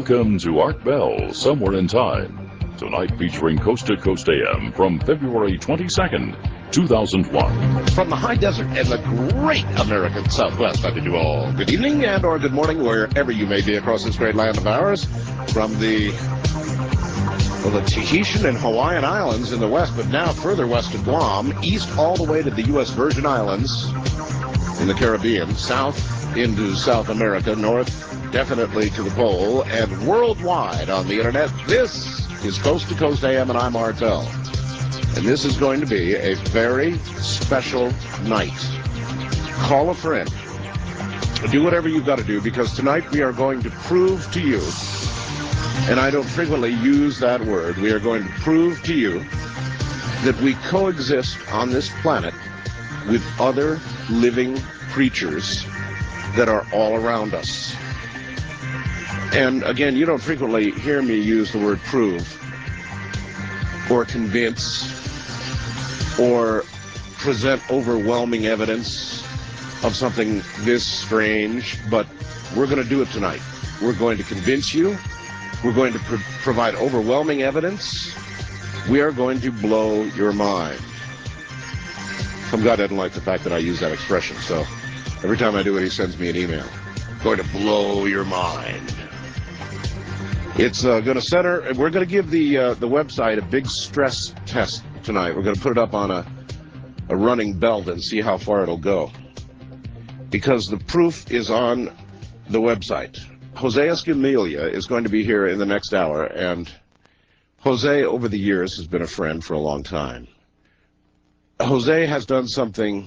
Welcome to Art Bell, Somewhere in Time. Tonight featuring Coast to Coast AM from February 22nd, 2001. From the high desert and the great American Southwest, I bid you all good evening and or good morning, wherever you may be across this great land of ours. From the Tahitian and Hawaiian Islands in the west, but now further west to Guam, east all the way to the U.S. Virgin Islands in the Caribbean, south into South America, north definitely to the pole, and worldwide on the internet. This is Coast to Coast AM, and I'm Art Bell. And this is going to be a very special night. Call a friend. Do whatever you've got to do, because tonight we are going to prove to you, and I don't frequently use that word, we are going to prove to you that we coexist on this planet with other living creatures that are all around us. And again, you don't frequently hear me use the word prove or convince or present overwhelming evidence of something this strange, but we're going to do it tonight. We're going to convince you. We're going to provide overwhelming evidence. We are going to blow your mind. Some guy doesn't like the fact that I use that expression, so every time I do it, he sends me an email. Going to blow your mind. It's going to center, we're going to give the website a big stress test tonight. We're going to put it up on a running belt and see how far it'll go. Because the proof is on the website. Jose Escamilla is going to be here in the next hour, and Jose, over the years, has been a friend for a long time. Jose has done something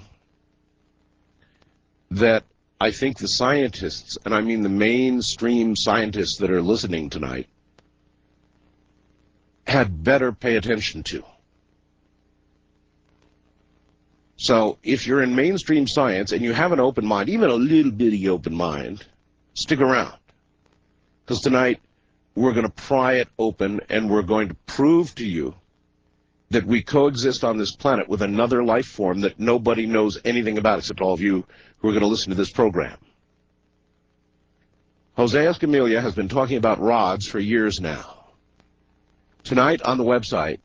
that I think the scientists, and I mean the mainstream scientists that are listening tonight, had better pay attention to. So if you're in mainstream science and you have an open mind, even a little bitty open mind, stick around. Because tonight we're going to pry it open and we're going to prove to you that we coexist on this planet with another life form that nobody knows anything about except all of you who are going to listen to this program. Jose Escamilla has been talking about rods for years now. Tonight on the website,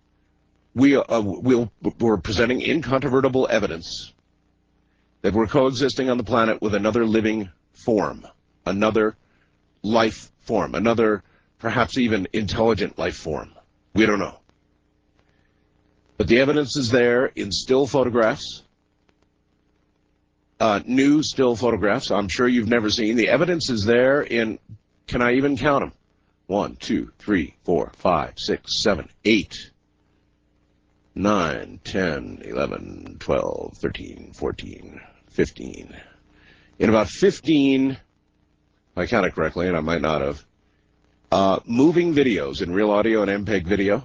we're presenting incontrovertible evidence that we're coexisting on the planet with another living form, another life form, another perhaps even intelligent life form. We don't know. But the evidence is there in still photographs, new still photographs I'm sure you've never seen. The evidence is there in, can I even count them? 1, 2, 3, 4, 5, 6, 7, 8, 9, 10, 11, 12, 13, 14, 15. In about 15, if I counted correctly, and I might not have, moving videos in real audio and MPEG video,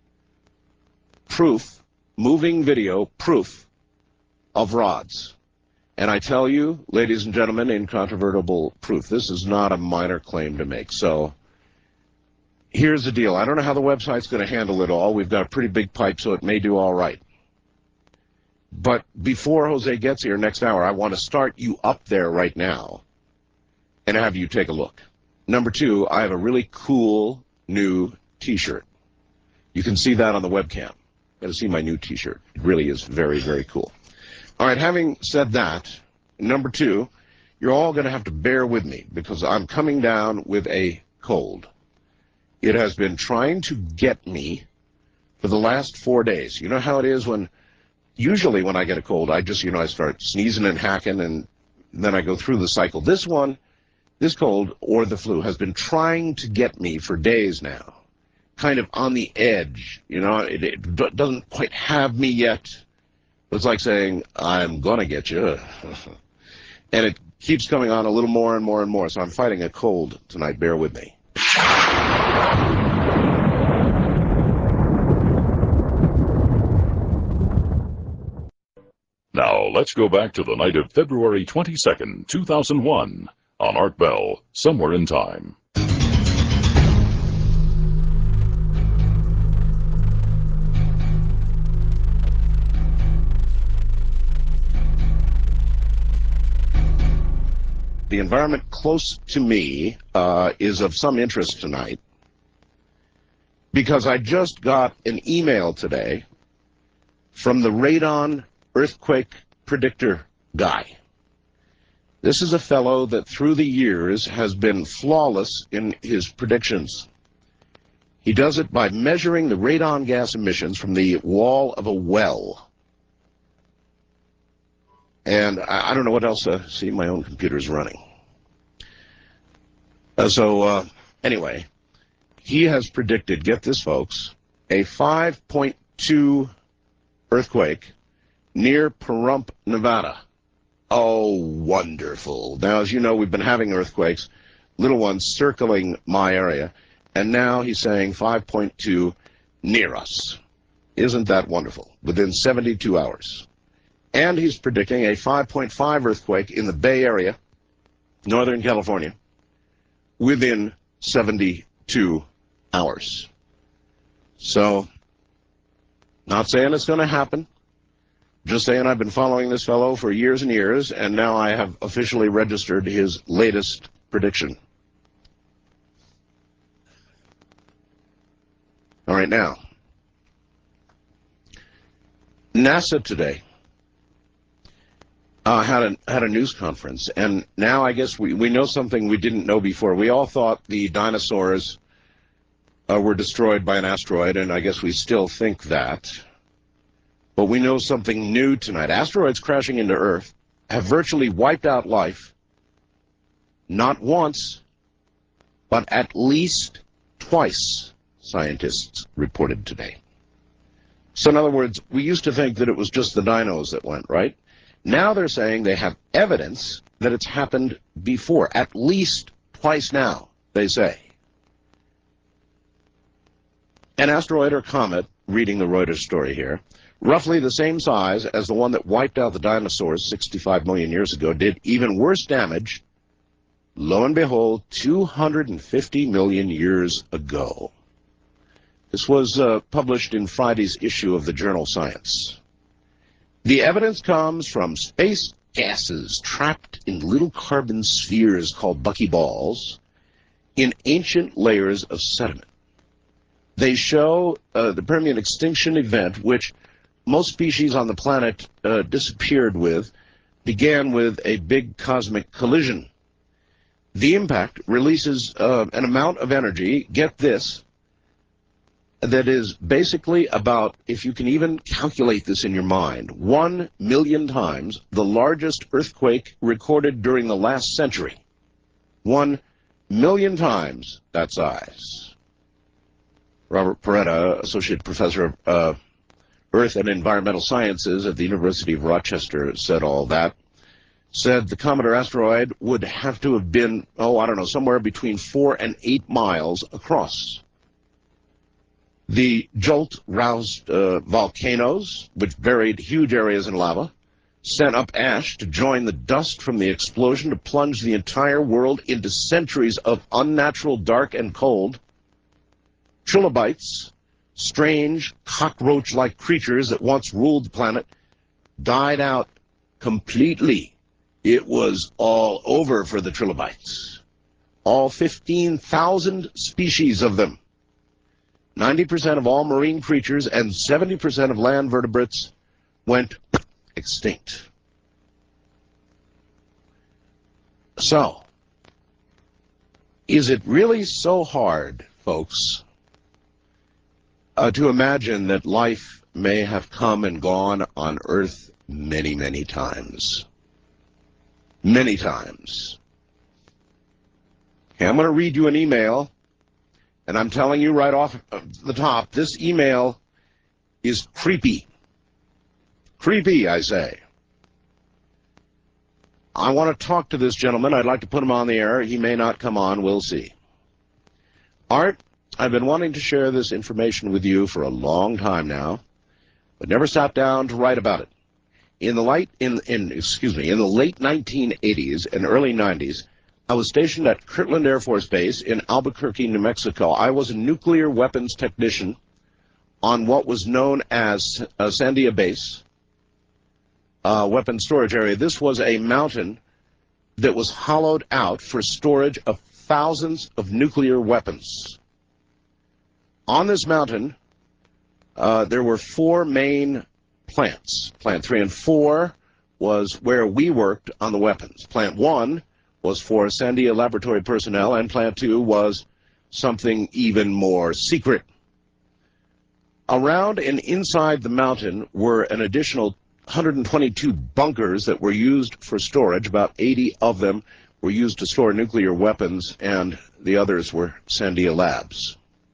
proof, moving video proof of rods. And I tell you, ladies and gentlemen, incontrovertible proof. This is not a minor claim to make. So here's the deal. I don't know how the website's going to handle it all. We've got a pretty big pipe, so it may do all right. But before Jose gets here next hour, I want to start you up there right now and have you take a look. Number two, I have a really cool new T-shirt. You can see that on the webcam. Got to see my new T-shirt. It really is very, very cool. All right, having said that, number two, you're all going to have to bear with me because I'm coming down with a cold. It has been trying to get me for the last 4 days. You know how it is when, usually when I get a cold, I just, I start sneezing and hacking and then I go through the cycle. This cold or the flu has been trying to get me for days now. Kind of on the edge, it doesn't quite have me yet. It's like saying, I'm gonna get you. And it keeps coming on a little more and more and more, so I'm fighting a cold tonight. Bear with me. Now, let's go back to the night of February 22nd, 2001, on Art Bell, Somewhere in Time. The the environment close to me is of some interest tonight, because I just got an email today from the Radon earthquake predictor guy. This is a fellow that through the years has been flawless in his predictions. He does it by measuring the radon gas emissions from the wall of a well. And I don't know what else. See, my own computer's running. Anyway, he has predicted, get this, folks, a 5.2 earthquake near Pahrump, Nevada. Oh, wonderful. Now, as you know, we've been having earthquakes, little ones circling my area. And now he's saying 5.2 near us. Isn't that wonderful? Within 72 hours. And he's predicting a 5.5 earthquake in the Bay Area, Northern California, within 72 hours. So, not saying it's going to happen. Just saying I've been following this fellow for years and years, and now I have officially registered his latest prediction. All right, now, NASA today had a news conference, and now I guess we know something we didn't know before. We all thought the dinosaurs were destroyed by an asteroid, and I guess we still think that. But we know something new tonight. Asteroids crashing into Earth have virtually wiped out life, not once, but at least twice, scientists reported today. So in other words, we used to think that it was just the dinos that went, right? Now they're saying they have evidence that it's happened before, at least twice now, they say. An asteroid or comet, reading the Reuters story here, roughly the same size as the one that wiped out the dinosaurs 65 million years ago, did even worse damage, lo and behold, 250 million years ago. This was published in Friday's issue of the journal Science. The evidence comes from space gases trapped in little carbon spheres called buckyballs in ancient layers of sediment. They show the Permian extinction event, which most species on the planet disappeared with, began with a big cosmic collision. The impact releases an amount of energy, get this, that is basically about, if you can even calculate this in your mind, 1 million times the largest earthquake recorded during the last century. 1 million times that size. Robert Peretta, Associate Professor of Earth and Environmental Sciences at the University of Rochester, said all that. Said the comet or asteroid would have to have been, somewhere between 4 and 8 miles across. The jolt roused volcanoes, which buried huge areas in lava, sent up ash to join the dust from the explosion to plunge the entire world into centuries of unnatural dark and cold. Trilobites, strange cockroach-like creatures that once ruled the planet, died out completely. It was all over for the trilobites. All 15,000 species of them. 90% of all marine creatures and 70% of land vertebrates went extinct. So, is it really so hard, folks, to imagine that life may have come and gone on Earth many, many times? Many times. Okay, I'm going to read you an email. And I'm telling you right off the top, this email is creepy. Creepy, I say. I want to talk to this gentleman. I'd like to put him on the air. He may not come on. We'll see. Art, I've been wanting to share this information with you for a long time now, but never sat down to write about it. In the late 1980s and early 90s, I was stationed at Kirtland Air Force Base in Albuquerque, New Mexico. I was a nuclear weapons technician on what was known as Sandia Base, weapons storage area. This was a mountain that was hollowed out for storage of thousands of nuclear weapons. On this mountain, there were 4 main plants. Plant 3 and 4 was where we worked on the weapons. Plant 1 was for Sandia laboratory personnel, and Plant 2 was something even more secret. Around and inside the mountain were an additional 122 bunkers that were used for storage. About 80 of them were used to store nuclear weapons, and the others were Sandia Labs.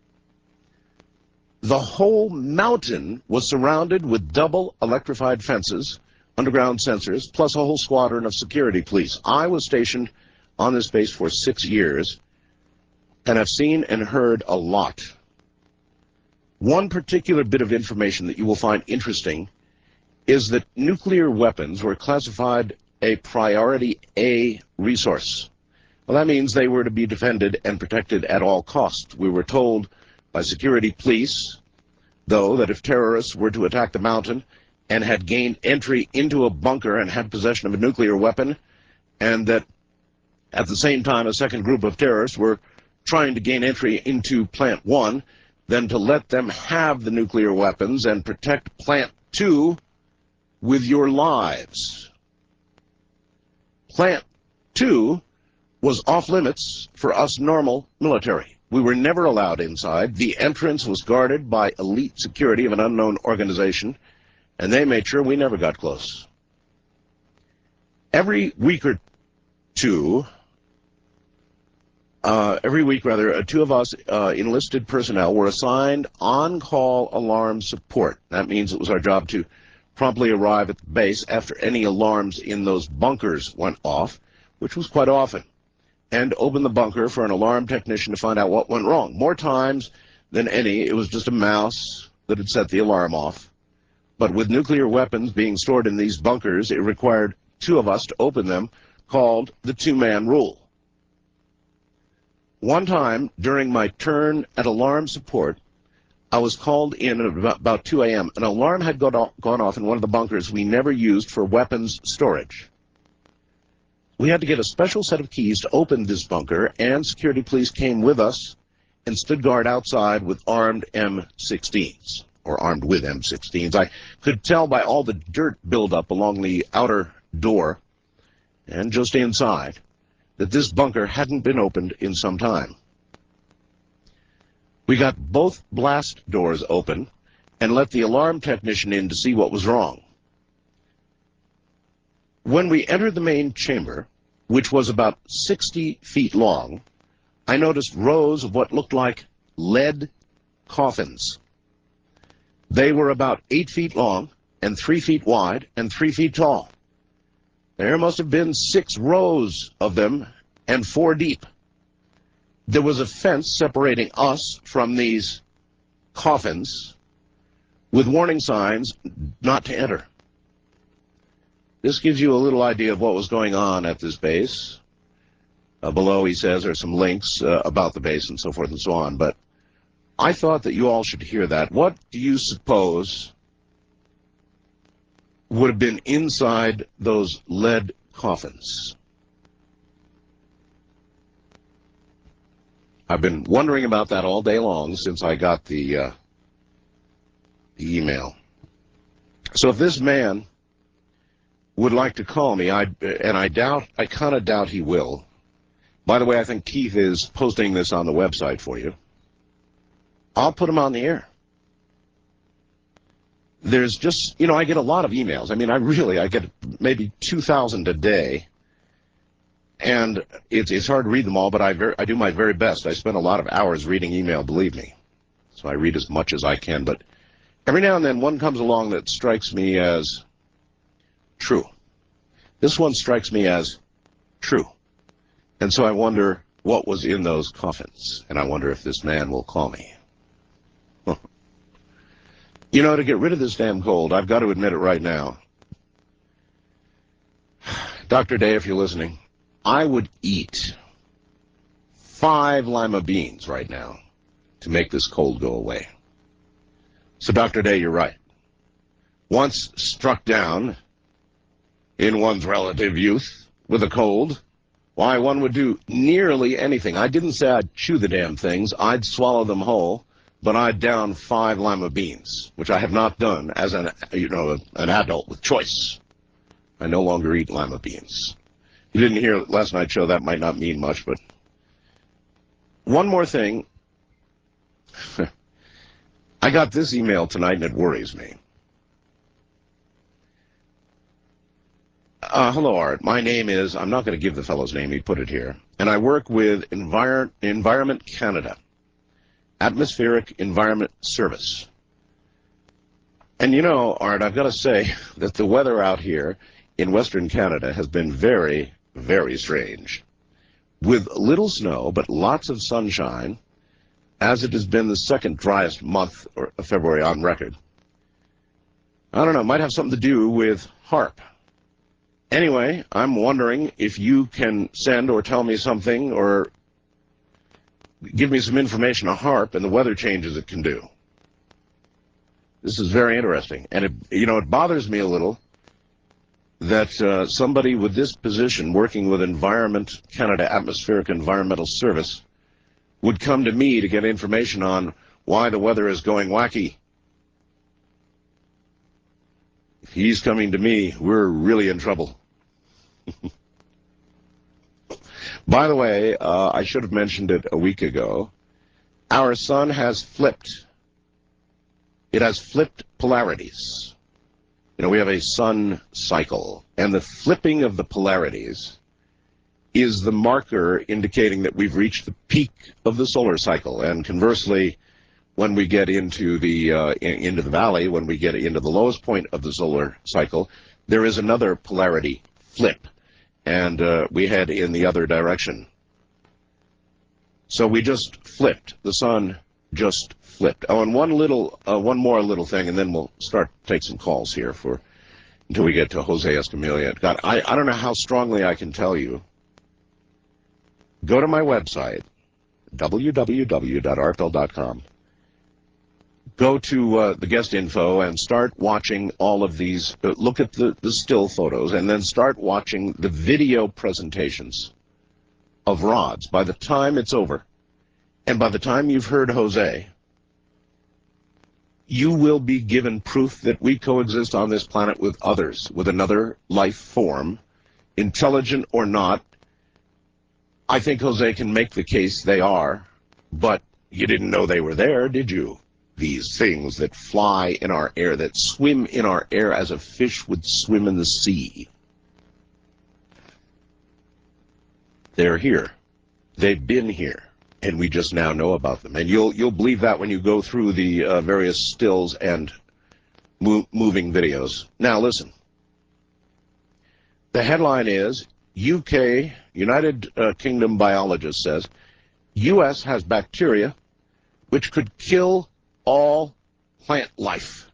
The whole mountain was surrounded with double electrified fences, underground sensors, plus a whole squadron of security police. I was stationed on this base for 6 years, and I've seen and heard a lot. One particular bit of information that you will find interesting is that nuclear weapons were classified a priority A resource. Well, that means they were to be defended and protected at all costs. We were told by security police, though, that if terrorists were to attack the mountain and had gained entry into a bunker and had possession of a nuclear weapon, and that at the same time a second group of terrorists were trying to gain entry into Plant 1, then to let them have the nuclear weapons and protect Plant 2 with your lives. Plant 2 was off limits for us normal military. We were never allowed inside. The entrance was guarded by elite security of an unknown organization, and they made sure we never got close. Every week, two of us enlisted personnel were assigned on-call alarm support. That means it was our job to promptly arrive at the base after any alarms in those bunkers went off, which was quite often, and open the bunker for an alarm technician to find out what went wrong. More times than any, it was just a mouse that had set the alarm off. But with nuclear weapons being stored in these bunkers, it required 2 of us to open them, called the 2-man rule. One time, during my turn at alarm support, I was called in at about 2 a.m. An alarm had gone off in one of the bunkers we never used for weapons storage. We had to get a special set of keys to open this bunker, and security police came with us and stood guard outside with armed M16s, or armed with M16s. I could tell by all the dirt buildup along the outer door and just inside that this bunker hadn't been opened in some time. We got both blast doors open and let the alarm technician in to see what was wrong. When we entered the main chamber, which was about 60 feet long, I noticed rows of what looked like lead coffins. They were about 8 feet long and 3 feet wide and 3 feet tall. There must have been 6 rows of them and 4 deep. There was a fence separating us from these coffins with warning signs not to enter. This gives you a little idea of what was going on at this base. Below, he says, are some links about the base and so forth and so on. But I thought that you all should hear that. What do you suppose would have been inside those lead coffins? I've been wondering about that all day long since I got the email. So if this man would like to call me, I kind of doubt he will. By the way, I think Keith is posting this on the website for you. I'll put him on the air. There's just, I get a lot of emails. I mean, I get maybe 2,000 a day. And it's hard to read them all, but I do my very best. I spend a lot of hours reading email, believe me. So I read as much as I can. But every now and then one comes along that strikes me as true. This one strikes me as true. And so I wonder what was in those coffins. And I wonder if this man will call me. To get rid of this damn cold, I've got to admit it right now. Dr. Day, if you're listening, I would eat 5 lima beans right now to make this cold go away. So, Dr. Day, you're right. Once struck down in one's relative youth with a cold, why one would do nearly anything. I didn't say I'd chew the damn things. I'd swallow them whole, but I'd down 5 lima beans, which I have not done as an adult with choice. I no longer eat lima beans. You didn't hear last night's show. That might not mean much, but one more thing. I got this email tonight, and it worries me. Hello, Art. My name is, I'm not going to give the fellow's name, he put it here, and I work with Environment Canada, Atmospheric Environment Service. And you know, Art, I've got to say that the weather out here in Western Canada has been very, very strange. With little snow, but lots of sunshine, as it has been the second driest month of February on record. I don't know, it might have something to do with HAARP. Anyway, I'm wondering if you can send or tell me something or give me some information on HAARP and the weather changes it can do. This is very interesting. And, it bothers me a little that somebody with this position, working with Environment Canada Atmospheric Environmental Service, would come to me to get information on why the weather is going wacky. If he's coming to me, we're really in trouble. By the way, I should have mentioned it a week ago. Our sun has flipped. It has flipped polarities. We have a sun cycle, and the flipping of the polarities is the marker indicating that we've reached the peak of the solar cycle. And conversely, when we get into the valley, when we get into the lowest point of the solar cycle, there is another polarity flip, and we head in the other direction. So we just flipped. The sun just flipped. Oh, and one more little thing, and then we'll start to take some calls here until we get to Jose Escamilla. God, I don't know how strongly I can tell you. Go to my website, www.artbell.com. Go to the guest info and start watching all of these. Look at the still photos and then start watching the video presentations of rods. By the time it's over, and by the time you've heard Jose, you will be given proof that we coexist on this planet with others, with another life form, intelligent or not. I think Jose can make the case they are, but you didn't know they were there, did you? These things that fly in our air, that swim in our air as a fish would swim in the sea. They're here. They've been here, and we just now know about them. And you'll believe that when you go through the various stills and moving videos. Now listen. The headline is, UK, United Kingdom biologist says, U.S. has bacteria which could kill all plant life.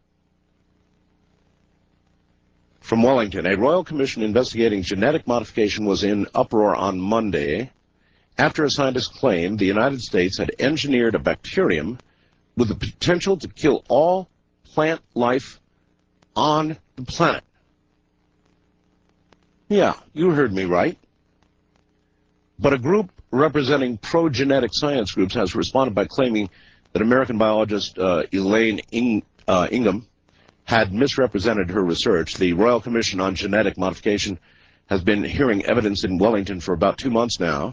From Wellington, a Royal Commission investigating genetic modification was in uproar on Monday after a scientist claimed the United States had engineered a bacterium with the potential to kill all plant life on the planet. Yeah, you heard me right. But a group representing pro-genetic science groups has responded by claiming that American biologist Elaine Ingham had misrepresented her research. The Royal Commission on Genetic Modification has been hearing evidence in Wellington for about 2 months now.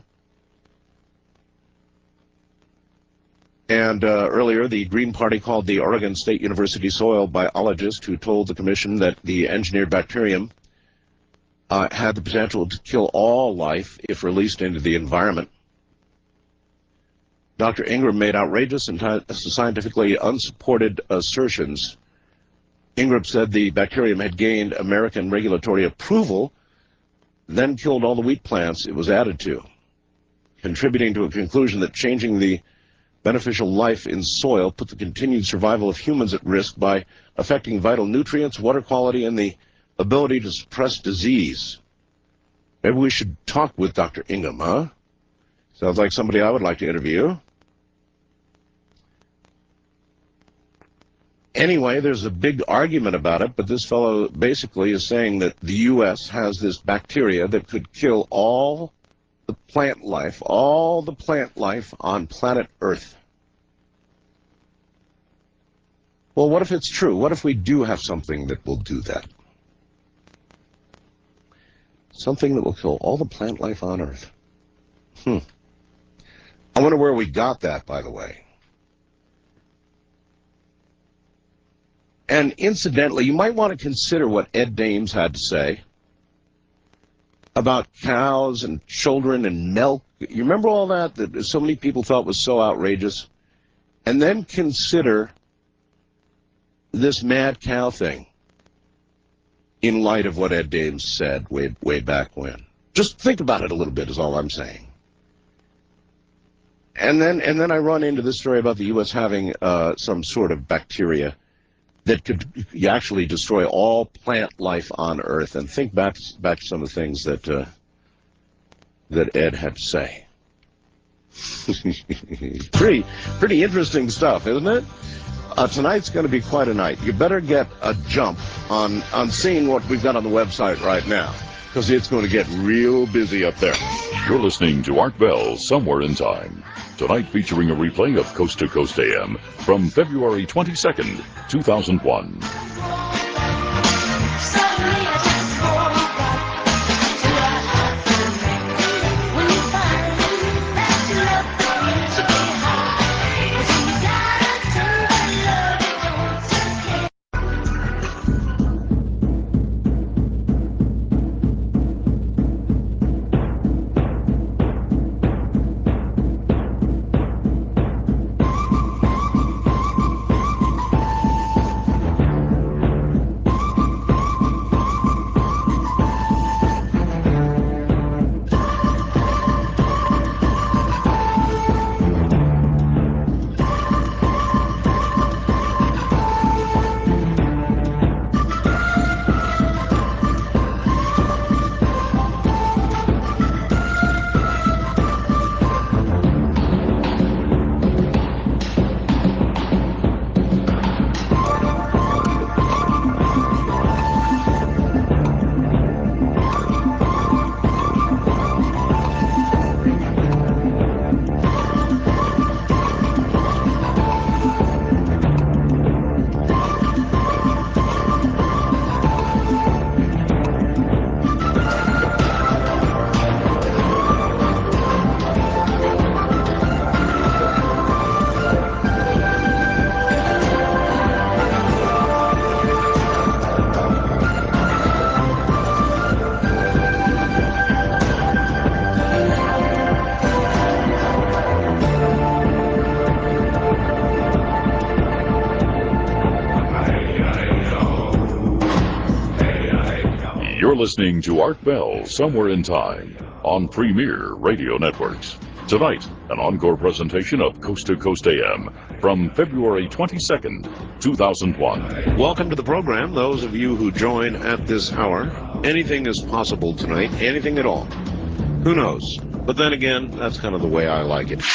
And earlier, the Green Party called the Oregon State University soil biologist who told the commission that the engineered bacterium had the potential to kill all life if released into the environment. Dr. Ingram made outrageous and scientifically unsupported assertions. Ingram said the bacterium had gained American regulatory approval, then killed all the wheat plants it was added to, contributing to a conclusion that changing the beneficial life in soil put the continued survival of humans at risk by affecting vital nutrients, water quality, and the ability to suppress disease. Maybe we should talk with Dr. Ingham, huh? Sounds like somebody I would like to interview. Anyway, there's a big argument about it, but this fellow basically is saying that the U.S. has this bacteria that could kill all the plant life, all the plant life on planet Earth. Well, what if it's true? What if we do have something that will do that? Something that will kill all the plant life on Earth. I wonder where we got that, by the way. And incidentally, you might want to consider what Ed Dames had to say about cows and children and milk. You remember all that so many people thought was so outrageous? And then consider this mad cow thing in light of what Ed Dames said way back when. Just think about it a little bit is all I'm saying. And then I run into this story about the U.S. having some sort of bacteria that could actually destroy all plant life on Earth. And think back to some of the things that Ed had to say. pretty interesting stuff, isn't it? Tonight's going to be quite a night. You better get a jump on seeing what we've got on the website right now, because it's going to get real busy up there. You're listening to Art Bell, Somewhere in Time. Tonight featuring a replay of Coast to Coast AM from February 22nd, 2001. You're listening to Art Bell, Somewhere in Time, on Premier Radio Networks. Tonight, an encore presentation of Coast to Coast AM from February 22nd, 2001. Welcome to the program, those of you who join at this hour. Anything is possible tonight, anything at all. Who knows? But then again, that's kind of the way I like it.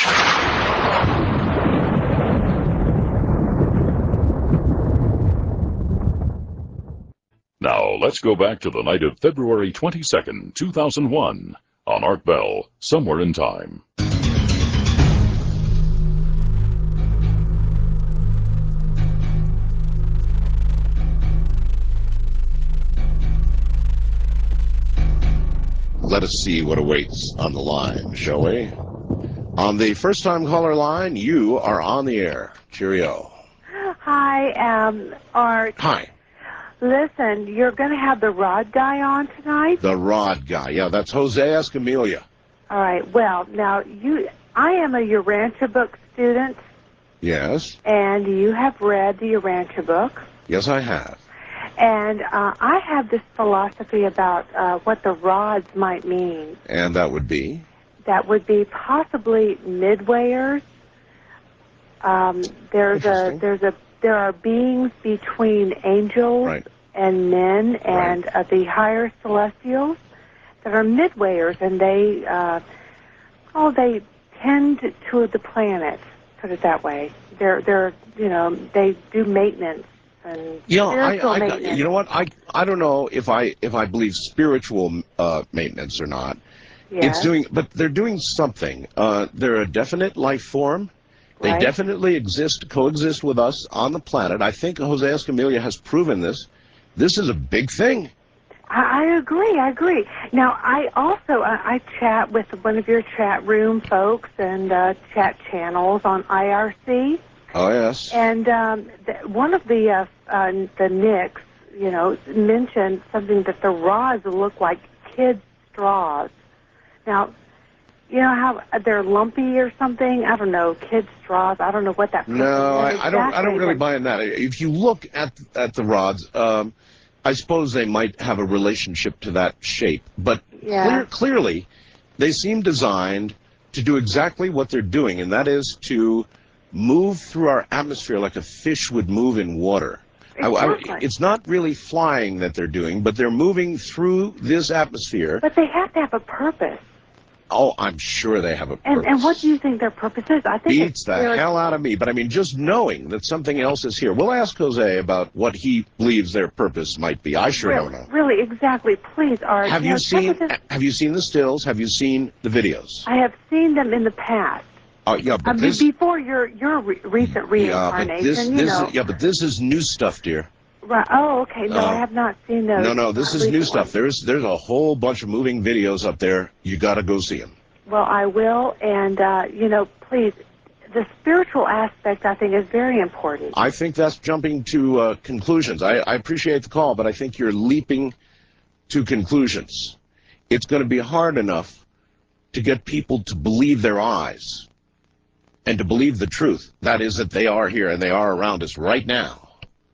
Now, let's go back to the night of February 22nd, 2001, on Art Bell, Somewhere in Time. Let us see what awaits on the line, shall we? On the first-time caller line, you are on the air. Cheerio. Hi, Art. Hi. Listen, you're going to have the Rod guy on tonight? The Rod guy. Yeah, that's Jose Escamilla. All right. Well, now, I am a Urantia book student. Yes. And you have read the Urantia book. Yes, I have. And I have this philosophy about what the rods might mean. And that would be? That would be possibly midwayers. There are beings between angels and men and the higher celestials that are midwayers, and they tend to the planet. Put it that way. They do maintenance and spiritual maintenance. You know what? I don't know if I believe spiritual maintenance or not. Yes. It's doing, but they're doing something. They're a definite life form. They Right. definitely coexist with us on the planet. I think Jose Escamilla has proven this. This is a big thing. I agree. I agree. Now, I also I chat with one of your chat room folks and chat channels on IRC. Oh yes. And one of the Nicks, you know, mentioned something that the rods look like kids' straws. Now, you know how they're lumpy or something? I don't know, kids' straws. I don't know what that. No, exactly, I don't really buy in that. If you look at the rods, I suppose they might have a relationship to that shape, but clearly, they seem designed to do exactly what they're doing, and that is to move through our atmosphere like a fish would move in water. Exactly. It's not really flying that they're doing, but they're moving through this atmosphere. But they have to have a purpose. Oh, I'm sure they have a purpose. And what do you think their purpose is? I think beats the hell out of me. But I mean, just knowing that something else is here. We'll ask Jose about what he believes their purpose might be. I sure don't know. Really, exactly. Please, Art. Have you seen the stills? Have you seen the videos? I have seen them in the past. Yeah, but before your recent reincarnation, but this is new stuff, dear. Right. Oh, okay. No, I have not seen those. No, this is new stuff. There's a whole bunch of moving videos up there. You got to go see them. Well, I will, and please, the spiritual aspect I think is very important. I think that's jumping to conclusions. I appreciate the call, but I think you're leaping to conclusions. It's going to be hard enough to get people to believe their eyes and to believe the truth. That is that they are here and they are around us right now.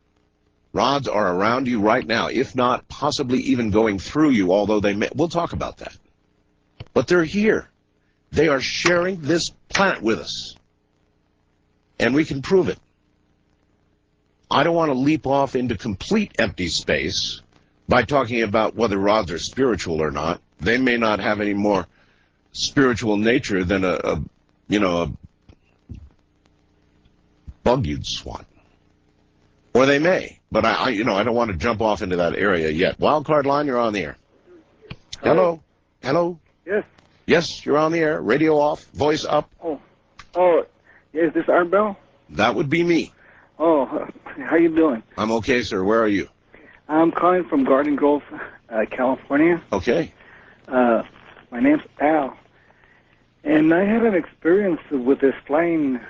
Rods are around you right now, if not possibly even going through you, although they may. We'll talk about that. But they're here. They are sharing this planet with us. And we can prove it. I don't want to leap off into complete empty space by talking about whether rods are spiritual or not. They may not have any more spiritual nature than a bug you'd swat. Or they may, but I don't want to jump off into that area yet. Wildcard line, you're on the air. Hello? Hello? Yes. Yes, you're on the air. Radio off, voice up. Oh, is this Art Bell? That would be me. Oh, how you doing? I'm okay, sir. Where are you? I'm calling from Garden Grove, California. Okay. My name's Al. And I had an experience with this flying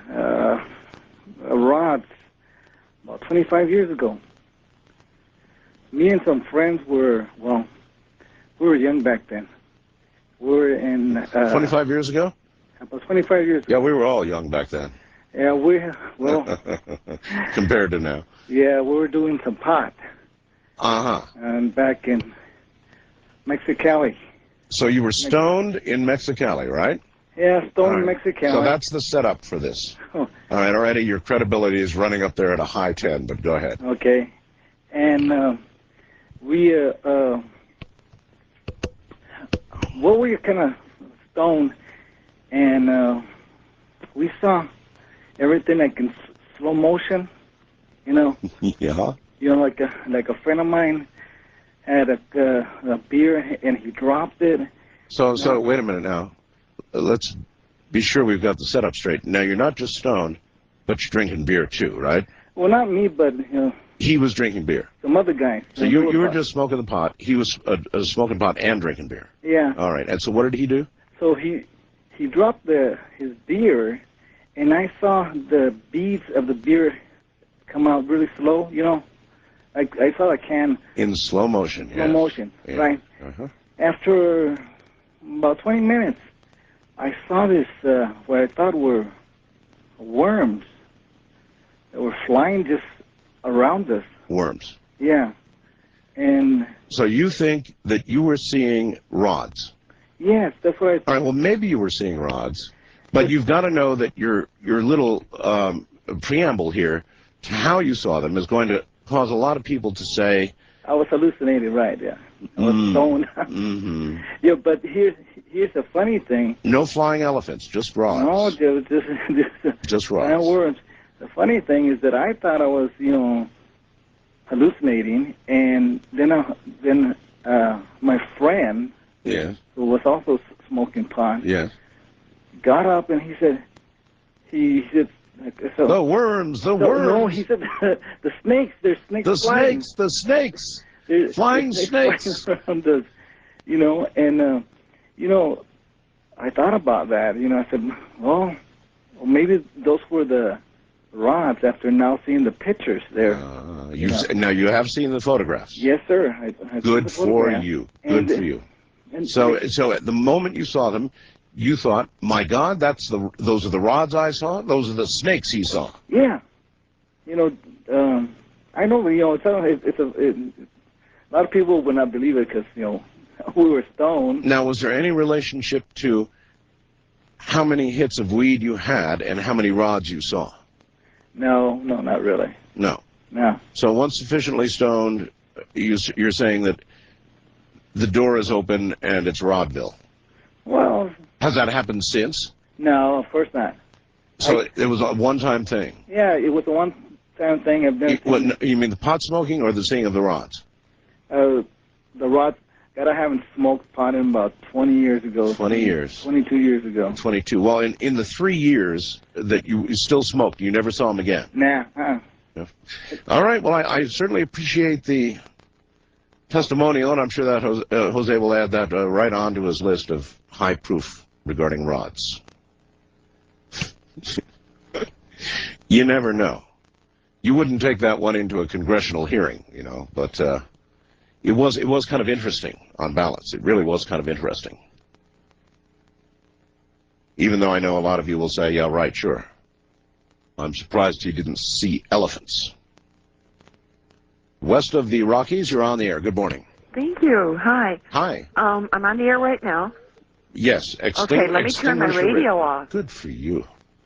rods about 25 years ago. Me and some friends we were young back then. We were in... 25 years ago? About 25 years ago. Yeah, we were all young back then. Yeah, compared to now. Yeah, we were doing some pot. Uh-huh. And back in Mexicali. So you were stoned in Mexicali, right? Yeah, stoned in Mexicali. So that's the setup for this. All right, already your credibility is running up there at a high 10, but go ahead. Okay. And we were kind of stoned, and we saw everything like in slow motion, Yeah. Like a friend of mine had a beer and he dropped it. So wait a minute now. Let's be sure we've got the setup straight. Now you're not just stoned, but you're drinking beer too, right? Well, not me, but he was drinking beer. Some other guy. So you were just smoking the pot. He was smoking pot and drinking beer. Yeah. All right. And so what did he do? So he dropped his beer, and I saw the beads of the beer come out really slow. I saw a can in slow motion. Slow motion, yeah. Right. Uh-huh. After about 20 minutes, I saw this what I thought were worms that were flying just around us. Worms. Yeah. And so you think that you were seeing rods? Yes, that's what I thought. All right, well, maybe you were seeing rods, but you've got to know that your little preamble here to how you saw them is going to cause a lot of people to say... I was hallucinating, right, yeah. I was stoned. Mm-hmm. Yeah, but here's the funny thing. No flying elephants, just rods. No, just rods. Words. The funny thing is that I thought I was, hallucinating, and then my friend, yeah, who was also smoking pot. Yes. Got up and he said, so, The worms, the worms. No, he said the snakes. There's snakes. The flying. snakes, the snakes. There's Flying snakes snakes. flying around us, and I thought about that. I said, well, maybe those were the rods. After now seeing the pictures there. Now you have seen the photographs. Yes, sir. I Good for you. Good for you. And So at the moment you saw them, you thought, my God, those are the rods I saw. Those are the snakes he saw. Yeah. I know. It's a lot of people would not believe it because we were stoned. Now, was there any relationship to how many hits of weed you had and how many rods you saw? No, not really. No. No. So once sufficiently stoned, you're saying that the door is open and it's Rodville. Well, Has that happened since? no, of course not. So it was a one-time thing. Yeah, it was a one-time thing. I've never You mean the pot smoking or the seeing of the rods? The rods. God, I haven't smoked pot in about 20 years ago. 20 years. 22 years ago. 22. Well, in the 3 years that you still smoked, you never saw him again. Nah. All right. Well, I certainly appreciate the testimonial, and I'm sure that Jose will add that right on to his list of high proof regarding rods. You never know. You wouldn't take that one into a congressional hearing, but it was kind of interesting on balance. It really was kind of interesting. Even though I know a lot of you will say, yeah, right, sure. I'm surprised he didn't see elephants. West of the Rockies, you're on the air. Good morning. Thank you. Hi. Hi. I'm on the air right now. Yes. Okay, let me turn my radio off. Good for you.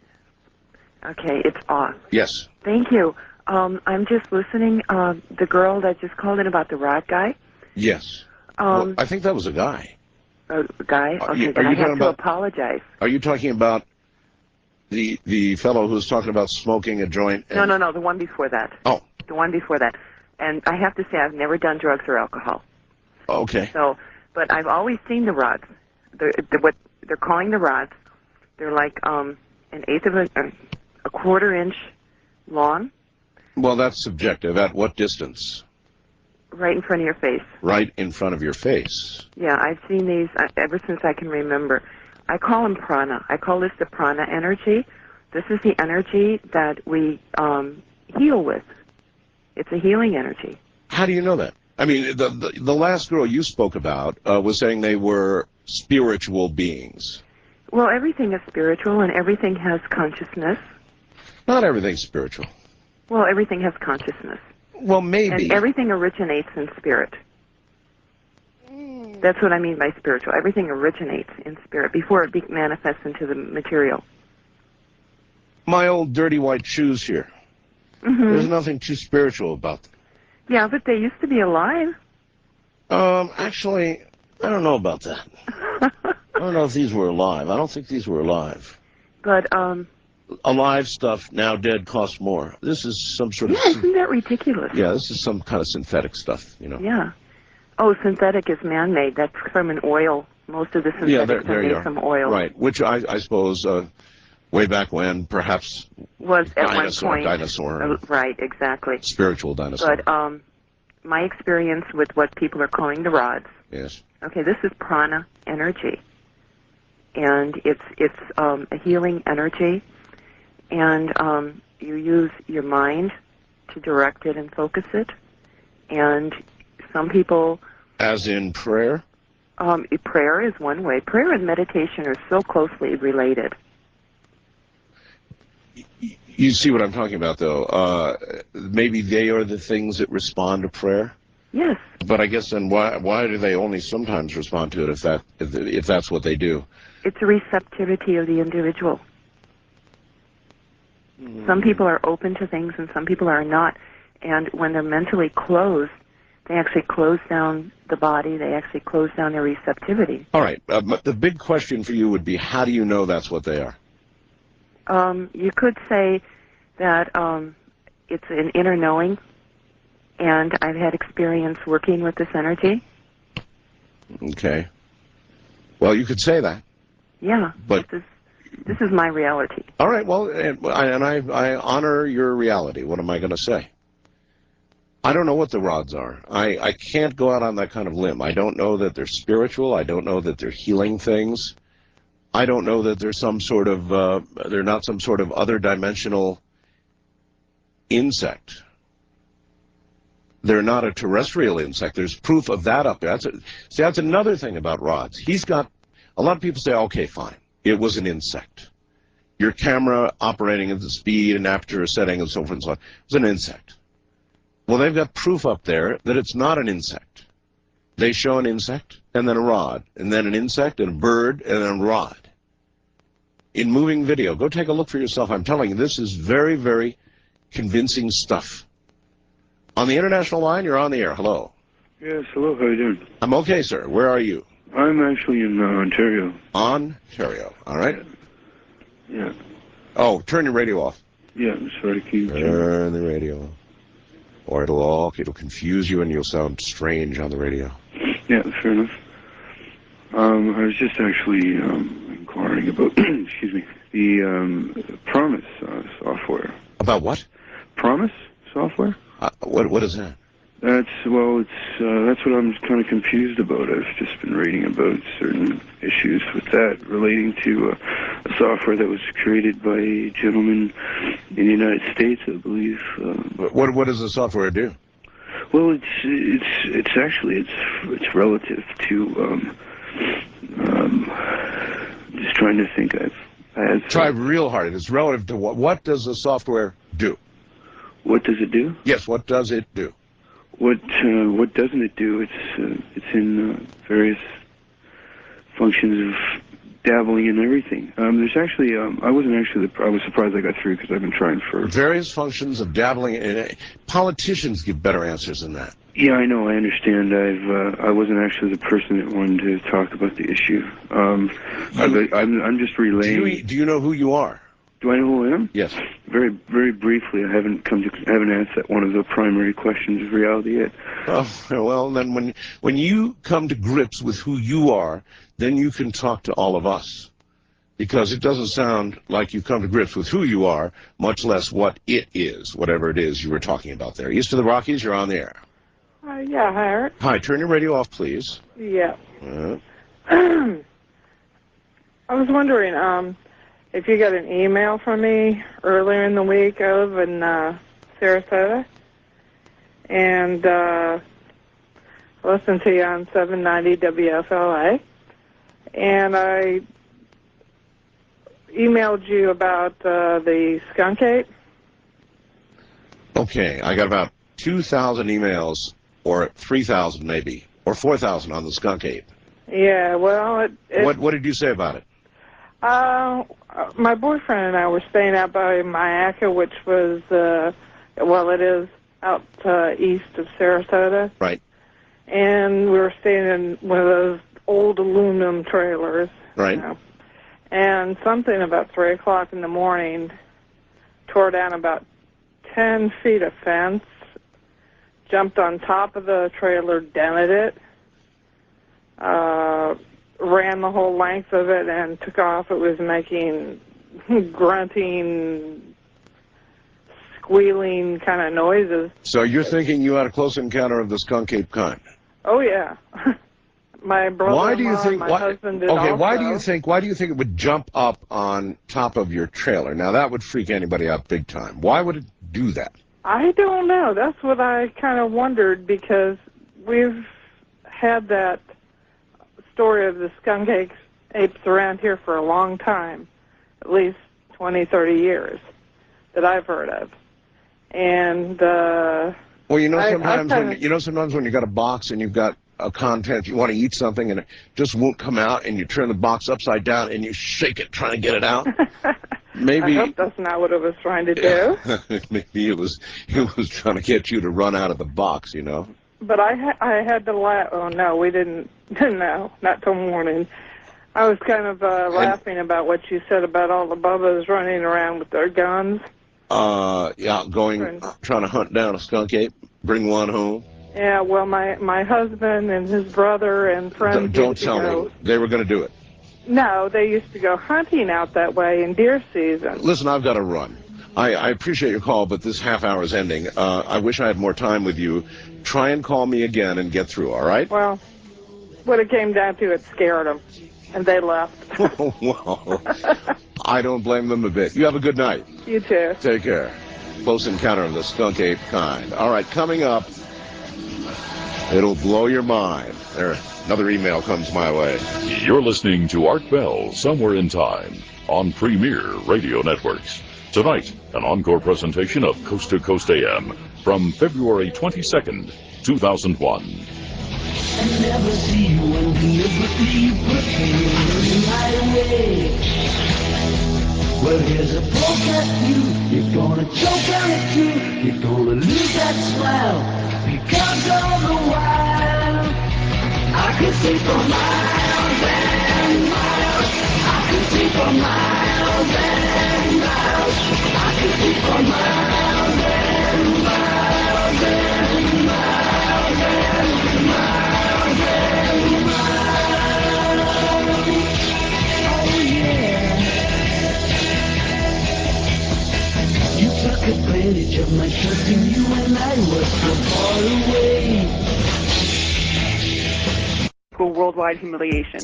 Okay, it's off. Yes. Thank you. I'm just listening. The girl that just called in about the rod guy. Yes. Well, I think that was a guy. A guy? Okay, then I have to apologize. Are you talking about the fellow who's talking about smoking a joint? No, the one before that. Oh. The one before that. And I have to say I've never done drugs or alcohol. Okay. So, but I've always seen the rods. What they're calling the rods. They're like an eighth of a quarter inch long. Well, that's subjective. At what distance? Right in front of your face. Right in front of your face. Yeah, I've seen these ever since I can remember. I call them prana. I call this the prana energy. This is the energy that we heal with. It's a healing energy. How do you know that? I mean, the last girl you spoke about was saying they were spiritual beings. Well, everything is spiritual and everything has consciousness. Not everything's spiritual. Well, everything has consciousness. Well, maybe. And everything originates in spirit. That's what I mean by spiritual. Everything originates in spirit before it manifests into the material. My old dirty white shoes here. Mm-hmm. There's nothing too spiritual about them. Yeah, but they used to be alive. Actually, I don't know about that. I don't know if these were alive. I don't think these were alive. But, alive stuff, now dead, costs more. This is some sort of... Yeah, isn't that ridiculous? Yeah, this is some kind of synthetic stuff, Yeah. Oh, synthetic is man-made. That's from an oil. Most of the synthetics are made from oil. Right, which I suppose... way back when, perhaps was at one point dinosaur. Right, exactly. Spiritual dinosaur. But my experience with what people are calling the rods. Yes. Okay, this is prana energy, and it's a healing energy, and you use your mind to direct it and focus it, and some people. As in prayer. Prayer is one way. Prayer and meditation are so closely related. You see what I'm talking about, though. Maybe they are the things that respond to prayer. Yes. But I guess then why do they only sometimes respond to it if that's what they do? It's a receptivity of the individual. Some people are open to things and some people are not. And when they're mentally closed, they actually close down the body. They actually close down their receptivity. All right. But the big question for you would be, how do you know that's what they are? You could say that it's an inner knowing, and I've had experience working with this energy. Okay. Well, you could say that. Yeah, But this is my reality. all right, well, and I honor your reality. What am I going to say? I don't know what the rods are. I can't go out on that kind of limb. I don't know that they're spiritual. I don't know that they're healing things. I don't know that there's some sort of, they're not some sort of other dimensional insect. They're not a terrestrial insect. There's proof of that up there. That's another thing about rods. A lot of people say, okay, fine, it was an insect. Your camera operating at the speed and aperture setting and so forth and so on was an insect. Well, they've got proof up there that it's not an insect. They show an insect and then a rod, and then an insect and a bird and then a rod. In moving video, go take a look for yourself. I'm telling you, this is very, very convincing stuff. On the international line, you're on the air. Hello. Yes, hello, how are you doing? I'm okay, sir. Where are you? I'm actually in Ontario. Ontario, all right? Yeah. Oh, turn your radio off. Yeah, sorry to keep Turn the radio off. Or it'll confuse you and you'll sound strange on the radio. Yeah, fair enough. I was just actually inquiring about, excuse me, the Promise software. About what? Promise software? What is that? That's what I'm kind of confused about. I've just been reading about certain issues with that relating to a software that was created by a gentleman in the United States, I believe. What does the software do? Well, it's actually relative to just trying to think. Try real hard. It's relative to what? What does the software do? What does it do? Yes, what does it do? What doesn't it do? It's in various functions of dabbling in everything. There's actually I was surprised I got through because I've been trying for various functions of dabbling in it. Politicians give better answers than that. Yeah, I know. I understand. I wasn't actually the person that wanted to talk about the issue. I'm just relaying. Do you know who you are? Do I know who I am? Yes. Very, very briefly. I haven't answered one of the primary questions of reality yet. Oh, well, then when you come to grips with who you are, then you can talk to all of us. Because it doesn't sound like you've come to grips with who you are, much less what it is, whatever it is you were talking about there. East of the Rockies, you're on the air. Yeah, hi, Art. Hi, turn your radio off, please. Yeah. I was wondering if you got an email from me earlier in the week. I live in Sarasota, and I listen to you on 790 WFLA, and I emailed you about the skunk ape. Okay, I got about 2,000 emails, or 3,000 maybe, or 4,000 on the skunk ape. Yeah, well, What did you say about it? My boyfriend and I were staying out by Mayaca, which was, it is out east of Sarasota. Right. And we were staying in one of those old aluminum trailers. Right. You know, and something about 3 o'clock in the morning tore down about 10 feet of fence, jumped on top of the trailer, dented it, ran the whole length of it, and took off. It was making grunting, squealing kind of noises. So you're thinking you had a close encounter of the skunk ape kind? Oh, yeah. My brother-in-law and my husband did also. Why do you think it would jump up on top of your trailer? Now, that would freak anybody out big time. Why would it do that? I don't know. That's what I kind of wondered, because we've had that story of the skunk apes around here for a long time, at least 20, 30 years that I've heard of. And well, sometimes when you got a box and you've got a content, you want to eat something and it just won't come out, and you turn the box upside down and you shake it trying to get it out. Maybe I hope that's not what it was trying to do. Maybe it was trying to get you to run out of the box, you know. But I had to laugh. Oh no, we didn't. No, not till morning. I was kind of laughing about what you said about all the bubbas running around with their guns. Yeah, trying to hunt down a skunk ape, bring one home. Yeah, well, my husband and his brother and friends. Don't tell me they were going to do it. No, they used to go hunting out that way in deer season. Listen, I've got to run. I appreciate your call, but this half hour is ending. I wish I had more time with you. Try and call me again and get through, all right? Well, what it came down to, it scared them, and they left. Well, I don't blame them a bit. You have a good night. You too. Take care. Close Encounter of the Skunk Ape Kind. All right, coming up, it'll blow your mind. There, another email comes my way. You're listening to Art Bell, Somewhere in Time, on Premier Radio Networks. Tonight, an encore presentation of Coast to Coast AM from February 22nd, 2001. I never see you and deliberately put me right away. Well, here's a poke at you, you're gonna choke on it too, you're gonna lose that smile, because all the while, I could see for miles and miles, I could see for miles and miles, I could see for miles and miles and miles and miles and miles, oh yeah. You took advantage of my trust in you and I was so far away. Worldwide humiliation.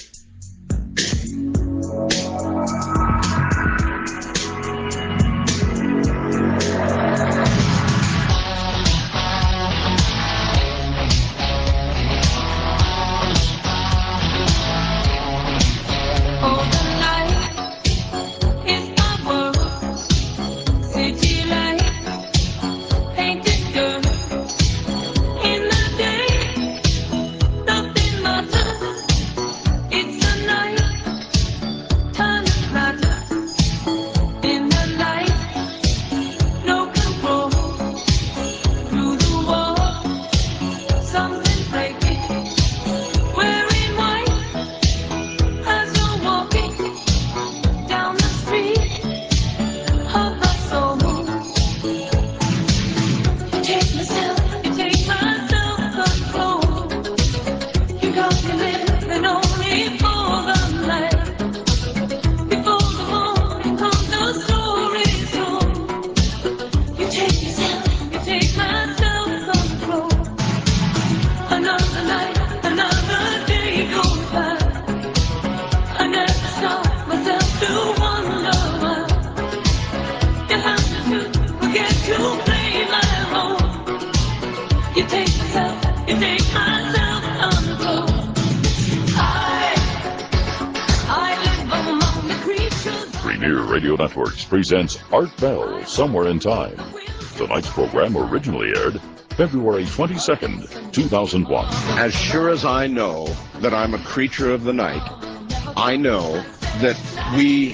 Premier Radio Networks presents Art Bell, Somewhere in Time. Tonight's program originally aired February 22nd, 2001. As sure as I know that I'm a creature of the night, I know that we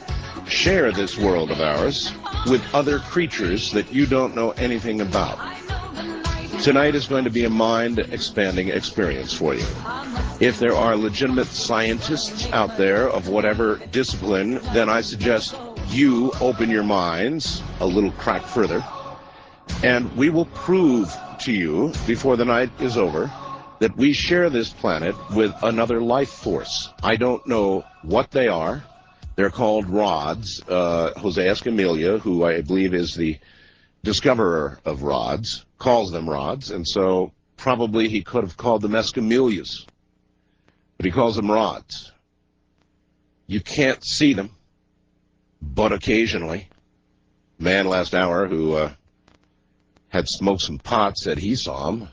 share this world of ours with other creatures that you don't know anything about. Tonight is going to be a mind-expanding experience for you. If there are legitimate scientists out there of whatever discipline, then I suggest you open your minds a little crack further, and we will prove to you before the night is over that we share this planet with another life force. I don't know what they are. They're called rods. Jose Escamilla, who I believe is the discoverer of rods, calls them rods, and so probably he could have called them Escamillas, but he calls them rods. You can't see them, but occasionally. Man last hour who had smoked some pot said he saw them.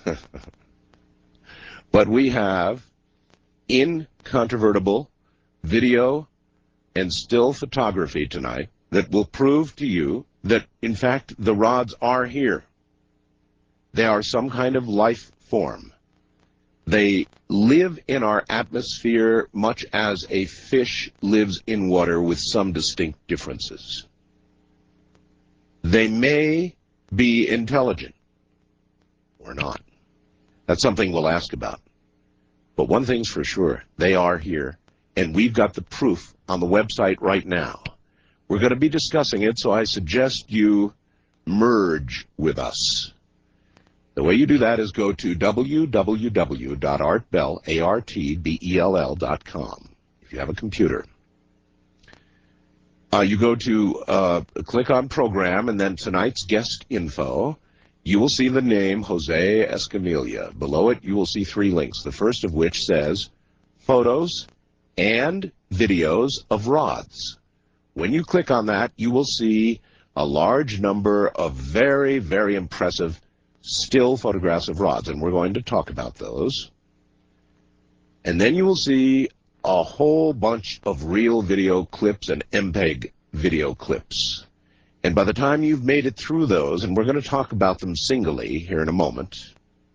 But we have incontrovertible video and still photography tonight that will prove to you that, in fact, the rods are here. They are some kind of life form. They live in our atmosphere much as a fish lives in water with some distinct differences. They may be intelligent or not. That's something we'll ask about. But one thing's for sure, they are here, and we've got the proof on the website right now. We're going to be discussing it, so I suggest you merge with us. The way you do that is go to www.artbell.com. you have a computer. You go to click on program and then tonight's guest info. You will see the name Jose Escamilla. Below it, you will see 3 links, the first of which says photos and videos of rods. When you click on that, you will see a large number of very, very impressive still photographs of rods, and we're going to talk about those. And then you will see a whole bunch of real video clips and MPEG video clips. And by the time you've made it through those, and we're going to talk about them singly here in a moment,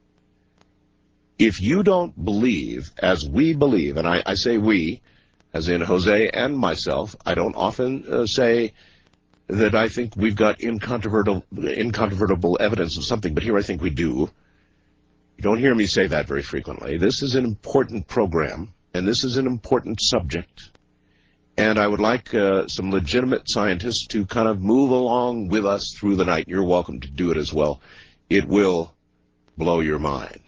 if you don't believe, as we believe, and I say we, as in Jose and myself, I don't often say that I think we've got incontrovertible evidence of something, but here I think we do. You don't hear me say that very frequently. This is an important program, and this is an important subject, and I would like some legitimate scientists to kind of move along with us through the night. You're welcome to do it as well. It will blow your mind.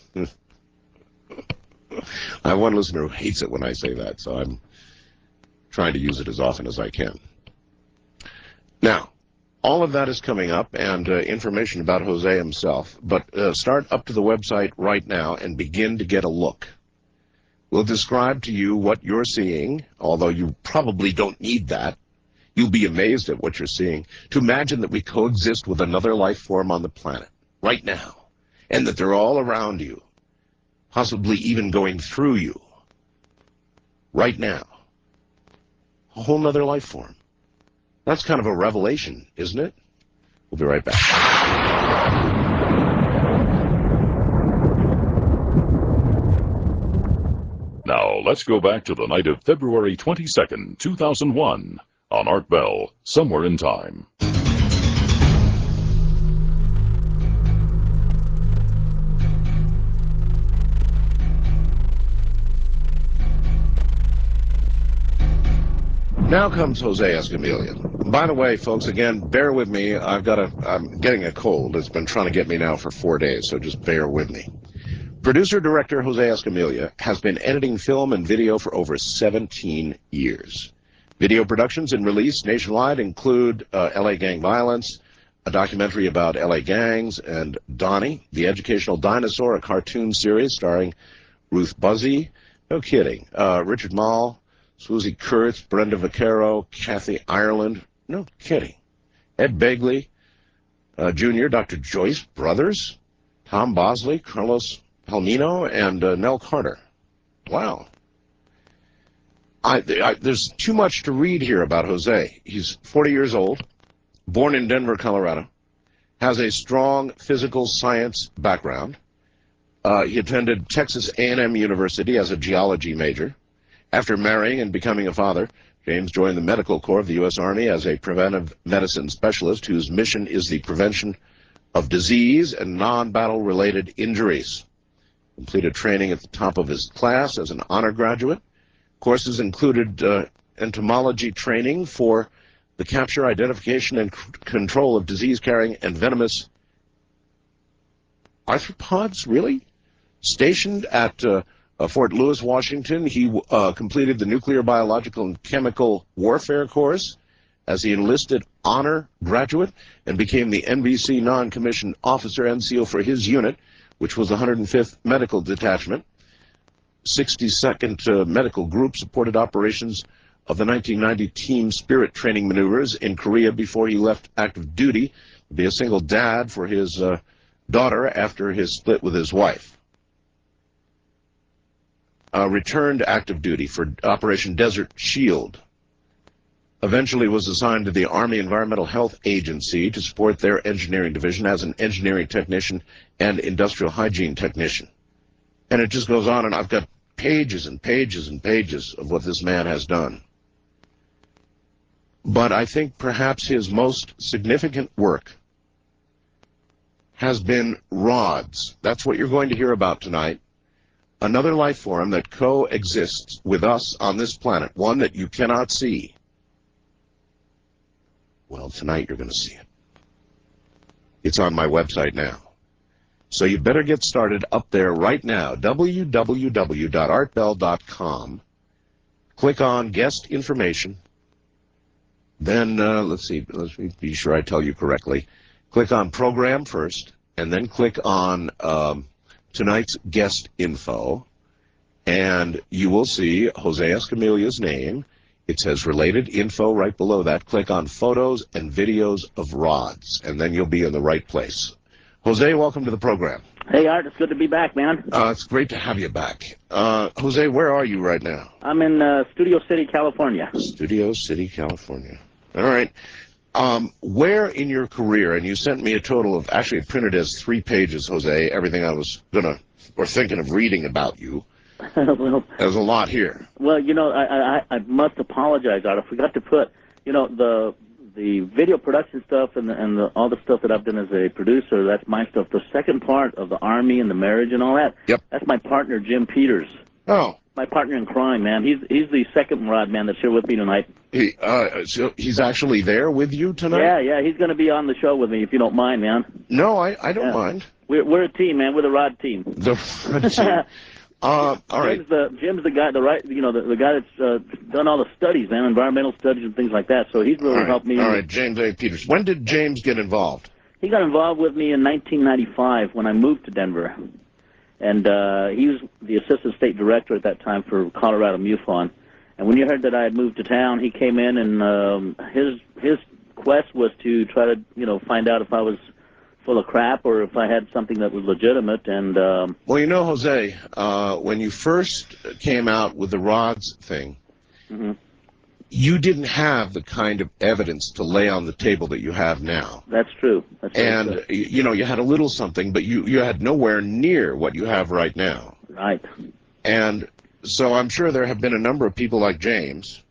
I have one listener who hates it when I say that, so I'm trying to use it as often as I can. Now, all of that is coming up, and information about Jose himself, but start up to the website right now and begin to get a look. We'll describe to you what you're seeing, although you probably don't need that. You'll be amazed at what you're seeing. To imagine that we coexist with another life form on the planet right now, and that they're all around you, possibly even going through you right now. A whole nother life form. That's kind of a revelation, isn't it? We'll be right back. Now, let's go back to the night of February 22nd, 2001, on Art Bell, Somewhere in Time. Now comes Jose Escamilla. By the way, folks, again, bear with me. I'm getting a cold. It's been trying to get me now for 4 days, so just bear with me. Producer-director Jose Escamilla has been editing film and video for over 17 years. Video productions and release nationwide include L.A. Gang Violence, a documentary about L.A. gangs, and Donnie, the Educational Dinosaur, a cartoon series starring Ruth Buzzy. No kidding. Richard Mall, Swoosie Kurtz, Brenda Vaccaro, Kathy Ireland. No kidding. Ed Begley, Jr., Dr. Joyce Brothers, Tom Bosley, Carlos Palmino, and Nell Carter. Wow. There's too much to read here about Jose. He's 40 years old, born in Denver, Colorado, has a strong physical science background. He attended Texas A&M University as a geology major. After marrying and becoming a father, James joined the Medical Corps of the U.S. Army as a preventive medicine specialist whose mission is the prevention of disease and non-battle-related injuries. Completed training at the top of his class as an honor graduate. Courses included entomology training for the capture, identification, and control of disease-carrying and venomous arthropods, really? Stationed at Fort Lewis, Washington, he completed the Nuclear, Biological, and Chemical Warfare course as the enlisted honor graduate and became the NBC non-commissioned officer NCO for his unit, which was the 105th Medical Detachment. 62nd Medical Group supported operations of the 1990 Team Spirit training maneuvers in Korea before he left active duty to be a single dad for his daughter after his split with his wife. Returned active duty for Operation Desert Shield. Eventually was assigned to the Army Environmental Health Agency to support their engineering division as an engineering technician and industrial hygiene technician. And it just goes on, and I've got pages and pages and pages of what this man has done. But I think perhaps his most significant work has been rods. That's what you're going to hear about tonight. Another life form that coexists with us on this planet, one that you cannot see. Well, tonight you're going to see it. It's on my website now. So you better get started up there right now, www.artbell.com. click on guest information. Then, let's me be sure I tell you correctly. Click on program first, and then click on tonight's guest info, and you will see Jose Escamilla's name. It says related info right below that. Click on photos and videos of rods, and then you'll be in the right place. Jose, welcome to the program. Hey, Art, it's good to be back, man. It's great to have you back. Jose, where are you right now? I'm in Studio City, California. Studio City, California. All right. Where in your career, and you sent me a total of, actually it printed as 3 pages, Jose, everything I was thinking of reading about you. Well, there's a lot here. Well, you know, I must apologize, Art. I forgot to put, you know, the video production stuff and all the stuff that I've done as a producer, that's my stuff. The second part of the Army and the marriage and all that, yep, that's my partner, Jim Peters. Oh. My partner in crime, man. He's the second rod man that's here with me tonight. So he's actually there with you tonight? Yeah, he's going to be on the show with me, if you don't mind, man. No, I don't mind. We're a team, man. We're the rod team. The rod team. All right. Jim's the guy, the guy that's done all the studies, man, environmental studies and things like that. So he's really helped me. All right, James A. Peters. When did James get involved? He got involved with me in 1995 when I moved to Denver. And he was the assistant state director at that time for Colorado MUFON. And when you heard that I had moved to town, he came in, and his quest was to try to, you know, find out if I was full of crap or if I had something that was legitimate. And well, you know, Jose, when you first came out with the rods thing, mm-hmm, you didn't have the kind of evidence to lay on the table that you have now. That's true. That's and, you know, you had a little something, but you had nowhere near what you have right now. Right. And so I'm sure there have been a number of people like James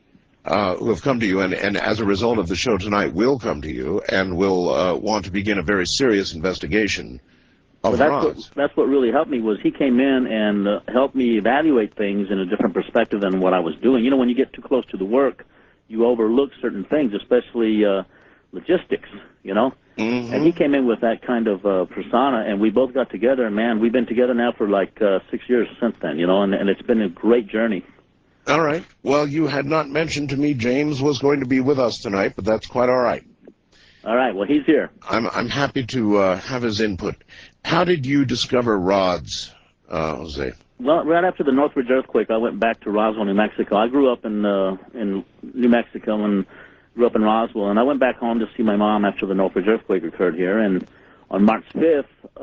who have come to you, and as a result of the show tonight will come to you and will want to begin a very serious investigation of rods. That's what really helped me was he came in and helped me evaluate things in a different perspective than what I was doing. You know, when you get too close to the work, you overlook certain things, especially logistics, you know. Mm-hmm. And he came in with that kind of persona, and we both got together, and, man, we've been together now for like 6 years since then, you know, and it's been a great journey. All right. Well, you had not mentioned to me James was going to be with us tonight, but that's quite all right. All right. Well, he's here. I'm happy to have his input. How did you discover rods, Jose? Well, right after the Northridge earthquake, I went back to Roswell, New Mexico. I grew up in New Mexico and grew up in Roswell, and I went back home to see my mom after the Northridge earthquake occurred here. And on March 5th,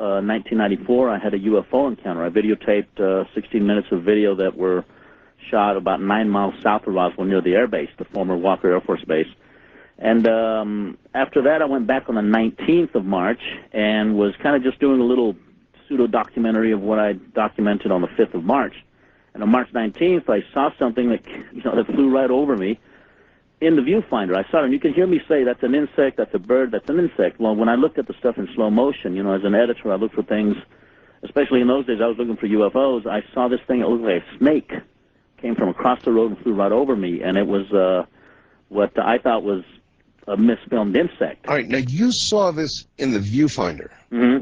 1994, I had a UFO encounter. I videotaped 16 minutes of video that were shot about 9 miles south of Roswell near the air base, the former Walker Air Force Base. And after that, I went back on the 19th of March and was kind of just doing a little pseudo-documentary of what I documented on the 5th of March. And on March 19th, I saw something that, you know, that flew right over me in the viewfinder. I saw it, and you can hear me say, that's an insect, that's a bird, that's an insect. Well, when I looked at the stuff in slow motion, you know, as an editor, I looked for things, especially in those days, I was looking for UFOs. I saw this thing, it looked like a snake, came from across the road and flew right over me, and it was what I thought was a misfilmed insect. All right, now you saw this in the viewfinder. Mm-hmm.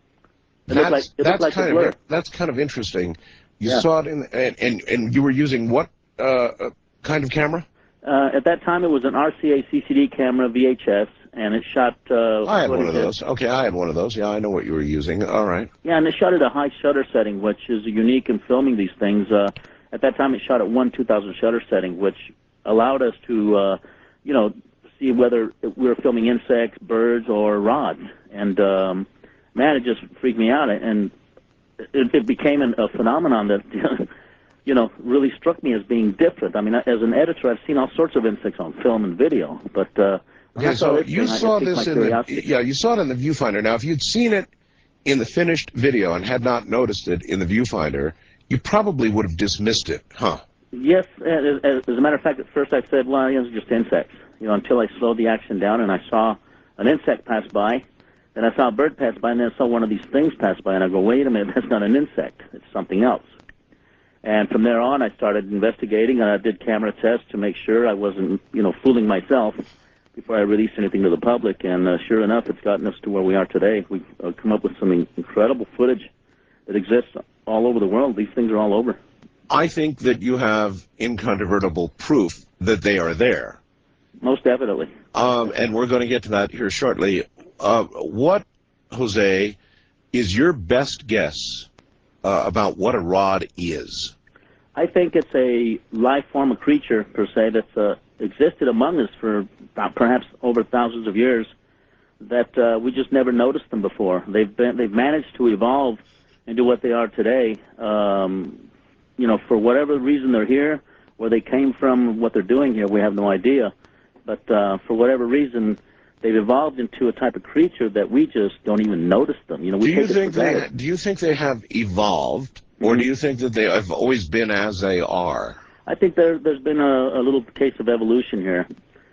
That's kind of interesting. You saw it and you were using what kind of camera? At that time, it was an RCA CCD camera, VHS, and it shot... I had one of those. Okay, I had one of those. Yeah, I know what you were using. All right. Yeah, and it shot at a high shutter setting, which is unique in filming these things. At that time, it shot at 1/2000 shutter setting, which allowed us to, you know, see whether we were filming insects, birds, or rods. And, man, it just freaked me out. And it became a phenomenon that, you know, really struck me as being different. I mean, as an editor, I've seen all sorts of insects on film and video. But okay, so you saw this in you saw it in the viewfinder. Now, if you'd seen it in the finished video and had not noticed it in the viewfinder, you probably would have dismissed it, huh? Yes, as a matter of fact, at first I said, well, it's just insects, you know, until I slowed the action down and I saw an insect pass by, then I saw a bird pass by, and then I saw one of these things pass by, and I go, wait a minute, that's not an insect, it's something else. And from there on, I started investigating, and I did camera tests to make sure I wasn't, you know, fooling myself before I released anything to the public, and sure enough, it's gotten us to where we are today. We've come up with some incredible footage that exists all over the world. These things are all over. I think that you have incontrovertible proof that they are there. Most definitely. And we're going to get to that here shortly. What, Jose, is your best guess about what a rod is? I think it's a life form, a creature, per se, that's existed among us for perhaps over thousands of years, that we just never noticed them before. They've managed to evolve into what they are today. You know, for whatever reason they're here, where they came from, what they're doing here, we have no idea. But for whatever reason, they've evolved into a type of creature that we just don't even notice them. You know, we take it for granted. Do you think they have evolved, or do you think that they have always been as they are? I think there's been a little case of evolution here.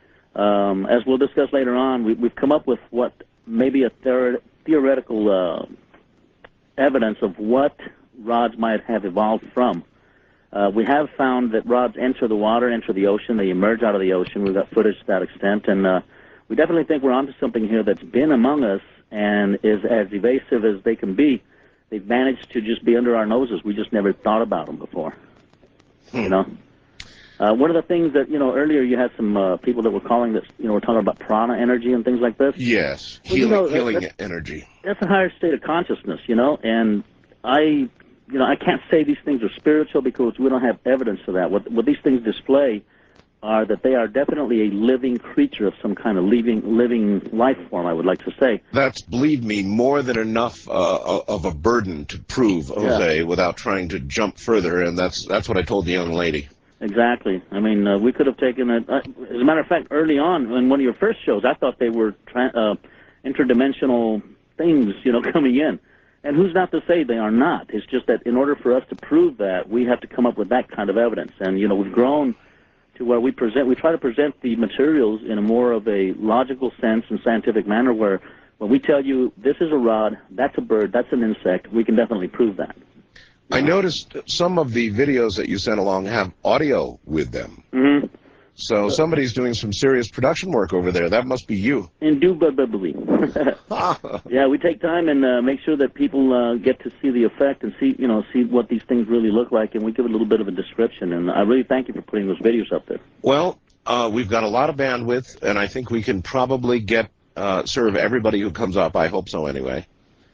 As we'll discuss later on, we've come up with what maybe a theoretical evidence of what rods might have evolved from. We have found that rods enter the water, enter the ocean, they emerge out of the ocean. We've got footage to that extent, and we definitely think we're onto something here that's been among us and is as evasive as they can be. They've managed to just be under our noses. We just never thought about them before. You know? One of the things that, you know, earlier you had some people that were calling this, you know, we're talking about prana energy and things like this. Yes, well, healing energy. That's a higher state of consciousness, you know, and I can't say these things are spiritual because we don't have evidence of that. What these things display are that they are definitely a living creature of some kind of living life form, I would like to say. That's, believe me, more than enough of a burden to prove, Jose, without trying to jump further, and that's what I told the young lady. Exactly. I mean, we could have taken it. As a matter of fact, early on in one of your first shows, I thought they were interdimensional things, you know, coming in. And who's not to say they are not? It's just that in order for us to prove that, we have to come up with that kind of evidence. And, you know, we've grown to where we try to present the materials in a more of a logical sense and scientific manner where when we tell you this is a rod, that's a bird, that's an insect, we can definitely prove that. I noticed some of the videos that you sent along have audio with them. Mm-hmm. So somebody's doing some serious production work over there. That must be you. Indubitably. Yeah, we take time and make sure that people get to see the effect and see what these things really look like, and we give a little bit of a description. And I really thank you for putting those videos up there. Well, we've got a lot of bandwidth, and I think we can probably get serve everybody who comes up. I hope so, anyway.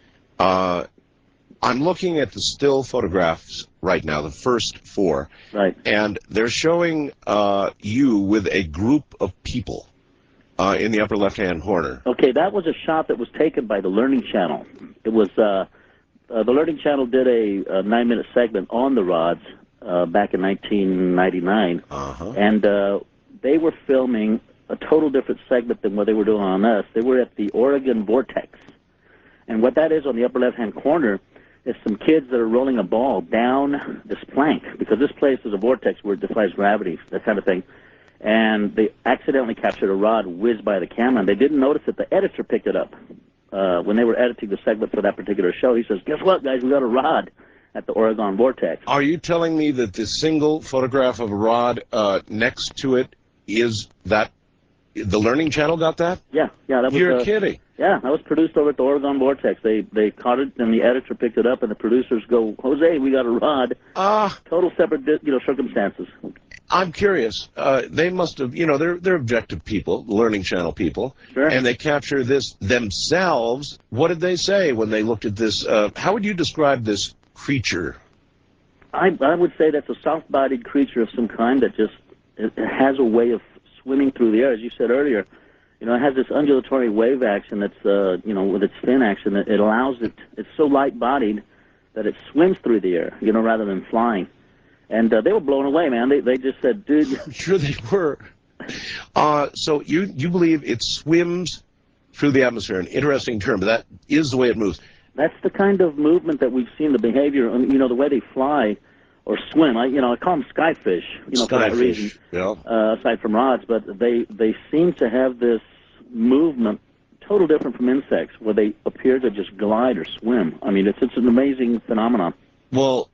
I'm looking at the still photographs right now, the first 4. Right. And they're showing you with a group of people in the upper left-hand corner. Okay, that was a shot that was taken by the Learning Channel. It was, the Learning Channel did a 9-minute segment on the rods back in 1999. Uh-huh. And they were filming a total different segment than what they were doing on us. They were at the Oregon Vortex. And what that is on the upper left-hand corner is some kids that are rolling a ball down this plank, because this place is a vortex where it defies gravity, that kind of thing. And they accidentally captured a rod whizzed by the camera, and they didn't notice that the editor picked it up. When they were editing the segment for that particular show, he says, "Guess what, guys? We got a rod at the Oregon Vortex." Are you telling me that the single photograph of a rod next to it is that the Learning Channel got that? Yeah, that was. You're kidding. Yeah, that was produced over at the Oregon Vortex. They caught it, and the editor picked it up, and the producers go, "Jose, we got a rod." Total separate, circumstances. I'm curious. They must have, they're objective people, Learning Channel people, sure. And they capture this themselves. What did they say when they looked at this? How would you describe this creature? I would say that's a soft-bodied creature of some kind that just it has a way of swimming through the air, as you said earlier. It has this undulatory wave action that's, with its fin action, it allows it, it's so light-bodied that it swims through the air, rather than flying. And they were blown away, man. They just said, dude. Sure they were. So you believe it swims through the atmosphere, an interesting term, but that is the way it moves. That's the kind of movement that we've seen, the behavior, the way they fly or swim. I call them skyfish, for that reason, aside from rods. But they seem to have this movement total different from insects, where they appear to just glide or swim. I mean, it's an amazing phenomenon. Well,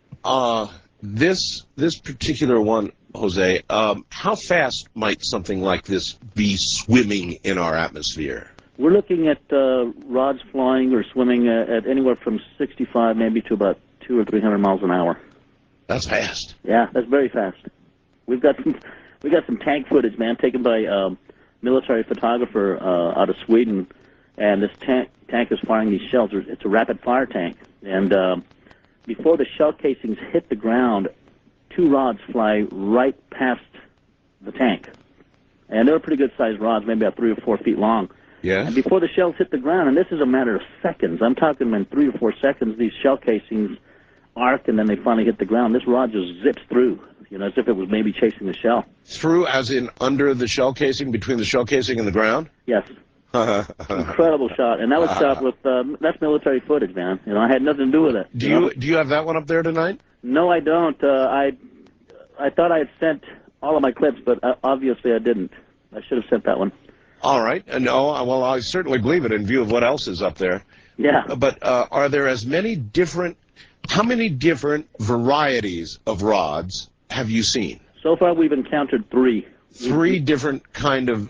this particular one, Jose, how fast might something like this be swimming in our atmosphere? We're looking at rods flying or swimming at anywhere from 65 maybe to about 200 or 300 miles an hour. That's fast. Yeah, that's very fast. We got some tank footage, man, taken by military photographer out of Sweden, and this tank is firing these shells. It's a rapid fire tank, and before the shell casings hit the ground, 2 rods fly right past the tank, and they're pretty good sized rods, maybe about 3 or 4 feet long. Yeah. And before the shells hit the ground, and this is a matter of seconds, I'm talking in 3 or 4 seconds, these shell casings arc, and then they finally hit the ground. This rod just zips through, you know, as if it was maybe chasing the shell. Through, as in under the shell casing, between the shell casing and the ground? Yes. Incredible shot, and that was shot with that's military footage, man. You know, I had nothing to do with it. Do you have that one up there tonight? No, I don't. I thought I had sent all of my clips, but obviously I didn't. I should have sent that one. All right. No, well, I certainly believe it in view of what else is up there. Yeah. But are there as many different? How many different varieties of rods have you seen? So far, we've encountered 3. 3 different kind of.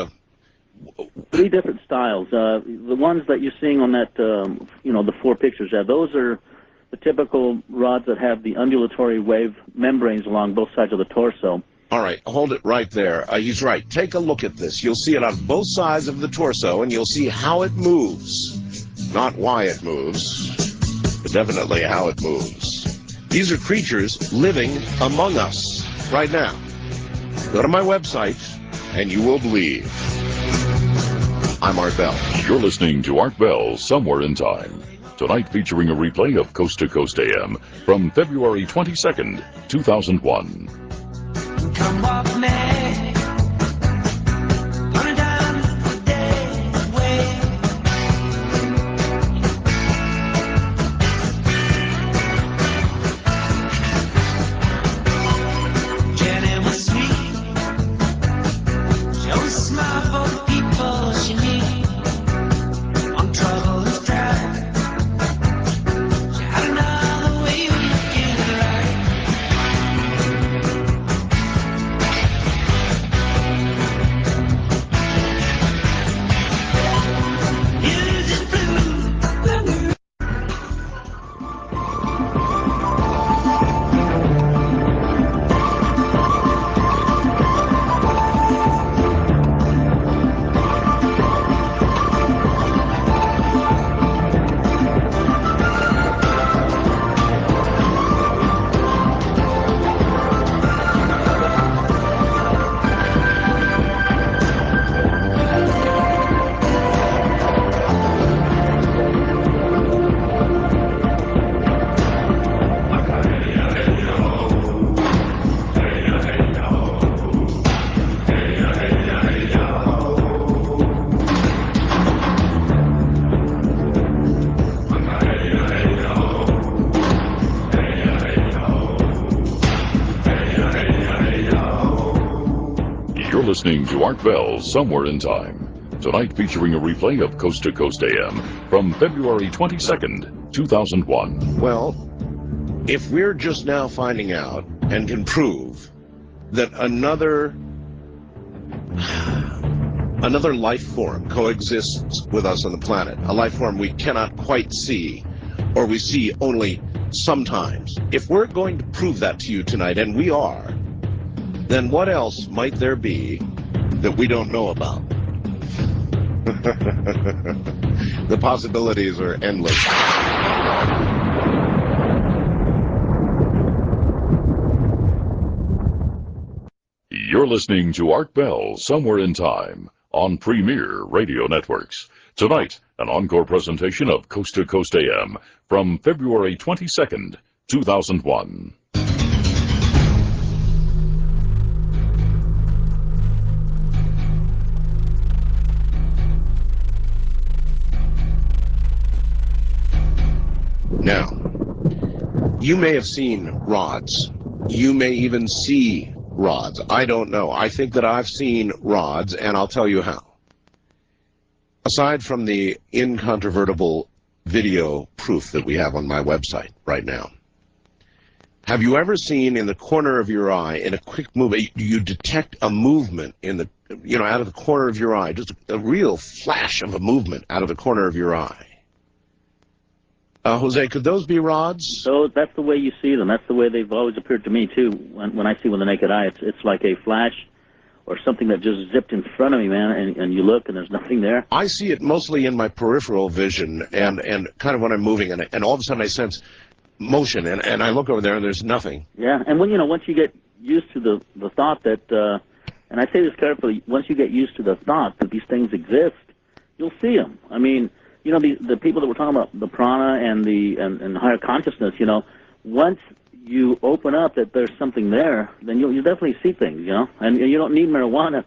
3 different styles. The ones that you're seeing on that, you know, the 4 pictures there, those are the typical rods that have the undulatory wave membranes along both sides of the torso. All right, hold it right there. He's right. Take a look at this. You'll see it on both sides of the torso, and you'll see how it moves. Not why it moves, but definitely how it moves. These are creatures living among us right now. Go to my website, and you will believe. I'm Art Bell. You're listening to Art Bell, Somewhere in Time. Tonight featuring a replay of Coast to Coast AM from February 22nd, 2001. Come walk me, running down the dead way. Jenny was sweet, she always smiled for the people she knew. On troubled drive, she had another way of looking at life. Listening to Art Bell, Somewhere in Time. Tonight featuring a replay of Coast to Coast AM from February 22nd, 2001. Well, if we're just now finding out and can prove that another life form coexists with us on the planet, a life form we cannot quite see, or we see only sometimes, if we're going to prove that to you tonight, and we are, then what else might there be that we don't know about? The possibilities are endless. You're listening to Art Bell, Somewhere in Time, on Premier Radio Networks. Tonight, an encore presentation of Coast to Coast AM from February 22nd, 2001. Now, you may have seen rods. You may even see rods. I don't know. I think that I've seen rods, and I'll tell you how. Aside from the incontrovertible video proof that we have on my website right now, have you ever seen in the corner of your eye, in a quick movement, you detect a movement in the, out of the corner of your eye, just a real flash of a movement out of the corner of your eye? Jose, could those be rods? So that's the way you see them. That's the way they've always appeared to me, too. When I see with the naked eye, it's like a flash or something that just zipped in front of me, man, and you look and there's nothing there. I see it mostly in my peripheral vision and kind of when I'm moving, and all of a sudden I sense motion, and I look over there and there's nothing. Yeah, and when once you get used to the thought that, and I say this carefully, once you get used to the thought that these things exist, you'll see them. I mean, the people that we're talking about, the prana and and higher consciousness, once you open up that there's something there, then you'll definitely see things, and you don't need marijuana,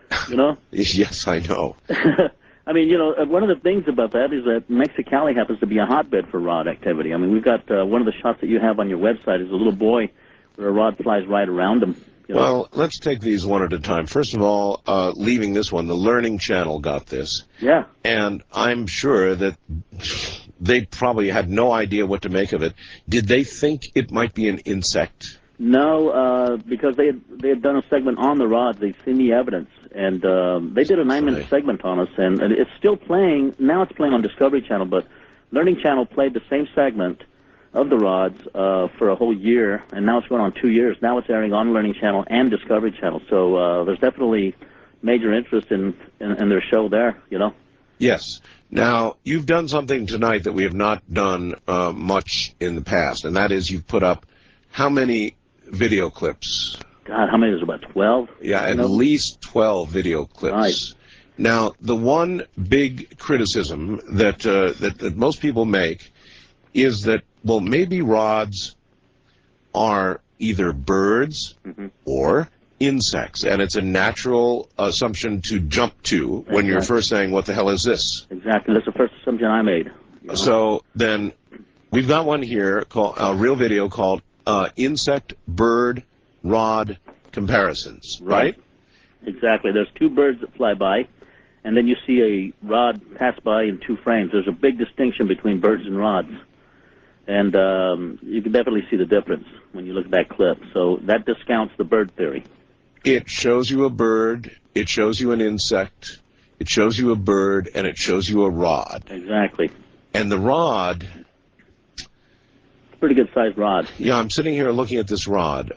Yes, I know. I mean, one of the things about that is that Mexicali happens to be a hotbed for rod activity. I mean, we've got one of the shots that you have on your website is a little boy where a rod flies right around him. Well, let's take these one at a time. First of all, leaving this one, the Learning Channel got this. Yeah. And I'm sure that they probably had no idea what to make of it. Did they think it might be an insect? No, because they had done a segment on the rods. They'd seen the evidence, and they did a 9-minute segment on us, and it's still playing. Now it's playing on Discovery Channel, but Learning Channel played the same segment of the rods for a whole year, and now it's going on 2 years. Now it's airing on Learning Channel and Discovery Channel, so there's definitely major interest in their show there, Yes. Now, you've done something tonight that we have not done much in the past, and that is you've put up how many video clips? God, how many? There's about 12? Yeah, at least 12 video clips. Right. Now, the one big criticism that most people make is that, well, maybe rods are either birds or insects, and it's a natural assumption to jump to when you're first saying, what the hell is this? Exactly. That's the first assumption I made. So then we've got one here, called a real video called Insect-Bird Rod Comparisons, right? Exactly. There's two birds that fly by, and then you see a rod pass by in 2 frames. There's a big distinction between birds and rods. And you can definitely see the difference when you look at that clip. So that discounts the bird theory. It shows you a bird, it shows you an insect, it shows you a bird, and it shows you a rod. Exactly. And the rod... It's a pretty good-sized rod. Yeah, I'm sitting here looking at this rod.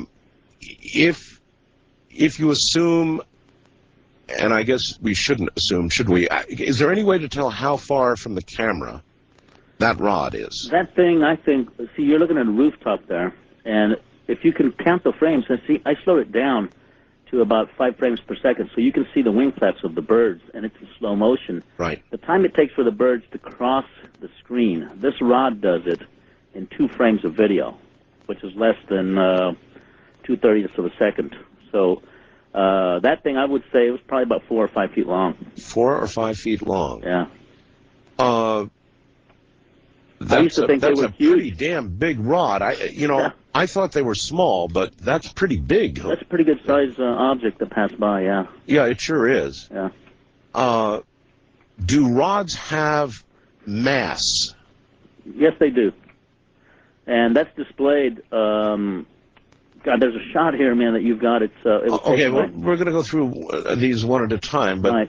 If you assume, and I guess we shouldn't assume, should we? Is there any way to tell how far from the camera that rod is? That thing, I think, see, you're looking at a rooftop there, and if you can count the frames, and see, I slowed it down to about 5 frames per second, so you can see the wing flaps of the birds, and it's in slow motion. Right. The time it takes for the birds to cross the screen, this rod does it in 2 frames of video, which is less than 2/30ths of a second. So that thing, I would say, it was probably about 4 or 5 feet long. 4 or 5 feet long. Yeah. I used to think they were huge. Pretty damn big rod. I thought they were small, but that's pretty big. That's a pretty good size object that passed by. Yeah. Yeah, it sure is. Yeah. Do rods have mass? Yes, they do. And that's displayed. God, there's a shot here, man, that you've got. It was okay, we're going to go through these one at a time, but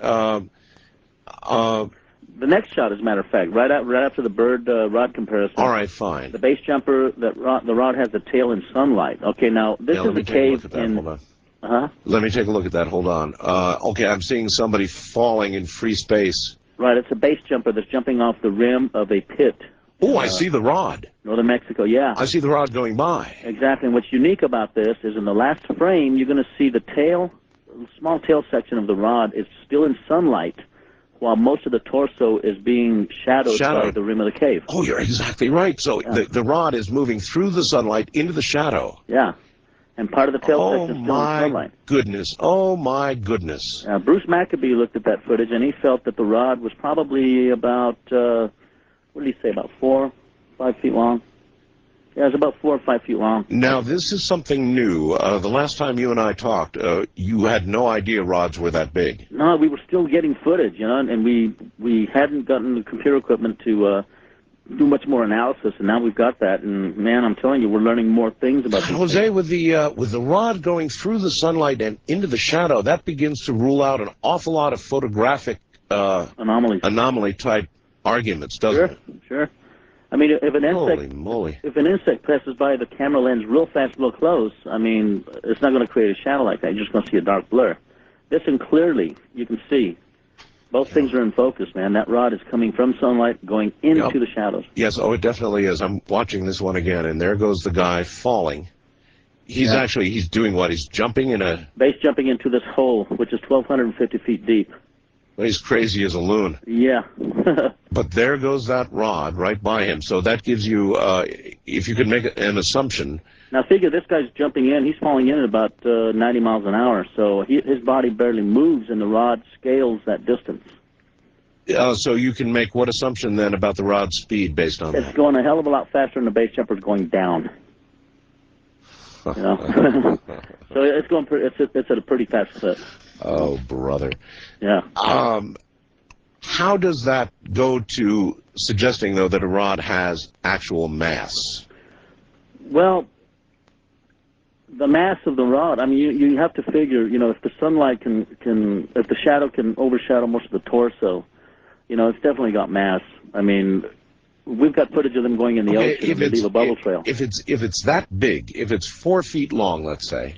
the next shot, as a matter of fact, right after the bird rod comparison. All right, fine. The base jumper, the rod has a tail in sunlight. Okay, now this is a cave in. Hold on. Let me take a look at that. Hold on. Okay, I'm seeing somebody falling in free space. Right, it's a base jumper that's jumping off the rim of a pit. Oh, I see the rod. Northern Mexico, yeah. I see the rod going by. Exactly, and what's unique about this is in the last frame, you're going to see the tail, the small tail section of the rod is still in sunlight, while most of the torso is being shadowed by the rim of the cave. Oh, you're exactly right. So the rod is moving through the sunlight into the shadow. Yeah, and part of the tail section is still in sunlight. Oh, my goodness. Bruce Maccabee looked at that footage, and he felt that the rod was probably about... what did he say, about 4 or 5 feet long? Yeah, it was about 4 or 5 feet long. Now, this is something new. The last time you and I talked, you had no idea rods were that big. No, we were still getting footage, and we hadn't gotten the computer equipment to do much more analysis, and now we've got that. And, man, I'm telling you, we're learning more things about these Jose, things. with the rod going through the sunlight and into the shadow, that begins to rule out an awful lot of photographic anomaly-type arguments, doesn't it? Sure. I mean, if an Holy moly. insect passes by the camera lens real fast, real close, I mean, it's not going to create a shadow like that. You're just going to see a dark blur. This one clearly, you can see. Both things are in focus, man. That rod is coming from sunlight, going into the shadows. Yes, oh, it definitely is. I'm watching this one again, and there goes the guy falling. He's actually, he's doing what? He's jumping in a... Base jumping into this hole, which is 1,250 feet deep. He's crazy as a loon. Yeah. But there goes that rod right by him. So that gives you, if you could make an assumption... Now figure this guy's jumping in. He's falling in at about 90 miles an hour. So his body barely moves, and the rod scales that distance. So you can make what assumption then about the rod's speed based on that? It's going a hell of a lot faster than the base jumper's going down. You know? So it's going. It's at a pretty fast clip. Oh, brother. Yeah. How does that go to suggesting, though, that a rod has actual mass? Well, the mass of the rod, I mean, you have to figure, you know, if the sunlight if the shadow can overshadow most of the torso, you know, it's definitely got mass. I mean, we've got footage of them going in the ocean and they leave a bubble trail. If it's that big, if it's 4 feet long, let's say,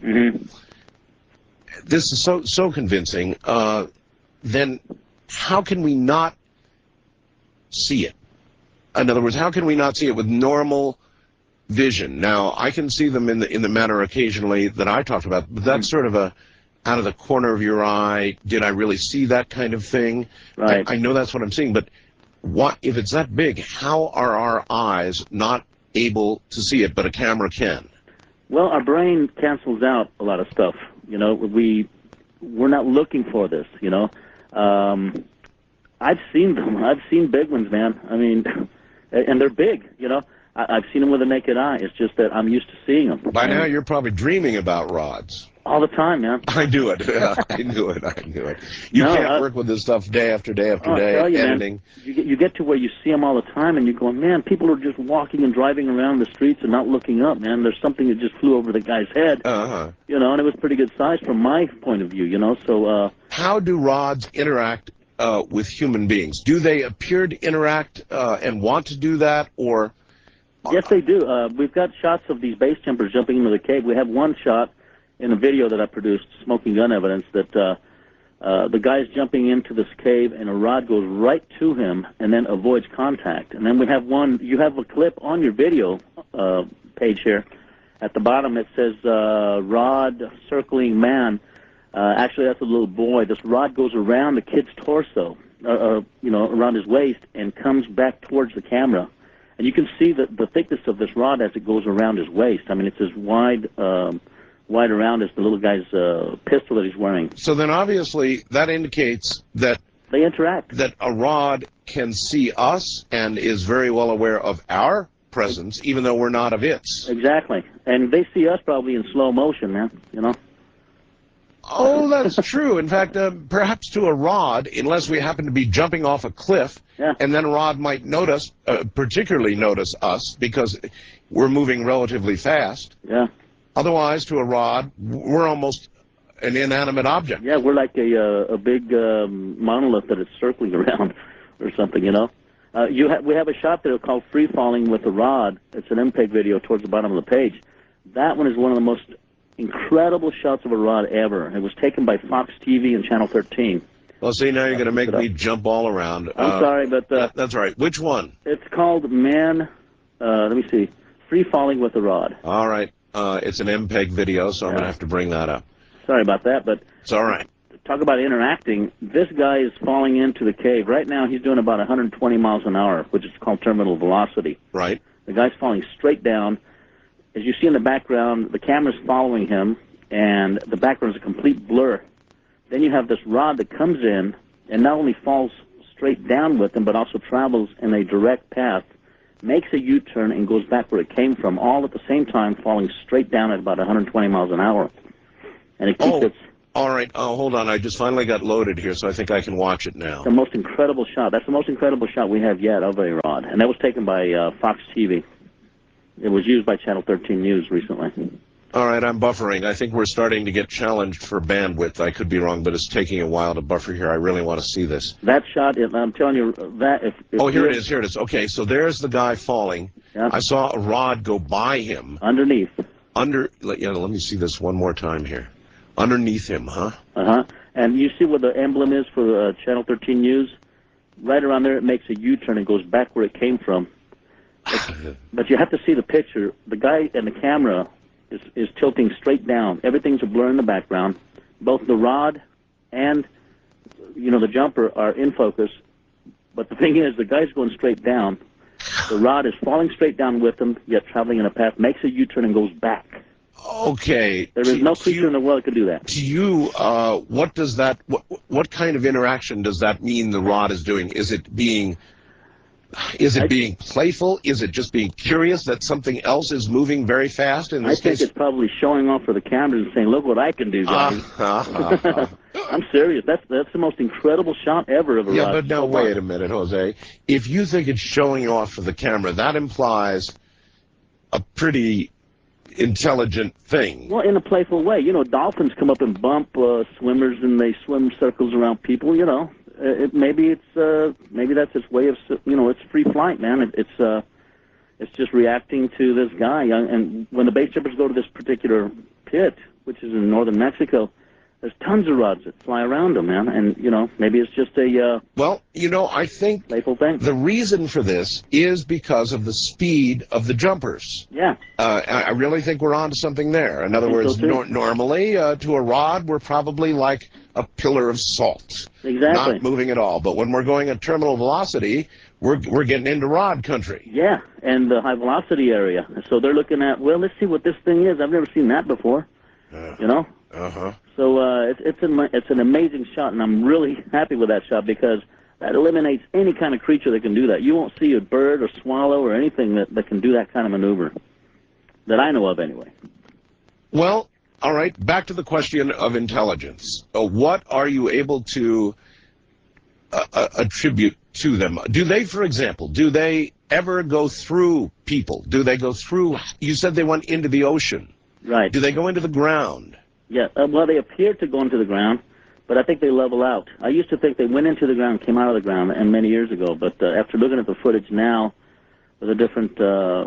this is so convincing, then how can we not see it? In other words, how can we not see it with normal vision? Now, I can see them in the manner occasionally that I talked about, but that's sort of a out of the corner of your eye. Did I really see that kind of thing? Right. I know that's what I'm seeing, but what if it's that big? How are our eyes not able to see it, but a camera can? Well, our brain cancels out a lot of stuff. You know, we're not looking for this. You know, I've seen them. I've seen big ones, man. I mean, and they're big. You know. I've seen them with the naked eye. It's just that I'm used to seeing them. By now, you're probably dreaming about rods. All the time, man. I knew it. I knew it. You can't work with this stuff day after day after day, I tell you, editing. Man, you get to where you see them all the time, and you go, man, people are just walking and driving around the streets and not looking up, man. There's something that just flew over the guy's head. You know, and it was pretty good size from my point of view, you know. So, how do rods interact with human beings? Do they appear to interact and want to do that, or... Yes, they do. We've got shots of these base jumpers jumping into the cave. We have one shot in a video that I produced, Smoking Gun Evidence, that the guy's jumping into this cave and a rod goes right to him and then avoids contact. And then we have one, you have a clip on your video page here. At the bottom it says rod circling man. Actually, that's a little boy. This rod goes around the kid's torso, you know, around his waist and comes back towards the camera. And you can see the thickness of this rod as it goes around his waist. I mean, it's as wide around as the little guy's pistol that he's wearing. So then obviously that indicates that they interact. That a rod can see us and is very well aware of our presence, even though we're not of its. Exactly. And they see us probably in slow motion, man, you know? Oh, that's true. In fact, perhaps to a rod, unless we happen to be jumping off a cliff, and then a rod might notice, particularly notice us, because we're moving relatively fast. Yeah. Otherwise, to a rod, we're almost an inanimate object. Yeah, we're like a big monolith that it's circling around or something, you know? We have a shot there called Free Falling with a Rod. It's an MPEG video towards the bottom of the page. That one is one of the most incredible shots of a rod ever. It was taken by Fox TV and Channel 13. Well, see, now you're going to make me jump all around. I'm sorry, but... that's all right. Which one? It's called Man... let me see. Free Falling with a Rod. All right. It's an MPEG video, so I'm going to have to bring that up. Sorry about that, but... It's all right. Talk about interacting. This guy is falling into the cave. Right now, he's doing about 120 miles an hour, which is called terminal velocity. Right. The guy's falling straight down. As you see in the background, the camera's following him, and the background is a complete blur. Then you have this rod that comes in and not only falls straight down with him, but also travels in a direct path, makes a U-turn, and goes back where it came from, all at the same time falling straight down at about 120 miles an hour. And it keeps its... All right. Oh, hold on. I just finally got loaded here, so I think I can watch it now. The most incredible shot. That's the most incredible shot we have yet of a rod, and that was taken by Fox TV. It was used by Channel 13 News recently. All right, I'm buffering. I think we're starting to get challenged for bandwidth. I could be wrong, but it's taking a while to buffer here. I really want to see this. That shot, I'm telling you, that if Oh, here it is. Here it is. Okay, so there's the guy falling. Yeah. I saw a rod go by him. Underneath. Let me see this one more time here. Underneath him, huh? Uh-huh. And you see what the emblem is for the Channel 13 News? Right around there, it makes a U-turn and goes back where it came from. But you have to see the picture. The guy and the camera is tilting straight down. Everything's a blur in the background. Both the rod and, the jumper are in focus. But the thing is, the guy's going straight down. The rod is falling straight down with him, yet traveling in a path, makes a U-turn and goes back. Okay. There is no creature in the world that could do that. To you, what does that? What kind of interaction does that mean the rod is doing? Is it being playful? Is it just being curious that something else is moving very fast? In this I think case? it's probably showing off for the cameras and saying, "Look what I can do, guys." I'm serious. That's the most incredible shot ever of a rod. Yeah, but now wait a minute, Jose. If you think it's showing off for the camera, that implies a pretty intelligent thing. Well, in a playful way. Dolphins come up and bump swimmers, and they swim circles around people. Maybe that's its way of, it's free flight, man. It's just reacting to this guy. And when the base jumpers go to this particular pit, which is in northern Mexico, there's tons of rods that fly around them, man. And, maybe it's just a I think playful thing. The reason for this is because of the speed of the jumpers. Yeah. I really think we're on to something there. In other words, normally to a rod, we're probably like a pillar of salt. Exactly. Not moving at all. But when we're going at terminal velocity, we're getting into rod country. Yeah, and the high velocity area. So they're looking at, let's see what this thing is. I've never seen that before. Uh-huh. So it's an amazing shot, and I'm really happy with that shot because that eliminates any kind of creature that can do that. You won't see a bird or swallow or anything that can do that kind of maneuver, that I know of anyway. Well, all right, back to the question of intelligence. What are you able to attribute to them? Do they, for example, ever go through people? Do they go through, you said they went into the ocean. Right. Do they go into the ground? Yeah, they appear to go into the ground, but I think they level out. I used to think they went into the ground, came out of the ground, and many years ago, but after looking at the footage now with a different,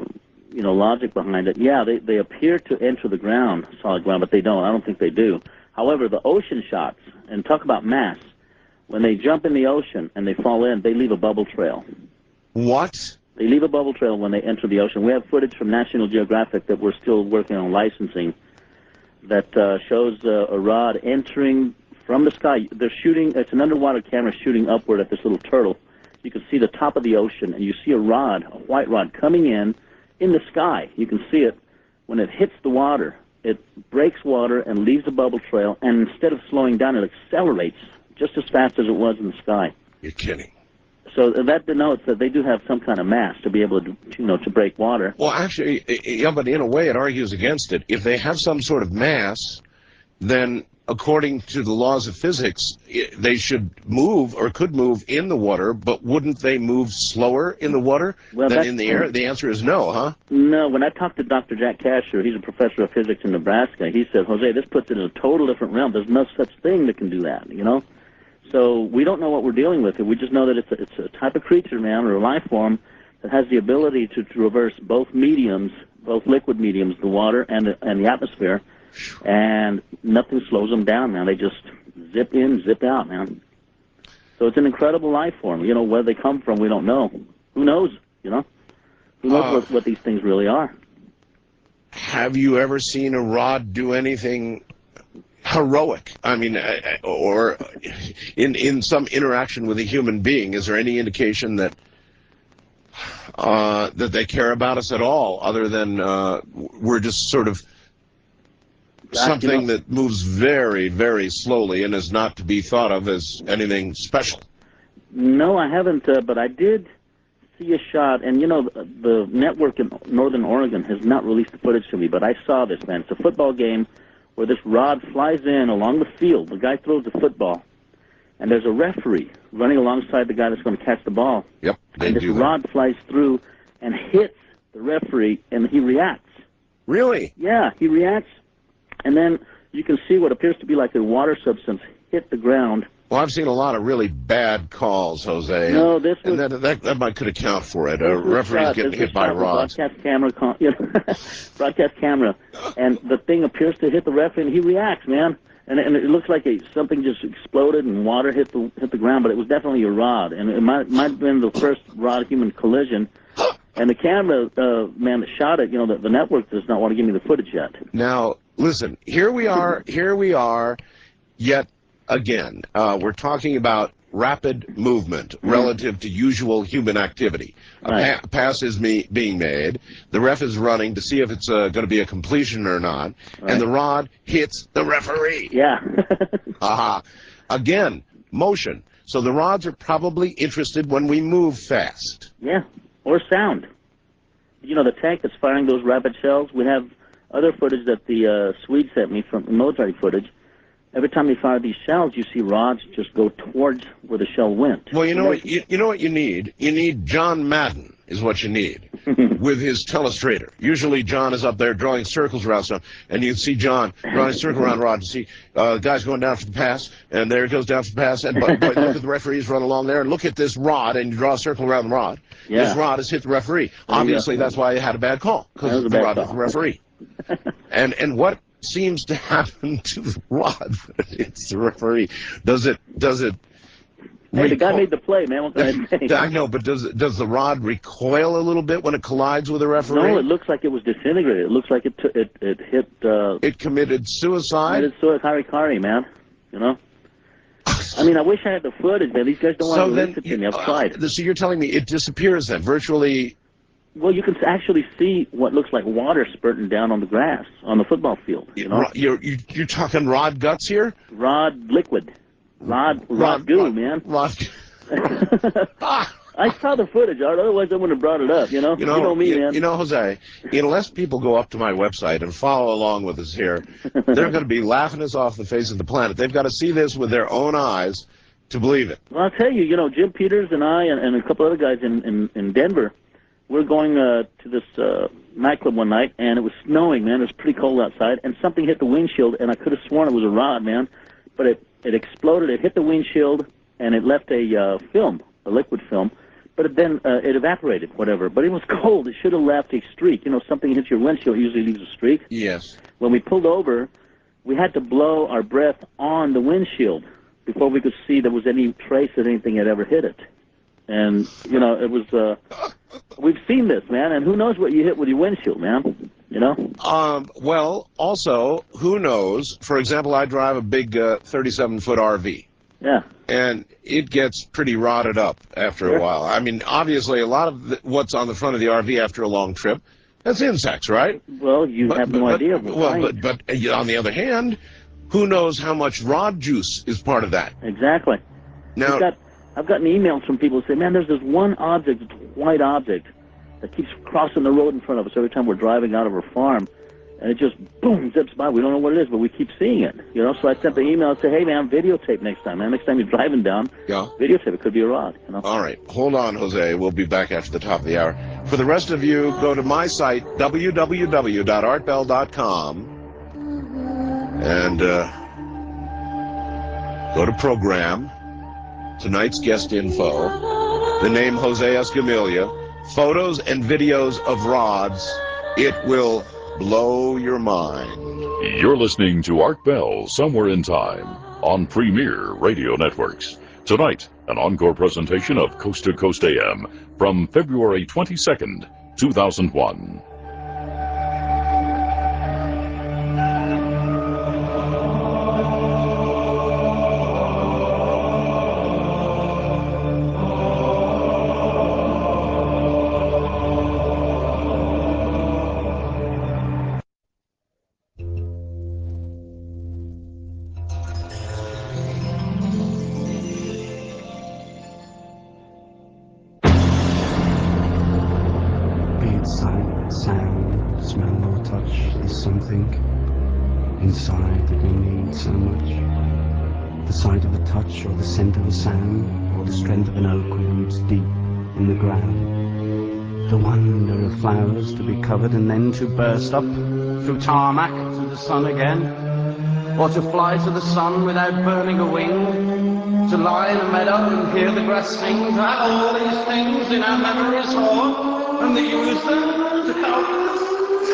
logic behind it, yeah, they appear to enter the ground, solid ground, but they don't. I don't think they do. However, the ocean shots, and talk about mass, when they jump in the ocean and they fall in, they leave a bubble trail. What? They leave a bubble trail when they enter the ocean. We have footage from National Geographic that we're still working on licensing that shows a rod entering from the sky. They're shooting, it's an underwater camera shooting upward at this little turtle. You can see the top of the ocean, and you see a rod, a white rod, coming in the sky. You can see it. When it hits the water, it breaks water and leaves a bubble trail, and instead of slowing down, it accelerates just as fast as it was in the sky. You're kidding. So that denotes that they do have some kind of mass to be able to, to break water. Well, actually, yeah, but in a way it argues against it. If they have some sort of mass, then according to the laws of physics, they should move or could move in the water, but wouldn't they move slower in the water than in the air? The answer is no, huh? No. When I talked to Dr. Jack Kasher, he's a professor of physics in Nebraska, he said, Jose, this puts it in a total different realm. There's no such thing that can do that, So we don't know what we're dealing with. We just know that it's a type of creature, man, or a life form that has the ability to traverse both mediums, both liquid mediums, the water and the atmosphere, and nothing slows them down, man. They just zip in, zip out, man. So it's an incredible life form. Where they come from, we don't know. Who knows, Who knows what these things really are? Have you ever seen a rod do anything heroic? I mean, or in some interaction with a human being? Is there any indication that they care about us at all, other than we're just sort of something that moves very, very slowly and is not to be thought of as anything special? No, I haven't, but I did see a shot, and the network in Northern Oregon has not released the footage to me, but I saw this, man. It's a football game where this rod flies in along the field. The guy throws the football, and there's a referee running alongside the guy that's going to catch the ball. Yep, they do. And this rod flies through and hits the referee, and he reacts. Really? Yeah, he reacts, and then you can see what appears to be like a water substance hit the ground. Well, I've seen a lot of really bad calls, Jose. No, this was... And that might could account for it. Referees getting hit by rods. Broadcast camera, broadcast camera. And the thing appears to hit the referee, and he reacts, man. And it looks like something just exploded and water hit the ground, but it was definitely a rod. And it might have been the first rod-human collision. And the camera man that shot it, the network does not want to give me the footage yet. Now, listen, here we are, yet again. We're talking about rapid movement relative to usual human activity. A pass is being made. The ref is running to see if it's going to be a completion or not, and the rod hits the referee. Yeah. Again, motion. So the rods are probably interested when we move fast. Yeah, or sound. The tank that's firing those rapid shells, we have other footage that the Swedes sent me from military footage. Every time they fire these shells, you see rods just go towards where the shell went. Well, you know what you need? You need John Madden is what you need with his telestrator. Usually John is up there drawing circles around stuff, and you see John drawing a circle around rod. You see the guy's going down for the pass, and there he goes down for the pass, and but look at the referees run along there, and look at this rod, and you draw a circle around the rod. Yeah. This rod has hit the referee. Obviously, that's why he had a bad call, because the rod hit the referee. And what seems to happen to the rod when it hits the referee? Does it Hey, the guy made the play, man. What can I say? I know, but does the rod recoil a little bit when it collides with a referee? No, it looks like it was disintegrated. It looks like it hit... it committed suicide? Committed suicide, Harikari, man. I mean, I wish I had the footage, man. These guys don't want to listen to me. I've tried. So you're telling me it disappears then, virtually... Well, you can actually see what looks like water spurting down on the grass, on the football field. You're talking rod guts here? Rod liquid. Rod goo, man. Rod. I saw the footage, Art. Otherwise, I wouldn't have brought it up. You know me, man. Jose. Unless people go up to my website and follow along with us here, they're going to be laughing us off the face of the planet. They've got to see this with their own eyes to believe it. Well, I'll tell you. Jim Peters and I and a couple other guys in Denver. We're going to this nightclub one night, and it was snowing, man. It was pretty cold outside, and something hit the windshield, and I could have sworn it was a rod, man. But it exploded. It hit the windshield, and it left a liquid film. But then it evaporated, whatever. But it was cold. It should have left a streak. Something hits your windshield, it usually leaves a streak. Yes. When we pulled over, we had to blow our breath on the windshield before we could see there was any trace that anything had ever hit it. And, it was... We've seen this, man, and who knows what you hit with your windshield, man, Well, also, who knows? For example, I drive a big 37-foot RV. Yeah. And it gets pretty rotted up after a while. I mean, obviously, a lot of what's on the front of the RV after a long trip, that's insects, right? Well, you have no idea. But on the other hand, who knows how much rod juice is part of that? Exactly. Now... I've gotten emails from people who say, man, there's this one object, this white object, that keeps crossing the road in front of us every time we're driving out of our farm, and it just, boom, zips by. We don't know what it is, but we keep seeing it. So I sent the email and said, hey, man, videotape next time, man. Next time you're driving down, videotape. It could be a rod, All right. Hold on, Jose. We'll be back after the top of the hour. For the rest of you, go to my site, www.artbell.com, and go to program. Tonight's guest info, the name Jose Escamilla, photos and videos of rods. It will blow your mind. You're listening to Art Bell, Somewhere in Time, on Premier Radio Networks. Tonight, an encore presentation of Coast to Coast AM from February 22nd, 2001. Inside that you need so much. The sight of a touch, or the scent of a sound, or the strength of an oak roots deep in the ground. The wonder of flowers to be covered and then to burst up through tarmac to the sun again, or to fly to the sun without burning a wing, to lie in a meadow and hear the grass sing, to have all these things in our memories stored, and to use them to help us.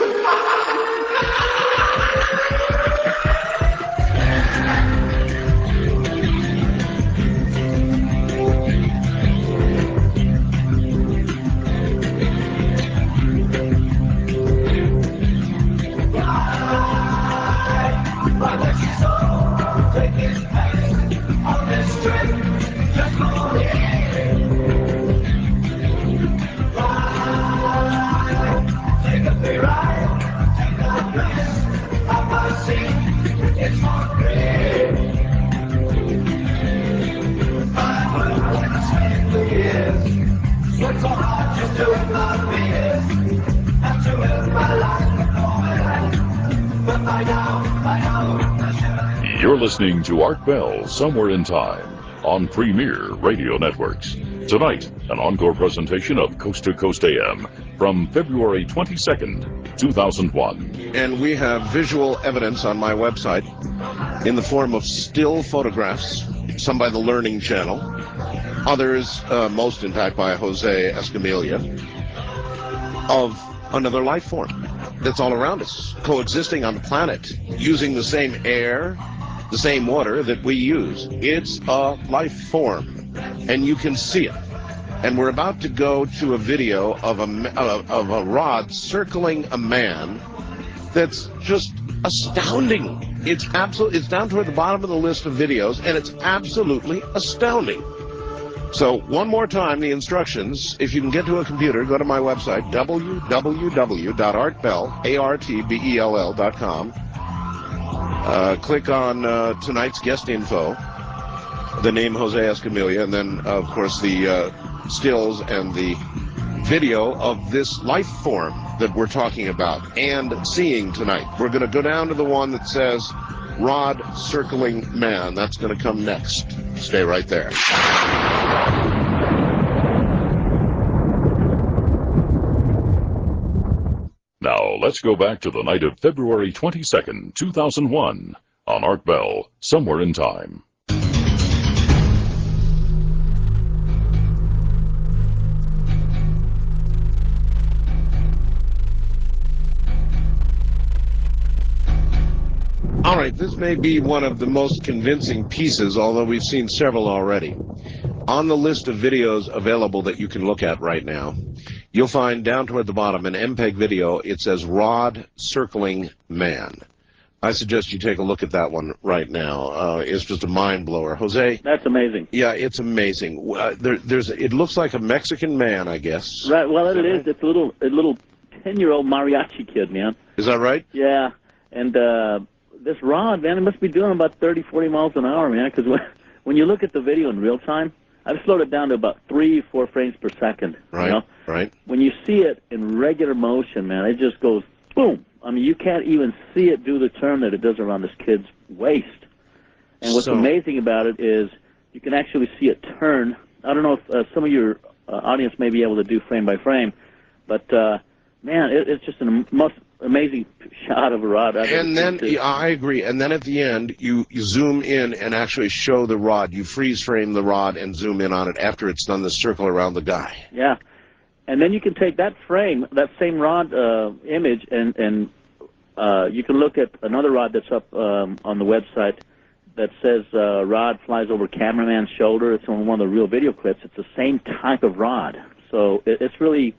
You're listening to Art Bell, Somewhere in Time, on Premier Radio Networks. Tonight, an encore presentation of Coast to Coast AM from February 22nd, 2001. And we have visual evidence on my website in the form of still photographs, some by the Learning Channel, others, most in fact by Jose Escamilla, of another life form that's all around us, coexisting on the planet, using the same air, the same water that we use. It's a life form, and you can see it. And we're about to go to a video of a rod circling a man that's just astounding. It's down toward the bottom of the list of videos, and it's absolutely astounding. So one more time, the instructions. If you can get to a computer, go to my website, www.artbell.com. Click on tonight's guest info, the name Jose Escamilla, and then, of course, the stills and the video of this life form that we're talking about and seeing tonight. We're going to go down to the one that says Rod Circling Man. That's going to come next. Stay right there. Now, let's go back to the night of February 22nd, 2001, on Art Bell, Somewhere in Time. All right, this may be one of the most convincing pieces, although we've seen several already. On the list of videos available that you can look at right now, you'll find down toward the bottom an MPEG video. It says Rod Circling Man. I suggest you take a look at that one right now. It's just a mind blower. Jose? That's amazing. Yeah, it's amazing. It looks like a Mexican man, I guess. Right, well, it is. It's a little 10-year-old mariachi kid, man. Is that right? Yeah, and this rod, man, it must be doing about 30, 40 miles an hour, man, because when you look at the video in real time, I've slowed it down to about 3-4 frames per second. Right, you know? right. When you see it in regular motion, man, it just goes boom. I mean, you can't even see it do the turn that it does around this kid's waist. And what's amazing about it is you can actually see it turn. I don't know if some of your audience may be able to do frame by frame, but, man, it's just the most amazing shot of a rod. And then, I agree, and then at the end, you zoom in and actually show the rod. You freeze frame the rod and zoom in on it after it's done the circle around the guy. Yeah, and then you can take that frame, that same rod image, and you can look at another rod that's up on the website that says rod flies over cameraman's shoulder. It's on one of the real video clips. It's the same type of rod. So it's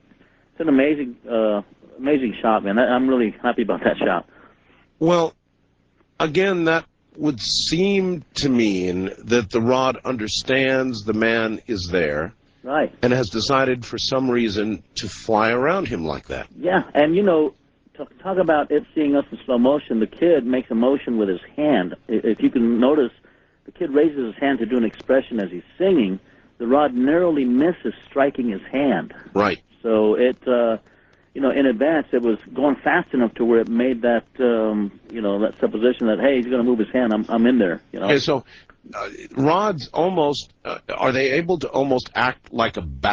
an amazing amazing shot, man. I'm really happy about that shot. Well, again, that would seem to mean that the rod understands the man is there. Right. And has decided for some reason to fly around him like that. Yeah, and you know, talk about it seeing us in slow motion. The kid makes a motion with his hand. If you can notice, the kid raises his hand to do an expression as he's singing. The rod narrowly misses striking his hand. Right. So it, you know, in advance, it was going fast enough to where it made that, you know, that supposition that, hey, he's going to move his hand. I'm in there. You know. Okay, so rods almost are they able to almost act like a bat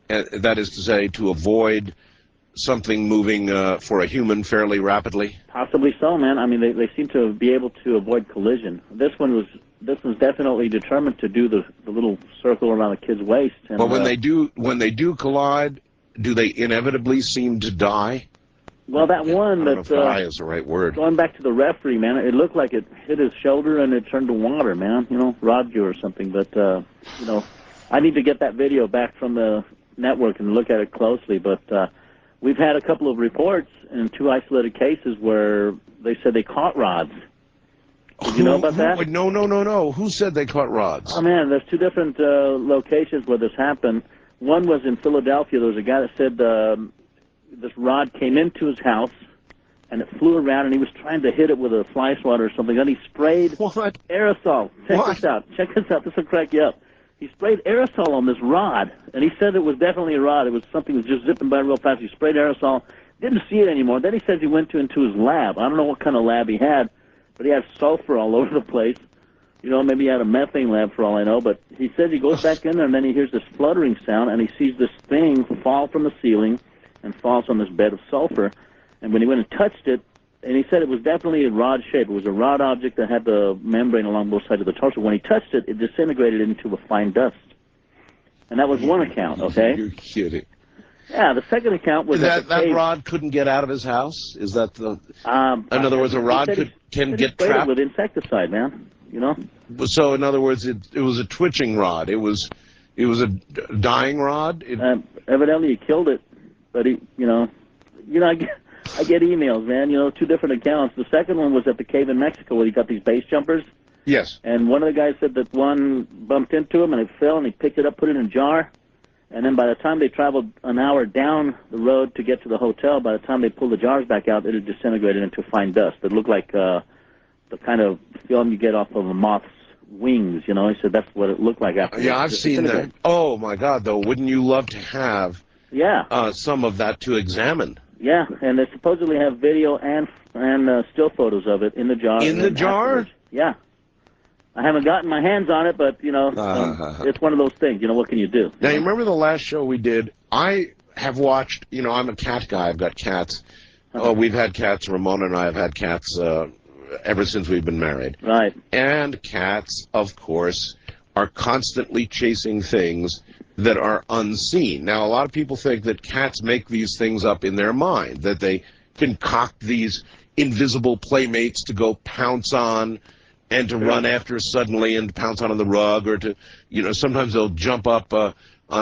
That is to say, to avoid something moving for a human fairly rapidly? Possibly so, man. I mean, they seem to be able to avoid collision. This was definitely determined to do the little circle around a kid's waist. And, but when they do collide, do they inevitably seem to die? Well, that one I don't know if die is the right word. Going back to the referee, man, it looked like it hit his shoulder and it turned to water, man. You know, robbed you or something. But you know, I need to get that video back from the network and look at it closely. But we've had a couple of reports in 2 isolated cases where they said they caught rods. Did you know about that? No. Who said they caught rods? Oh, man, there's 2 different locations where this happened. One was in Philadelphia. There was a guy that said this rod came into his house, and it flew around, and he was trying to hit it with a fly swatter or something. Then he sprayed aerosol. Check this out. This will crack you up. He sprayed aerosol on this rod, and he said it was definitely a rod. It was something that was just zipping by real fast. He sprayed aerosol, didn't see it anymore. Then he says he went into his lab. I don't know what kind of lab he had, but he had sulfur all over the place. You know, maybe he had a methane lab for all I know, but he says he goes back in there, and then he hears this fluttering sound, and he sees this thing fall from the ceiling and falls on this bed of sulfur. And when he went and touched it, and he said it was definitely a rod shape. It was a rod object that had the membrane along both sides of the torso. When he touched it, it disintegrated into a fine dust. And that was one account, okay? You're kidding. Yeah, the second account was that rod couldn't get out of his house? Is that the... in other words, a rod can get trapped? With insecticide, man, you know? So, in other words, it was a twitching rod. It was a dying rod? Evidently he killed it, but he, you know, I get emails, man, you know, 2 different accounts. The second one was at the cave in Mexico where he got these base jumpers. Yes. And one of the guys said that one bumped into him and it fell and he picked it up, put it in a jar. And then by the time they traveled an hour down the road to get to the hotel, by the time they pulled the jars back out, it had disintegrated into fine dust. It looked like the kind of film you get off of a moth's wings, you know. He said that's what it looked like after. Yeah, I've seen that. Oh, my God, though. Wouldn't you love to have some of that to examine? Yeah, and they supposedly have video and still photos of it in the jar. In the jar? Afterwards. Yeah. I haven't gotten my hands on it, but, you know, it's one of those things. You know, what can you do? Now, you remember the last show we did? I have watched, you know, I'm a cat guy. I've got cats. Oh, we've had cats. Ramona and I have had cats ever since we've been married. Right. And cats, of course, are constantly chasing things that are unseen. Now, a lot of people think that cats make these things up in their mind, that they concoct these invisible playmates to go pounce on and to run after suddenly and pounce on the rug, or to, you know, sometimes they'll jump up at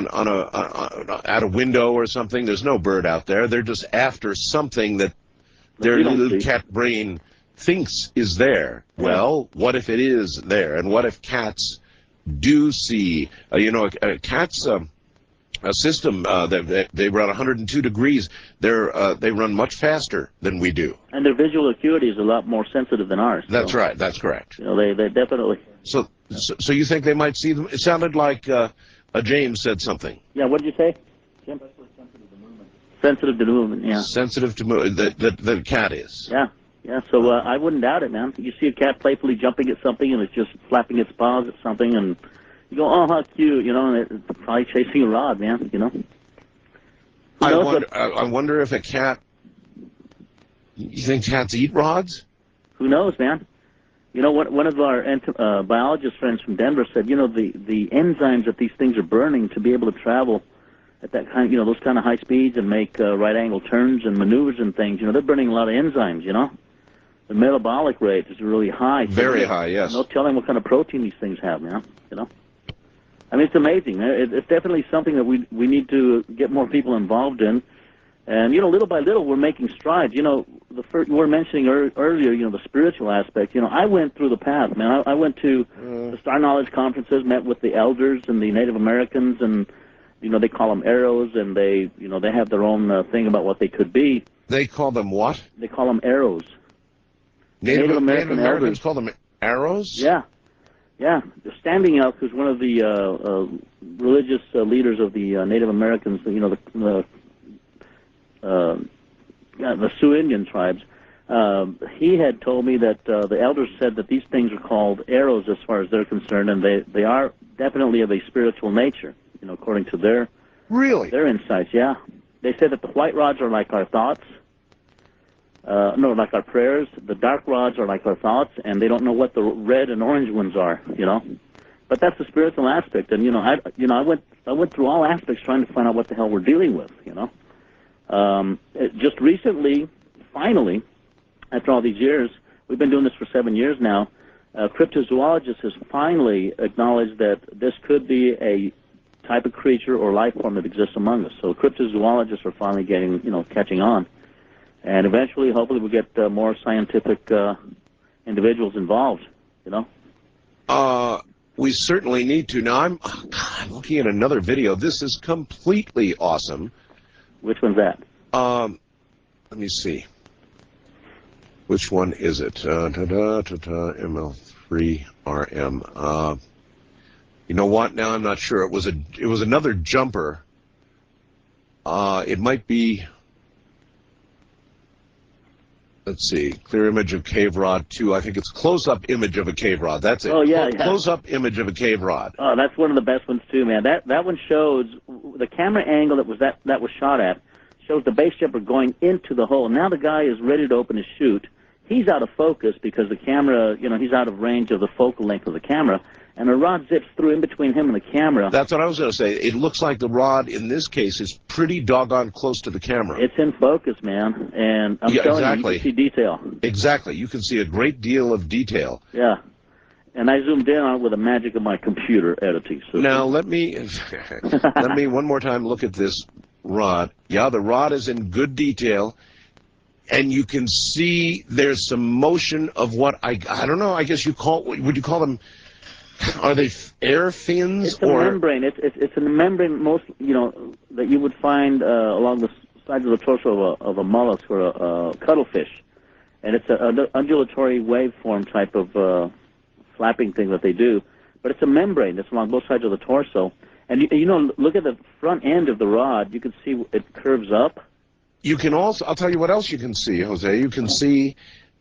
a window or something. There's no bird out there. They're just after something that their little cat brain thinks is there. Well, what if it is there? And what if cats do see, you know, a cat's a system they run 102 degrees. They run much faster than we do. And their visual acuity is a lot more sensitive than ours. That's right. That's correct. You know, they definitely. So you think they might see them? It sounded like James said something. Yeah. What did you say, Jim? Sensitive to movement. Yeah. Sensitive to movement. The cat is. Yeah. Yeah, so I wouldn't doubt it, man. You see a cat playfully jumping at something, and it's just flapping its paws at something, and you go, oh, how cute, you know, and it's probably chasing a rod, man, you know. I wonder if a cat, you think cats eat rods? Who knows, man. You know, one of our biologist friends from Denver said, you know, the enzymes that these things are burning to be able to travel at that kind, you know, those kind of high speeds and make right-angle turns and maneuvers and things, you know, they're burning a lot of enzymes, you know. The metabolic rate is really high. Very high, yes. No telling what kind of protein these things have, man. You know, I mean, it's amazing. It's definitely something that we need to get more people involved in, and you know, little by little, we're making strides. You know, you were mentioning earlier, you know, the spiritual aspect. You know, I went through the path, man. I went to the Star Knowledge conferences, met with the elders and the Native Americans, and you know, they call them arrows, and they have their own thing about what they could be. They call them what? They call them arrows. Native Americans call them arrows? Yeah. Yeah. The Standing Elk, who's one of the religious leaders of the Native Americans, you know, the Sioux Indian tribes, he had told me that the elders said that these things are called arrows as far as they're concerned, and they are definitely of a spiritual nature, you know, according to their Really? Their insights, yeah. They say that the white rods are like our thoughts. Like our prayers. The dark rods are like our thoughts, and they don't know what the red and orange ones are, you know. But that's the spiritual aspect, and I went through all aspects trying to find out what the hell we're dealing with, you know. Just recently, finally, after all these years, we've been doing this for 7 years now. Cryptozoologist has finally acknowledged that this could be a type of creature or life form that exists among us. So cryptozoologists are finally catching on. And eventually, hopefully, we'll get more scientific individuals involved, you know? We certainly need to. Now, I'm looking at another video. This is completely awesome. Which one's that? Let me see. Which one is it? ML3RM. You know what? Now I'm not sure. It was another jumper. It might be. Let's see. Clear image of cave rod 2. I think it's close-up image of a cave rod. That's it. Oh yeah, Close-up image of a cave rod. Oh, that's one of the best ones too, man. That one shows the camera angle that was shot at shows the base jumper going into the hole. Now the guy is ready to open his chute. He's out of focus because the camera, he's out of range of the focal length of the camera, and the rod zips through in between him and the camera. That's what I was going to say. It looks like the rod, in this case, is pretty doggone close to the camera. It's in focus, man, and I'm telling you, you can see detail. Exactly. You can see a great deal of detail. Yeah. And I zoomed in on it with the magic of my computer editing. So now, let me one more time look at this rod. Yeah, the rod is in good detail. And you can see there's some motion of what I don't know. I guess would you call them? Are they air fins or a membrane? It's a membrane that you would find along the sides of the torso of a mollusk or a cuttlefish, and it's an undulatory waveform type of flapping thing that they do. But it's a membrane that's along both sides of the torso, and look at the front end of the rod. You can see it curves up. You can also, I'll tell you what else you can see, Jose. You can see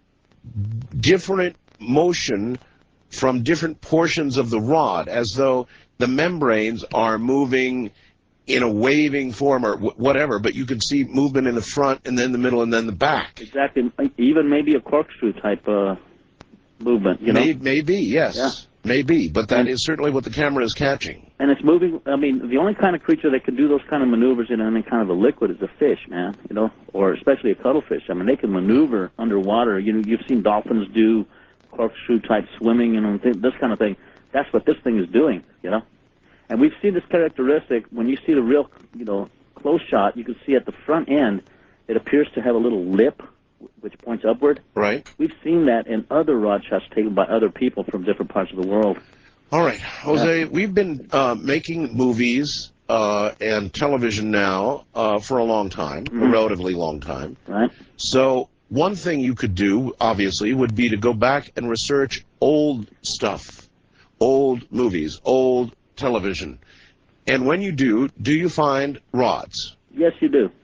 different motion from different portions of the rod, as though the membranes are moving in a waving form or whatever, but you can see movement in the front and then the middle and then the back. Exactly. Even maybe a corkscrew type movement, Maybe, yes. Yeah. Maybe, but that is certainly what the camera is catching. And it's moving. I mean, the only kind of creature that can do those kind of maneuvers in any kind of a liquid is a fish, man, or especially a cuttlefish. I mean, they can maneuver underwater. You've seen dolphins do corkscrew-type swimming, this kind of thing. That's what this thing is doing, And we've seen this characteristic. When you see the real, close shot, you can see at the front end, it appears to have a little lip which points upward. Right. We've seen that in other rod shots taken by other people from different parts of the world. All right, Jose, we've been making movies and television now for a long time, a relatively long time. Right. So one thing you could do, obviously, would be to go back and research old stuff, old movies, old television. And when you do you find rods? Yes, you do.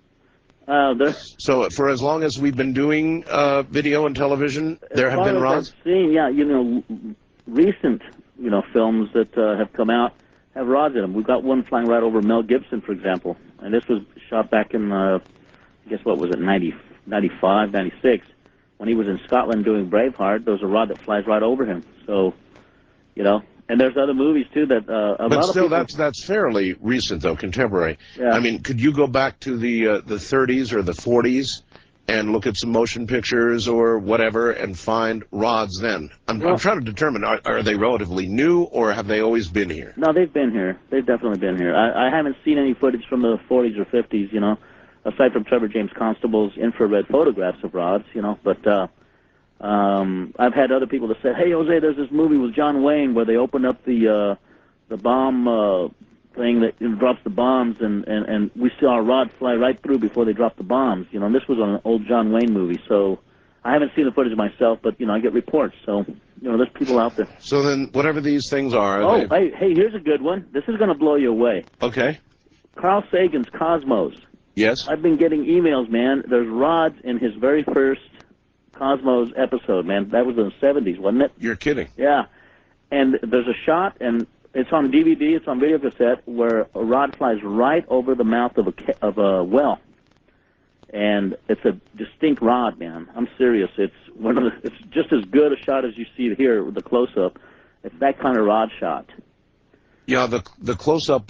So for as long as we've been doing video and television, there have been rods? I've seen, recent, films that have come out have rods in them. We've got one flying right over Mel Gibson, for example. And this was shot back in, I guess, what was it, 95, 96. When he was in Scotland doing Braveheart, there was a rod that flies right over him. So, and there's other movies, too, that But still, that's fairly recent, though, contemporary. Yeah. I mean, could you go back to the 30s or the 40s and look at some motion pictures or whatever and find rods then? I'm trying to determine, are they relatively new or have they always been here? No, they've been here. They've definitely been here. I haven't seen any footage from the 40s or 50s, aside from Trevor James Constable's infrared photographs of rods, but I've had other people that said, hey, Jose, there's this movie with John Wayne where they open up the bomb thing that drops the bombs, and we saw a rod fly right through before they dropped the bombs. And this was on an old John Wayne movie, so I haven't seen the footage myself, but, I get reports, so, there's people out there. So then, whatever these things are... Oh, hey, here's a good one. This is going to blow you away. Okay. Carl Sagan's Cosmos. Yes? I've been getting emails, man. There's rods in his very first Cosmos episode, man. That was in the 70s, wasn't it? You're kidding. Yeah. And there's a shot, and It's on DVD. It's on video cassette, where a rod flies right over the mouth of a well, and it's a distinct rod, man. I'm serious. It's it's just as good a shot as you see here with the close-up. It's that kind of rod shot. Yeah, the close-up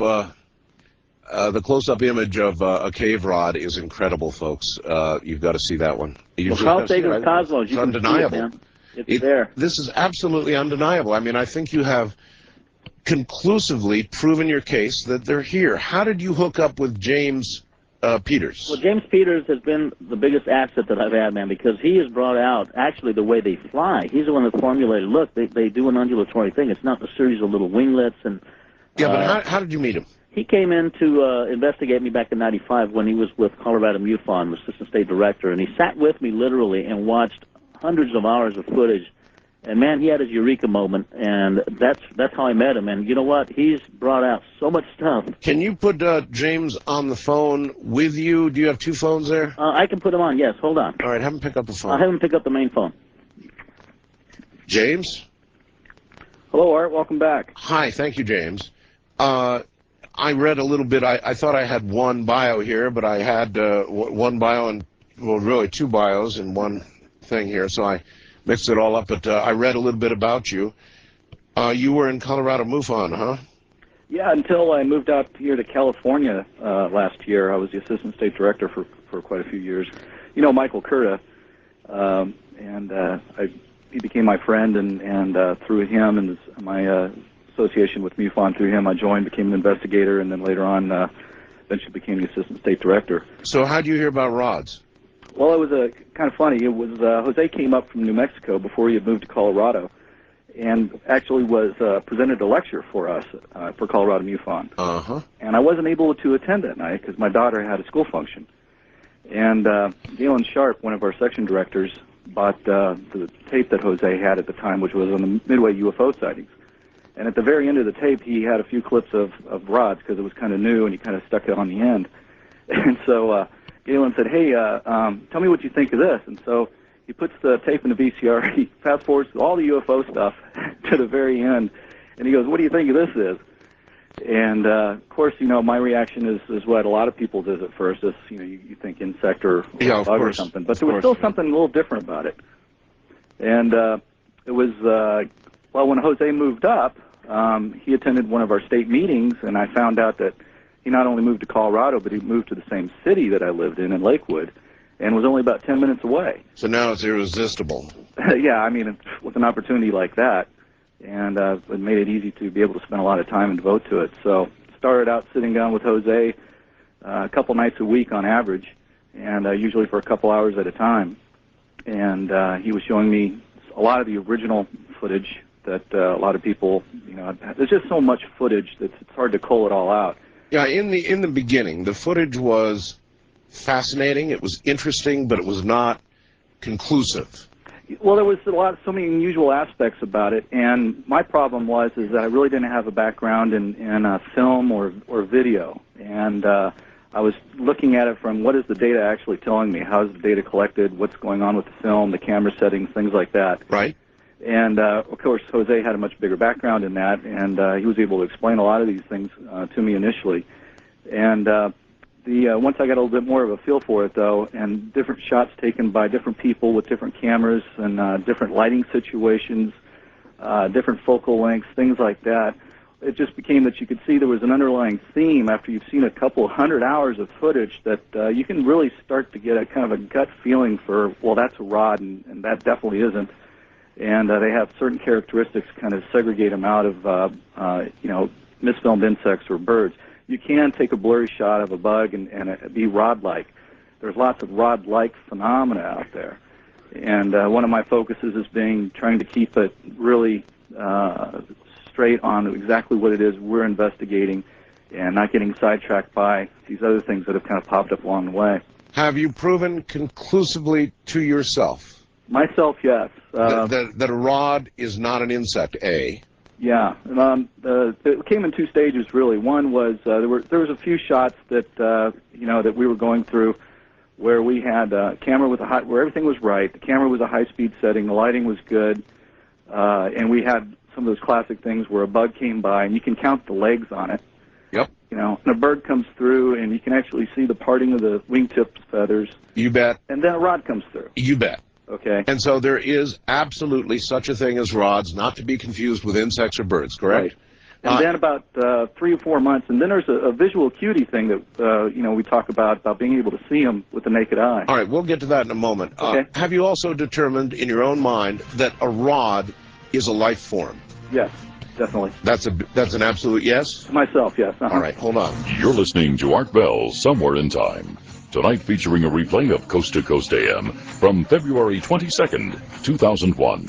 image of a cave rod is incredible, folks. You've got to see that one. Well, Carl Sagan's Cosmos, you it's can undeniable. see it, man. It's there. This is absolutely undeniable. I mean, I think you have conclusively proven your case that they're here. How did you hook up with James Peters? Well, James Peters has been the biggest asset that I've had, man, because he has brought out actually the way they fly. He's the one that formulated, look, they do an undulatory thing. It's not a series of little winglets. And yeah, but how did you meet him? He came in to investigate me back in '95 when he was with Colorado MUFON, the assistant state director, and he sat with me literally and watched hundreds of hours of footage. And, man, he had his eureka moment, and that's how I met him. And you know what? He's brought out so much stuff. Can you put James on the phone with you? Do you have two phones there? I can put him on, yes. Hold on. All right, have him pick up the phone. I'll have him pick up the main phone. James? Hello, Art. Welcome back. Hi. Thank you, James. I read a little bit. I thought I had one bio here, but I had one bio and, well, really two bios in one thing here, so I mixed it all up, but I read a little bit about you. You were in Colorado MUFON, huh? Yeah, until I moved out here to California last year. I was the assistant state director for quite a few years. You know Michael Curta, and he became my friend, and through him and my association with MUFON, through him I joined, became an investigator, and then later on eventually became the assistant state director. So how did you hear about rods? Well, it was kind of funny. It was Jose came up from New Mexico before he had moved to Colorado, and actually was presented a lecture for us for Colorado MUFON. Uh-huh. And I wasn't able to attend that night because my daughter had a school function. And Galen Sharp, one of our section directors, bought the tape that Jose had at the time, which was on the Midway UFO sightings. And at the very end of the tape, he had a few clips of rods because it was kind of new, and he kind of stuck it on the end. And so Galen said, hey, tell me what you think of this. And so he puts the tape in the VCR, he fast forwards all the UFO stuff to the very end, and he goes, what do you think of this is? And, of course, you know, my reaction is what a lot of people's is at first, is, you know, you think insect or bug or something. But there was still something a little different about it. And it was, well, when Jose moved up, he attended one of our state meetings, and I found out that he not only moved to Colorado, but he moved to the same city that I lived in Lakewood, and was only about 10 minutes away. So now it's irresistible. Yeah, I mean, with an opportunity like that, and it made it easy to be able to spend a lot of time and devote to it. So started out sitting down with Jose a couple nights a week on average, and usually for a couple hours at a time. And he was showing me a lot of the original footage that a lot of people, you know, there's just so much footage that it's hard to cull it all out. Yeah, in the beginning, the footage was fascinating. It was interesting, but it was not conclusive. Well, there was so many unusual aspects about it, and my problem is that I really didn't have a background in film or video, and I was looking at it from what is the data actually telling me, how is the data collected, what's going on with the film, the camera settings, things like that. Right. And, of course, Jose had a much bigger background in that, and he was able to explain a lot of these things to me initially. And once I got a little bit more of a feel for it, though, and different shots taken by different people with different cameras and different lighting situations, different focal lengths, things like that, it just became that you could see there was an underlying theme after you've seen a couple 100 hours of footage that you can really start to get a kind of a gut feeling for, well, that's a rod, and that definitely isn't. And they have certain characteristics kind of segregate them out of, you know, misfilmed insects or birds. You can take a blurry shot of a bug and it be rod-like. There's lots of rod-like phenomena out there. And one of my focuses is trying to keep it really straight on exactly what it is we're investigating and not getting sidetracked by these other things that have kind of popped up along the way. Have you proven conclusively to yourself? Myself, yes. That a rod is not an insect, A. Yeah. It came in two stages, really. One was there was a few shots that you know, that we were going through where we had a camera with where everything was right. The camera was a high-speed setting. The lighting was good. And we had some of those classic things where a bug came by and you can count the legs on it. Yep. You know, and a bird comes through and you can actually see the parting of the wingtips feathers. You bet. And then a rod comes through. You bet. Okay. And so there is absolutely such a thing as rods, not to be confused with insects or birds, correct? Right. And then about 3 or 4 months, and then there's a visual acuity thing that, you know, we talk about being able to see them with the naked eye. All right, we'll get to that in a moment. Okay. Have you also determined in your own mind that a rod is a life form? Yes, definitely. That's an absolute yes? Myself, yes. All right, hold on. You're listening to Art Bell Somewhere in Time. Tonight featuring a replay of Coast to Coast AM from February 22nd, 2001.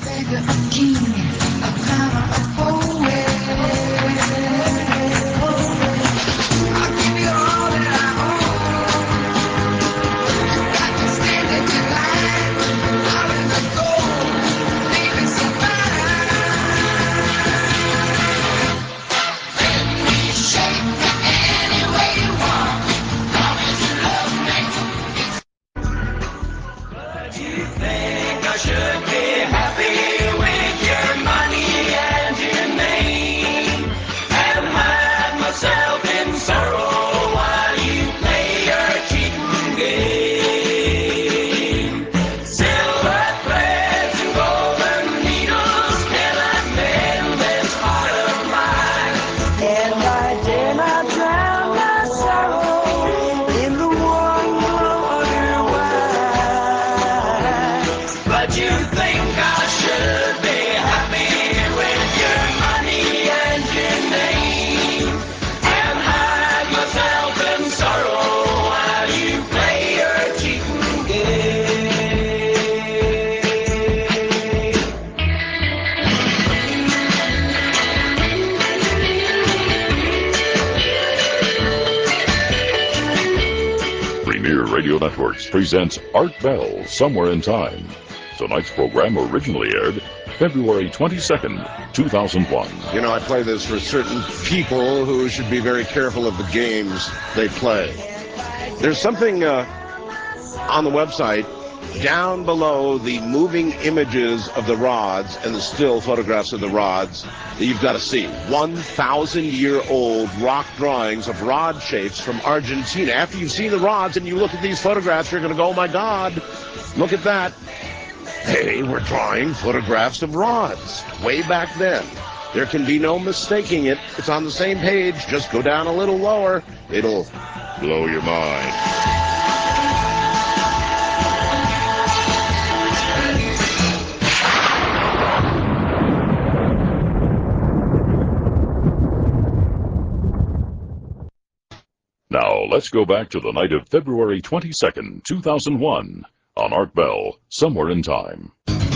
Radio Networks presents Art Bell Somewhere in Time. Tonight's program originally aired February 22nd, 2001. You know, I play this for certain people who should be very careful of the games they play. There's something on the website down below the moving images of the rods and the still photographs of the rods that you've got to see. 1,000-year-old rock drawings of rod shapes from Argentina. After you've seen the rods and you look at these photographs, you're going to go, oh my God, look at that. They were drawing photographs of rods way back then. There can be no mistaking it. It's on the same page. Just go down a little lower. It'll blow your mind. Now, let's go back to the night of February 22nd, 2001, on Art Bell, Somewhere in Time.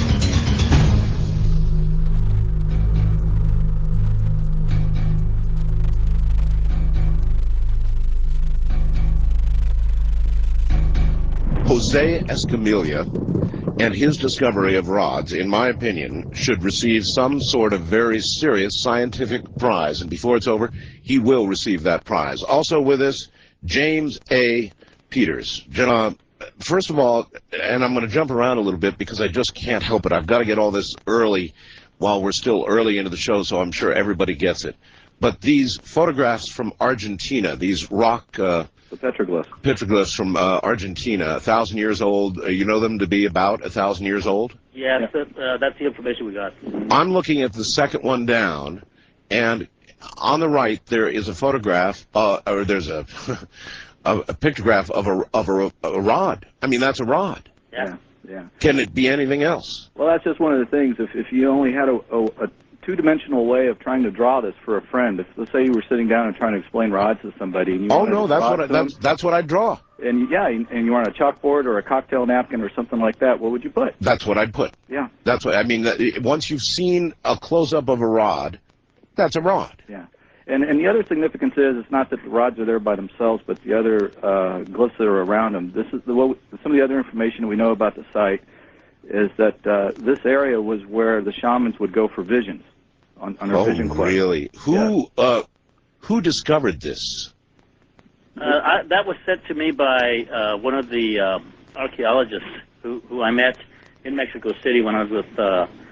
Jose Escamilla and his discovery of rods, in my opinion, should receive some sort of very serious scientific prize. And before it's over, he will receive that prize. Also with us, James A. Peters. First of all, and I'm going to jump around a little bit because I just can't help it. I've got to get all this early while we're still early into the show, so I'm sure everybody gets it. But these photographs from Argentina, these rock... the petroglyphs from Argentina, 1,000 years old. You know them to be about 1,000 years old? Yes, that's the information we got. I'm looking at the second one down, and on the right there is a photograph, or there's a pictograph of a rod. I mean, that's a rod. Yeah. Can it be anything else? Well, that's just one of the things. If you only had a two-dimensional way of trying to draw this for a friend. If, let's say you were sitting down and trying to explain rods to somebody. And you that's what I draw. And and you were on a chalkboard or a cocktail napkin or something like that. What would you put? That's what I'd put. Yeah. That's what I mean. Once you've seen a close-up of a rod, that's a rod. Yeah. And the other significance is it's not that the rods are there by themselves, but the other glyphs that are around them. This is some of the other information we know about the site is that this area was where the shamans would go for visions. On their vision quest. Really? Who discovered this? That was sent to me by one of the archaeologists who I met in Mexico City when I was with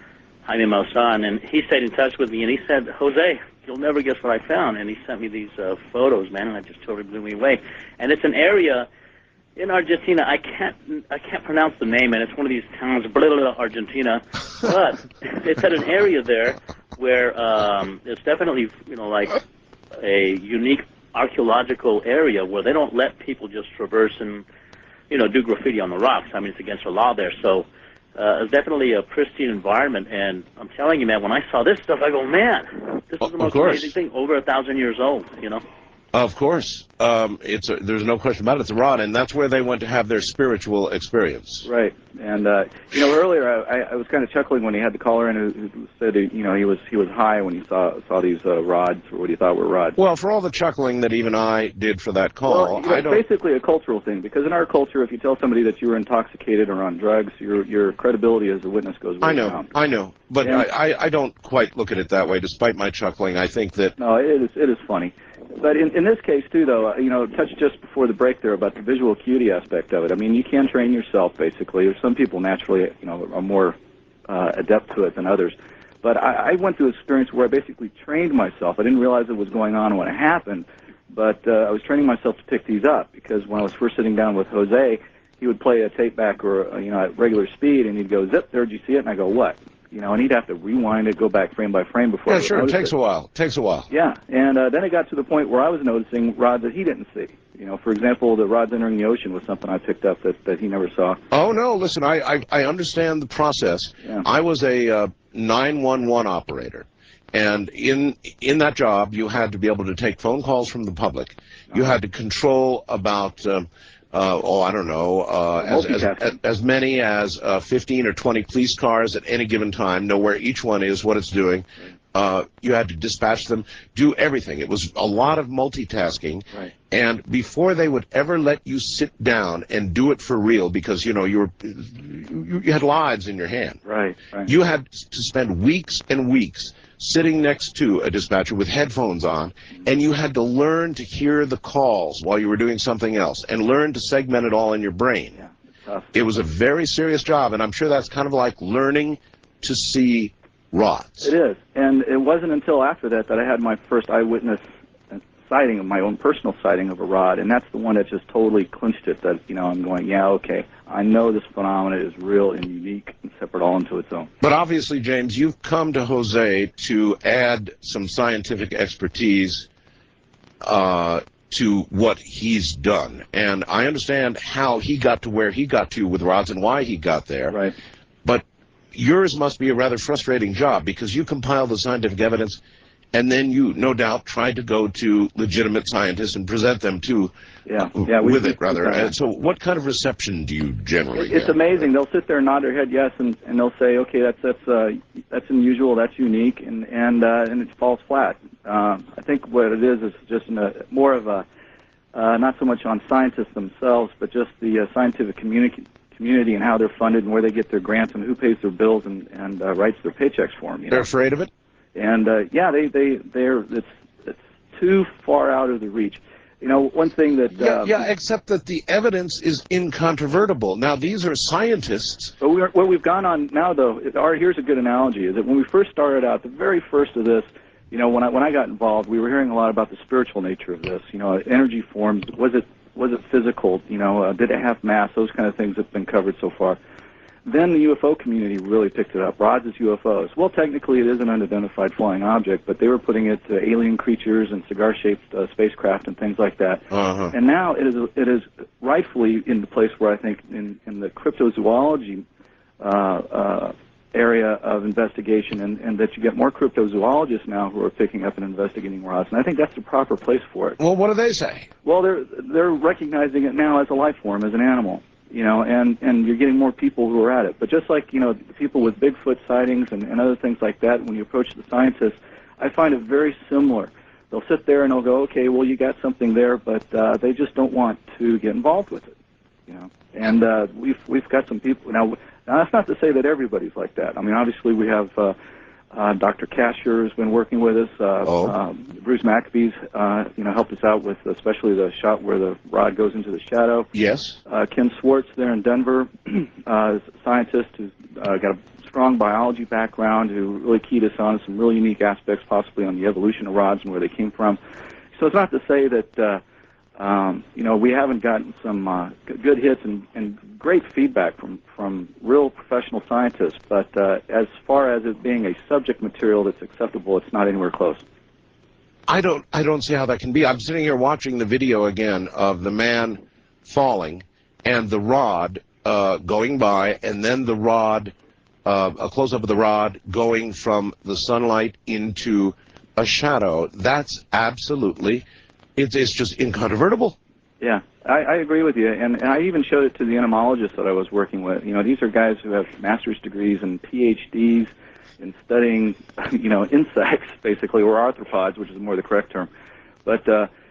Jaime Maussan, and he stayed in touch with me, and he said, Jose, you'll never guess what I found. And he sent me these photos, man, and it just totally blew me away. And it's an area in Argentina. I can't pronounce the name, and it's one of these towns, Argentina. But it's at an area there where it's definitely, like a unique archaeological area where they don't let people just traverse and, do graffiti on the rocks. I mean, it's against the law there. So it's definitely a pristine environment. And I'm telling you, man, when I saw this stuff, I go, man, this is the most amazing thing. Over 1,000 years old, Of course. There's no question about it. It's a rod, and that's where they went to have their spiritual experience. Right. And, earlier I was kind of chuckling when he had the caller in who said, he was high when he saw these rods, or what he thought were rods. Well, for all the chuckling that even I did for that call, it's basically a cultural thing, because in our culture, if you tell somebody that you were intoxicated or on drugs, your credibility as a witness goes way down. I know. But I don't quite look at it that way, despite my chuckling. I think that... No, it is funny. But in this case, too, though, touched just before the break there about the visual acuity aspect of it. I mean, you can train yourself, basically. There's some people naturally, are more adept to it than others. But I went through an experience where I basically trained myself. I didn't realize it was going on when it happened, but I was training myself to pick these up, because when I was first sitting down with Jose, he would play a tape back or, at regular speed, and he'd go, zip, there, did you see it? And I go, what? And he'd have to rewind it, go back frame by frame before. Yeah, sure, it takes a while. Yeah, and then it got to the point where I was noticing rods that he didn't see. For example, the rods entering the ocean was something I picked up that he never saw. Oh, no, listen, I understand the process. Yeah. I was a 911 operator, and in that job, you had to be able to take phone calls from the public. You had to control about... I don't know, as many as 15 or 20 police cars at any given time, know where each one is, what it's doing. You had to dispatch them, do everything. It was a lot of multitasking. Right. And before they would ever let you sit down and do it for real, because, you had lives in your hand. Right. You had to spend weeks and weeks sitting next to a dispatcher with headphones on, and you had to learn to hear the calls while you were doing something else, and learn to segment it all in your brain. Yeah, it's tough. It was a very serious job, and I'm sure that's kind of like learning to see rods. It is, and it wasn't until after that I had my first eyewitness sighting, of my own personal sighting of a rod, and that's the one that just totally clinched it, that, I'm going, yeah, okay, I know this phenomenon is real and unique and separate all into its own. But obviously, James, you've come to Jose to add some scientific expertise to what he's done. And I understand how he got to where he got to with rods and why he got there. Right. But yours must be a rather frustrating job, because you compile the scientific evidence, and then you, no doubt, tried to go to legitimate scientists and present them to, So what kind of reception do you generally get? It's amazing. They'll sit there and nod their head yes, and they'll say, okay, that's unusual, that's unique, and it falls flat. I think what it is just more of a, not so much on scientists themselves, but just the scientific community and how they're funded and where they get their grants and who pays their bills and writes their paychecks for them. They're afraid of it? And it's too far out of the reach. One thing that except that the evidence is incontrovertible. Now, these are scientists. But what we've gone on now, though, here's a good analogy: is that when we first started out, the very first of this, when I got involved, we were hearing a lot about the spiritual nature of this. Energy forms. Was it physical? Did it have mass? Those kind of things have been covered so far. Then the UFO community really picked it up. Rods as UFOs. Well, technically it is an unidentified flying object, but they were putting it to alien creatures and cigar-shaped spacecraft and things like that. Uh-huh. And now it is rightfully in the place where I think in the cryptozoology area of investigation, and that you get more cryptozoologists now who are picking up and investigating rods. And I think that's the proper place for it. Well, what do they say? Well, they're recognizing it now as a life form, as an animal. And you're getting more people who are at it. But just like, people with Bigfoot sightings and other things like that, when you approach the scientists, I find it very similar. They'll sit there and they'll go, okay, well, you got something there, but they just don't want to get involved with it, And we've got some people. Now, that's not to say that everybody's like that. I mean, obviously, we have Dr. Casher has been working with us. Bruce Maccabee's, helped us out with especially the shot where the rod goes into the shadow. Yes. Ken Swartz there in Denver, scientist who's got a strong biology background who really keyed us on some really unique aspects, possibly on the evolution of rods and where they came from. So it's not to say that we haven't gotten some good hits and great feedback from real professional scientists, but as far as it being a subject material that's acceptable, it's not anywhere close. I don't see how that can be. I'm sitting here watching the video again of the man falling and the rod going by, and then the rod, a close-up of the rod going from the sunlight into a shadow. That's absolutely, it's just incontrovertible. Yeah, I agree with you, and I even showed it to the entomologists that I was working with. These are guys who have master's degrees and PhDs in studying, insects, basically, or arthropods, which is more the correct term. But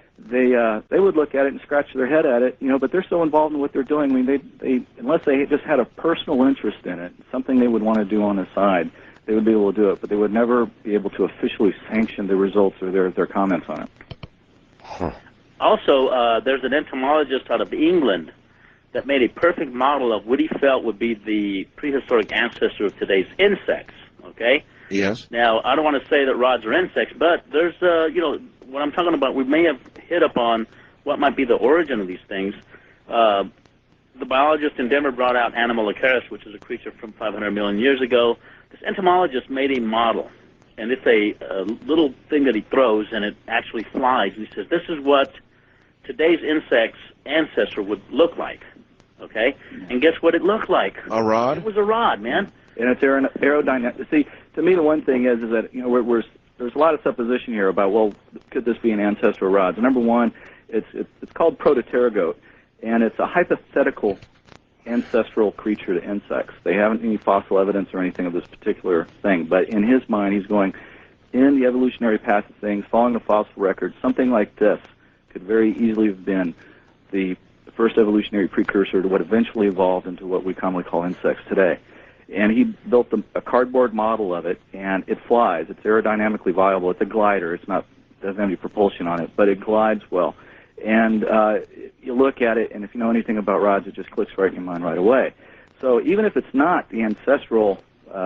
they would look at it and scratch their head at it, but they're so involved in what they're doing. I mean, they unless they just had a personal interest in it, something they would want to do on the side, they would be able to do it, but they would never be able to officially sanction the results or their comments on it. Huh. Also, there's an entomologist out of England that made a perfect model of what he felt would be the prehistoric ancestor of today's insects, okay? Yes. Now, I don't want to say that rods are insects, but there's, what I'm talking about, we may have hit upon what might be the origin of these things. The biologist in Denver brought out Anomalocaris, which is a creature from 500 million years ago. This entomologist made a model, and it's a little thing that he throws, and it actually flies. He says, this is what today's insect's ancestor would look like, okay? And guess what it looked like? A rod? It was a rod, man. And it's aerodynamic. See, to me, the one thing is that there's a lot of supposition here about, well, could this be an ancestor of rods? Number one, it's called Protopterygote, and it's a hypothetical ancestral creature to insects. They haven't any fossil evidence or anything of this particular thing, but in his mind, he's going, in the evolutionary path of things, following the fossil record, something like this could very easily have been the first evolutionary precursor to what eventually evolved into what we commonly call insects today. And he built a cardboard model of it, and it flies. It's aerodynamically viable. It's a glider. Doesn't have any propulsion on it, but it glides well. And you look at it, and if you know anything about rods, it just clicks right in your mind right away. So even if it's not the ancestral,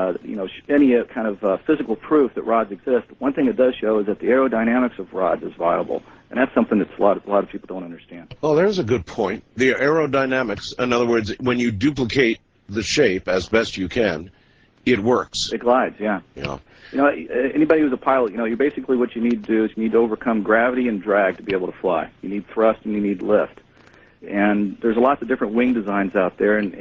any kind of physical proof that rods exist, one thing it does show is that the aerodynamics of rods is viable. And that's something that a lot of people don't understand. Oh, there's a good point. The aerodynamics, in other words, when you duplicate the shape as best you can, it works. It glides, yeah. Yeah. Anybody who's a pilot, you basically what you need to do is you need to overcome gravity and drag to be able to fly. You need thrust and you need lift. And there's lots of different wing designs out there and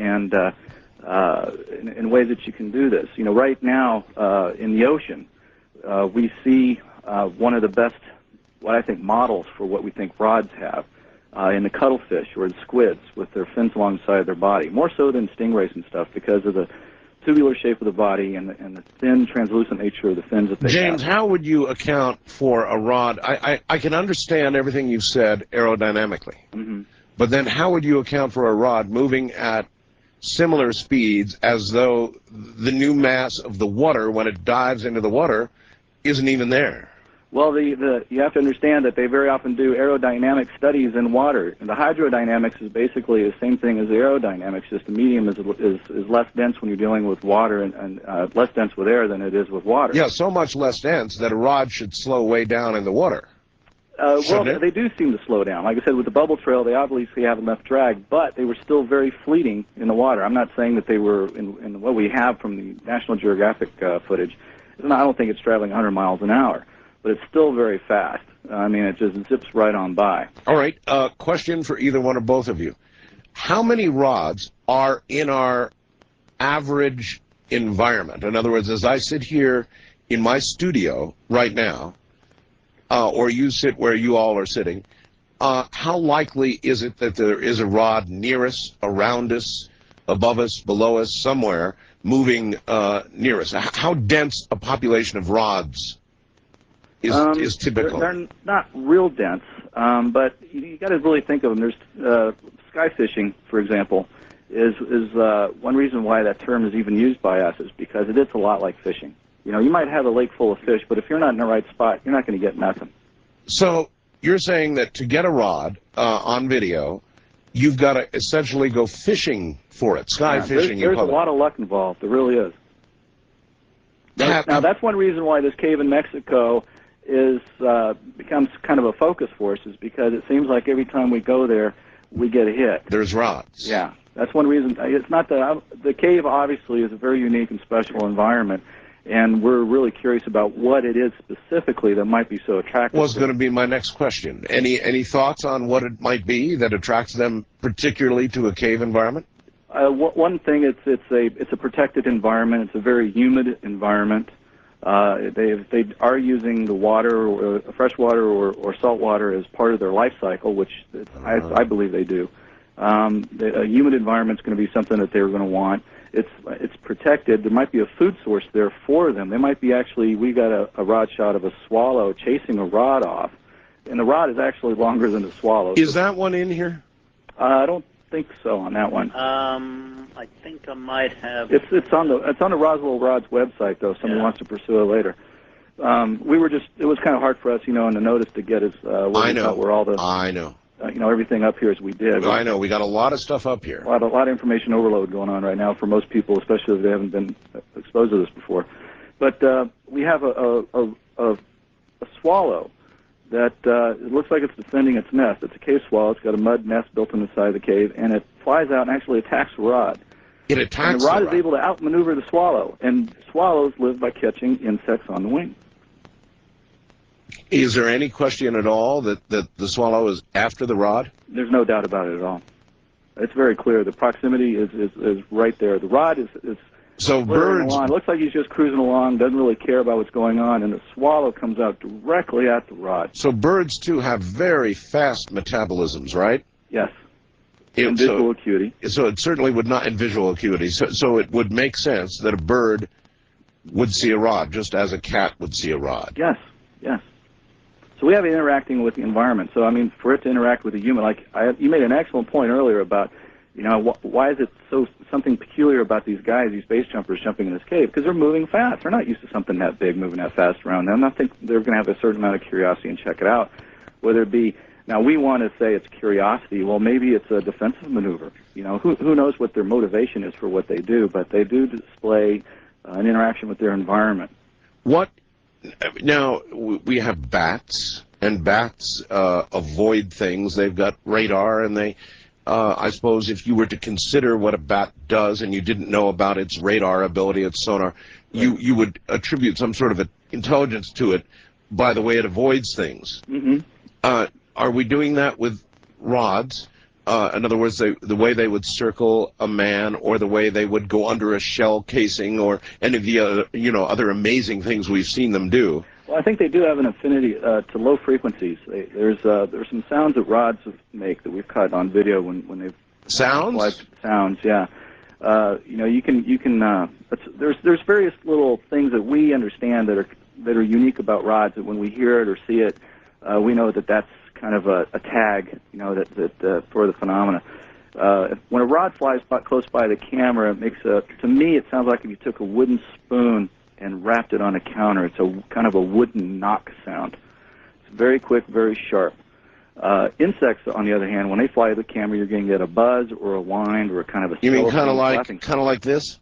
in ways that you can do this. Right now in the ocean, we see one of the best, what I think, models for what we think rods have in the cuttlefish or the squids with their fins alongside their body, more so than stingrays and stuff because of the tubular shape of the body and the thin, translucent nature of the fins that they James, have. how would you account for a rod? I can understand everything you've said aerodynamically, but then how would you account for a rod moving at similar speeds as though the new mass of the water, when it dives into the water, isn't even there? Well, you have to understand that they very often do aerodynamic studies in water. And the hydrodynamics is basically the same thing as the aerodynamics, just the medium is less dense when you're dealing with water and less dense with air than it is with water. Yeah, so much less dense that a rod should slow way down in the water. Well, they do seem to slow down. Like I said, with the bubble trail, they obviously have enough drag, but they were still very fleeting in the water. I'm not saying that they were, in what we have from the National Geographic footage, I don't think it's traveling 100 miles an hour. But it's still very fast. I mean, it just zips right on by. All right. Question for either one or both of you. How many rods are in our average environment? In other words, as I sit here in my studio right now, or you sit where you all are sitting, how likely is it that there is a rod near us, around us, above us, below us, somewhere, moving near us? How dense a population of rods is typical? They're not real dense, but you got to really think of them. There's sky fishing, for example, is one reason why that term is even used by us is because it is a lot like fishing. You might have a lake full of fish, but if you're not in the right spot, you're not going to get nothing. So you're saying that to get a rod on video, you've got to essentially go fishing for it, sky fishing. There's a lot of luck involved. There really is. Now that's one reason why this cave in Mexico is becomes kind of a focus for us, is because it seems like every time we go there, we get hit. There's rods. Yeah, that's one reason. It's not the cave obviously is a very unique and special environment, and we're really curious about what it is specifically that might be so attractive. Was going to be my next question. Any thoughts on what it might be that attracts them particularly to a cave environment? One thing, it's a protected environment. It's a very humid environment. They are using the water, or fresh water or salt water, as part of their life cycle, which I believe they do. A humid environment is going to be something that they're going to want. It's protected. There might be a food source there for them. They might be actually. We got a rod shot of a swallow chasing a rod off, and the rod is actually longer than the swallow. Is that one in here? I don't think so on that one. I think I might have. It's on the Roswell Rods website, though. If someone wants to pursue it later. It was kind of hard for us, in the notice to get us where all the. I know. Everything up here as we did. I know. We got a lot of stuff up here. A lot of information overload going on right now for most people, especially if they haven't been exposed to this before. But we have a swallow that it looks like it's defending its nest. It's a cave swallow. It's got a mud nest built in the side of the cave, and it flies out and actually attacks the rod. It attacks and the rod is able to outmaneuver the swallow, and swallows live by catching insects on the wing. Is there any question at all that the swallow is after the rod? There's no doubt about it at all. It's very clear. The proximity is right there. The rod is so birds. Along. It looks like he's just cruising along, doesn't really care about what's going on, and the swallow comes out directly at the rod. So birds, too, have very fast metabolisms, right? Yes. And visual acuity. So it certainly would not, in visual acuity. So it would make sense that a bird would see a rod, just as a cat would see a rod. Yes, yes. So we have it interacting with the environment. So, for it to interact with a human, you made an excellent point earlier about, why is it something peculiar about these guys, these base jumpers jumping in this cave? Because they're moving fast. They're not used to something that big moving that fast around them. I think they're going to have a certain amount of curiosity and check it out. Whether it be, now we want to say it's curiosity. Well, maybe it's a defensive maneuver. Who knows what their motivation is for what they do, but they do display an interaction with their environment. Now, we have bats, and bats avoid things. They've got radar, and they, I suppose if you were to consider what a bat does and you didn't know about its radar ability, its sonar, you would attribute some sort of intelligence to it by the way it avoids things. Mm-hmm. Are we doing that with rods? In other words, the way they would circle a man, or the way they would go under a shell casing, or any of the other amazing things we've seen them do. Well, I think they do have an affinity to low frequencies. There's some sounds that rods make that we've caught on video when they've sounds. Sounds, yeah. You can. There's various little things that we understand that are unique about rods. That when we hear it or see it, we know that that's kind of a tag, that for the phenomena. When a rod flies close by the camera, it makes to me it sounds like if you took a wooden spoon and wrapped it on a counter. It's a kind of a wooden knock sound. It's very quick, very sharp. Insects, on the other hand, when they fly to the camera, you're going to get a buzz or a whine or a kind of a. You mean kind of like this?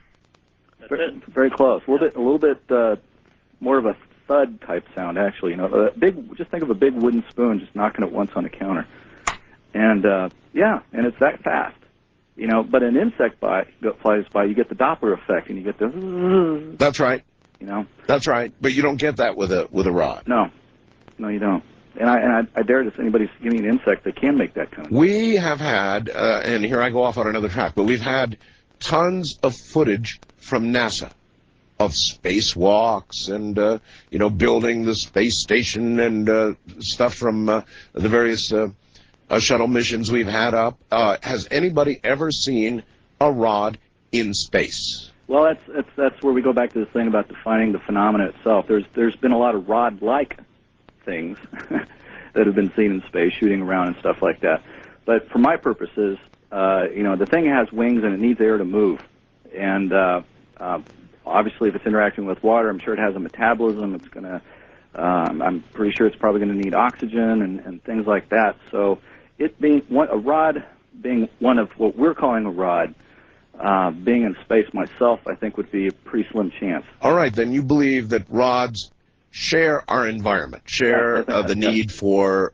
Very close. A little bit more of a thud type sound, actually. Just think of a big wooden spoon just knocking it once on the counter, and and it's that fast. But an insect flies by, you get the Doppler effect, and you get the. That's right. That's right. But you don't get that with a rod. No, you don't. And I dare to, anybody's giving an insect, they can make that kind of. We have had, and here I go off on another track, but we've had tons of footage from NASA of spacewalks and building the space station and stuff from the various shuttle missions we've had up. Has anybody ever seen a rod in space? Well, that's where we go back to this thing about defining the phenomena itself. There's been a lot of rod-like things that have been seen in space, shooting around and stuff like that. But for my purposes, the thing has wings and it needs air to move, and obviously, if it's interacting with water, I'm sure it has a metabolism. It's going to, I'm pretty sure it's probably going to need oxygen and things like that. So it being a rod being one of what we're calling a rod, being in space myself, I think, would be a pretty slim chance. All right, then you believe that rods share our environment, share the need for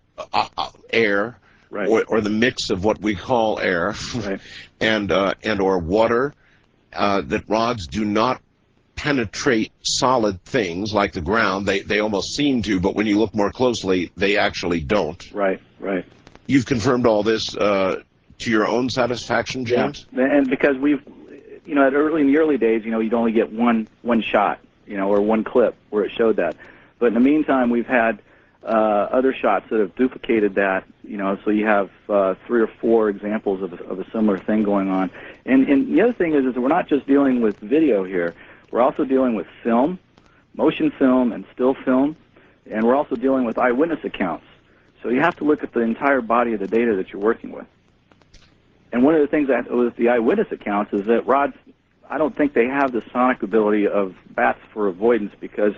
air, right, or the mix of what we call air, right, and or water. That rods do not penetrate solid things like the ground. They almost seem to, but when you look more closely, they actually don't. Right, right. You've confirmed all this to your own satisfaction, James? Yeah, and because we've, in the early days, you'd only get one shot, or one clip where it showed that. But in the meantime, we've had other shots that have duplicated that, so you have 3 or 4 examples of a similar thing going on. And the other thing is that we're not just dealing with video here. We're also dealing with film, motion film, and still film, and we're also dealing with eyewitness accounts. So you have to look at the entire body of the data that you're working with. And one of the things that with the eyewitness accounts is that rods, I don't think they have the sonic ability of bats for avoidance, because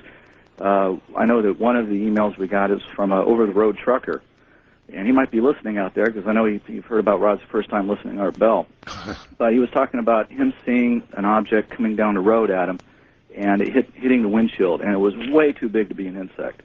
I know that one of the emails we got is from an over-the-road trucker, and he might be listening out there, because I know you've heard about Rod's first time listening to Art Bell. But he was talking about him seeing an object coming down the road at him, and it hitting the windshield, and it was way too big to be an insect.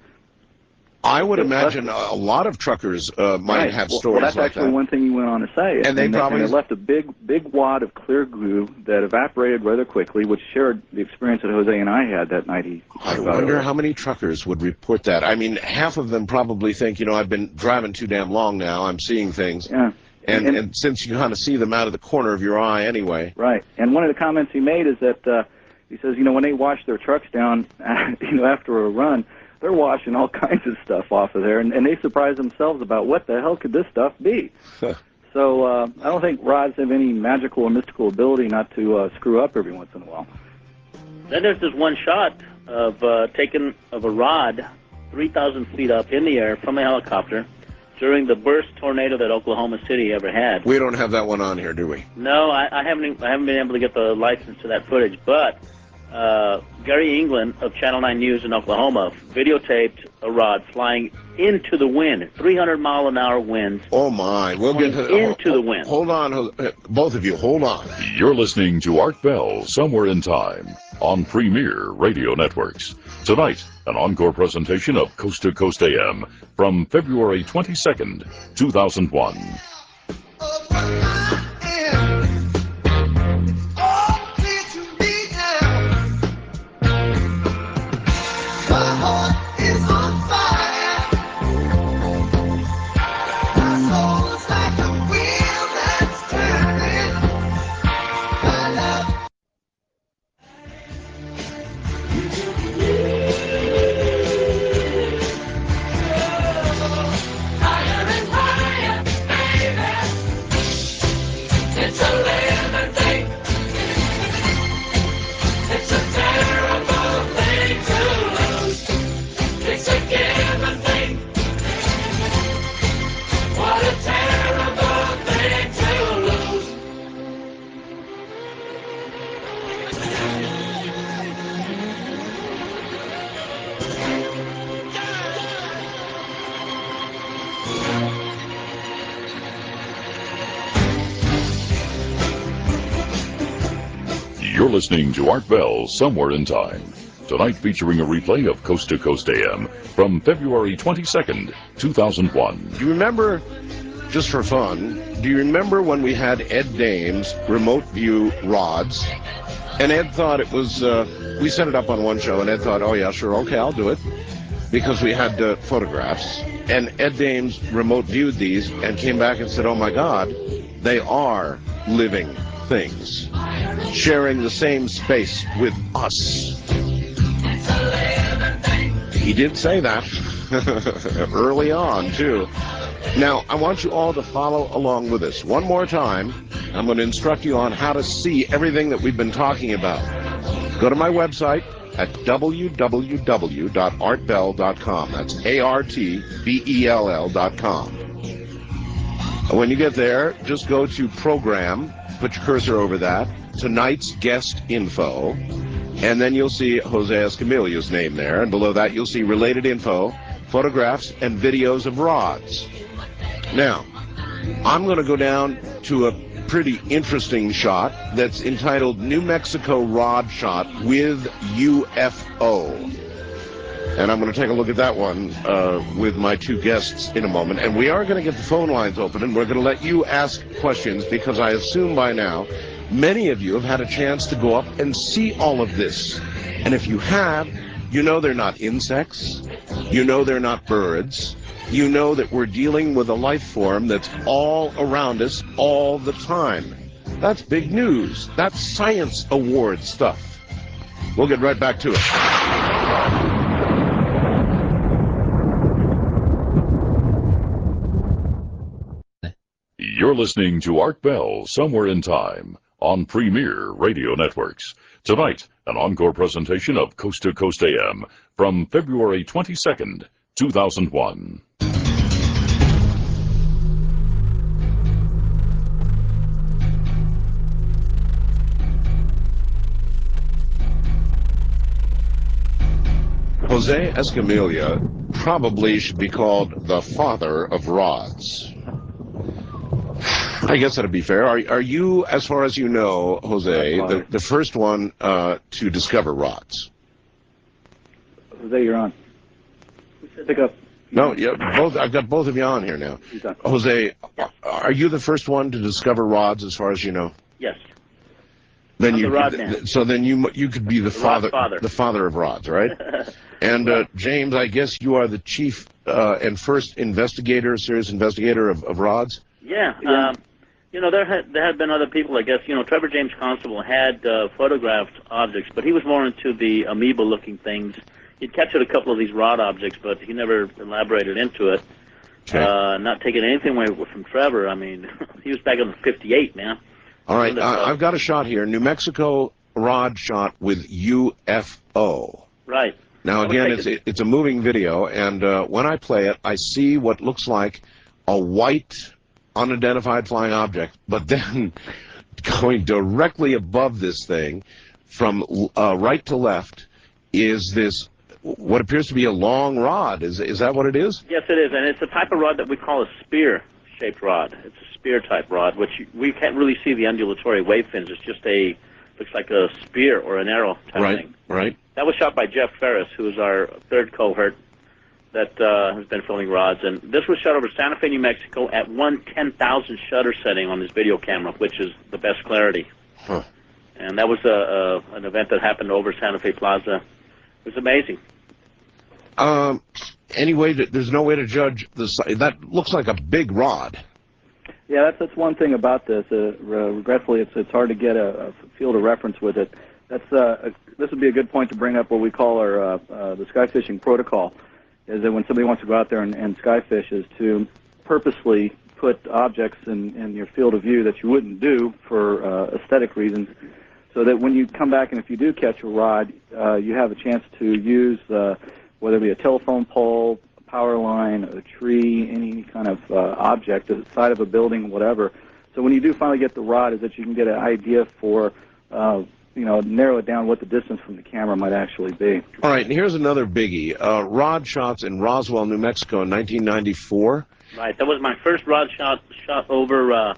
I would imagine a lot of truckers might have stories that's like actually that. one thing he went on to say. And they probably left a big wad of clear glue that evaporated rather quickly, which shared the experience that Jose and I had that night. I wonder how many truckers would report that. I mean, half of them probably think, I've been driving too damn long now, I'm seeing things. Yeah. And since you kind of see them out of the corner of your eye anyway. Right. And one of the comments he made is that he says, when they wash their trucks down, after a run, they're washing all kinds of stuff off of there, and they surprise themselves about what the hell could this stuff be. So I don't think rods have any magical or mystical ability not to screw up every once in a while. Then there's this one shot of taken of a rod 3,000 feet up in the air from a helicopter during the burst tornado that Oklahoma City ever had. We don't have that one on here, do we? No, I haven't been able to get the license to that footage, but Gary England of Channel 9 News in Oklahoma videotaped a rod flying into the wind, 300-mile-an-hour winds. Oh, my. We'll get into the wind. Hold on, both of you, hold on. You're listening to Art Bell, Somewhere in Time, on Premier Radio Networks. Tonight, an encore presentation of Coast to Coast AM from February 22nd, 2001. You're listening to Art Bell, Somewhere in Time. Tonight featuring a replay of Coast to Coast AM from February 22nd, 2001. Do you remember, just for fun, do you remember when we had Ed Dames remote view rods? And Ed thought it was, we set it up on one show, and Ed thought, oh yeah, sure, okay, I'll do it. Because we had photographs. And Ed Dames remote viewed these and came back and said, oh my God, they are living things, sharing the same space with us. He did say that early on, too. Now, I want you all to follow along with us. One more time, I'm going to instruct you on how to see everything that we've been talking about. Go to my website at www.artbell.com. That's ARTBELL.com. When you get there, just go to Program, put your cursor over that, Tonight's Guest Info, and then you'll see Jose Escamilla's name there, and below that you'll see Related Info, photographs, and videos of rods. Now, I'm going to go down to pretty interesting shot that's entitled New Mexico Rod Shot with UFO. And I'm going to take a look at that one with my two guests in a moment. And we are going to get the phone lines open, and we're going to let you ask questions, because I assume by now many of you have had a chance to go up and see all of this. And if you have, you know they're not insects. You know they're not birds. You know that we're dealing with a life form that's all around us all the time. That's big news. That's science award stuff. We'll get right back to it. You're listening to Art Bell, Somewhere in Time, on Premier Radio Networks. Tonight, an encore presentation of Coast to Coast AM from February 22nd, 2001. Jose Escamilla probably should be called the father of rods. I guess that'd be fair. Are you, as far as you know, Jose, the first one to discover rods? Jose, you're on. Pick up. No, yeah, both. I've got both of you on here now. Jose, are you the first one to discover rods, as far as you know? Yes. Then I'm you the rod man. So then you could be the father of rods, right? And James, I guess you are the chief and first investigator, serious investigator of rods. Yeah. You know, there had been other people, I guess. You know, Trevor James Constable had photographed objects, but he was more into the amoeba-looking things. He'd captured a couple of these rod objects, but he never elaborated into it. Okay. Not taking anything away from Trevor. I mean, he was back in '58, man. All right, I've got a shot here. New Mexico Rod Shot with UFO. Right. Now, again, it's a moving video, and when I play it, I see what looks like a white, unidentified flying object, but then going directly above this thing, from right to left, is this what appears to be a long rod. Is that what it is? Yes, it is, and it's a type of rod that we call a spear-shaped rod. It's a spear-type rod, which we can't really see the undulatory wave fins. It's just looks like a spear or an arrow type thing. Right. That was shot by Jeff Ferris, who is our third cohort that has been filming rods. And this was shot over Santa Fe, New Mexico at 1/10,000 shutter setting on his video camera, which is the best clarity. Huh. And that was an event that happened over Santa Fe Plaza. It was amazing. Anyway, there's no way to judge the size. That looks like a big rod. Yeah, that's one thing about this. Regretfully, it's hard to get a field of reference with it. This would be a good point to bring up what we call our the sky fishing protocol. Is that when somebody wants to go out there and sky fish, is to purposely put objects in your field of view that you wouldn't do for aesthetic reasons, so that when you come back and if you do catch a rod, you have a chance to use whether it be a telephone pole, a power line, a tree, any kind of object, the side of a building, whatever. So when you do finally get the rod, is that you can get an idea for narrow it down what the distance from the camera might actually be. All right, and here's another biggie. Rod shots in Roswell, New Mexico in 1994. Right, that was my first rod shot over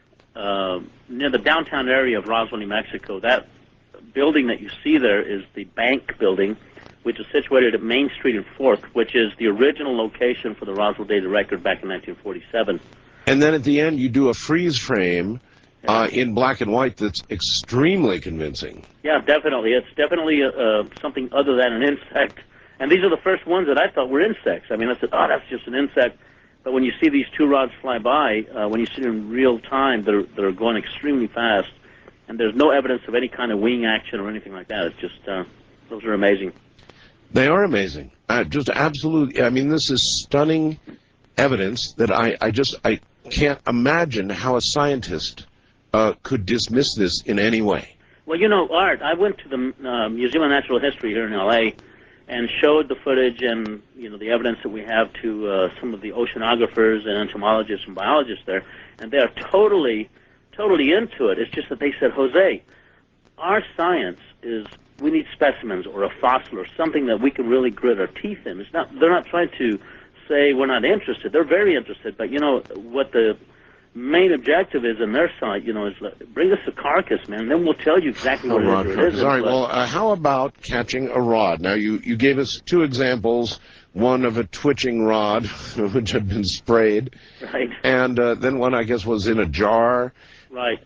near the downtown area of Roswell, New Mexico. That building that you see there is the bank building, which is situated at Main Street and 4th, which is the original location for the Roswell Daily Record back in 1947. And then at the end, you do a freeze frame in black and white that's extremely convincing. Yeah, definitely. It's definitely something other than an insect. And these are the first ones that I thought were insects. I mean, I said, oh, that's just an insect. But when you see these two rods fly by, when you see them in real time, they're going extremely fast. And there's no evidence of any kind of wing action or anything like that. It's just, those are amazing. They are amazing. Just absolutely. I mean, this is stunning evidence that I can't imagine how a scientist could dismiss this in any way. Well, you know, Art, I went to the Museum of Natural History here in L.A. and showed the footage and, the evidence that we have to some of the oceanographers and entomologists and biologists there, and they are totally into it. It's just that they said, Jose, our science is, we need specimens or a fossil or something that we can really grit our teeth in. They're not trying to say we're not interested. They're very interested, but what the main objective is on their side, you know, is bring us the carcass, man. Then we'll tell you exactly what it is. All right. Well, how about catching a rod? Now, you gave us two examples. One of a twitching rod, which had been sprayed, right, and then one, I guess, was in a jar. Right.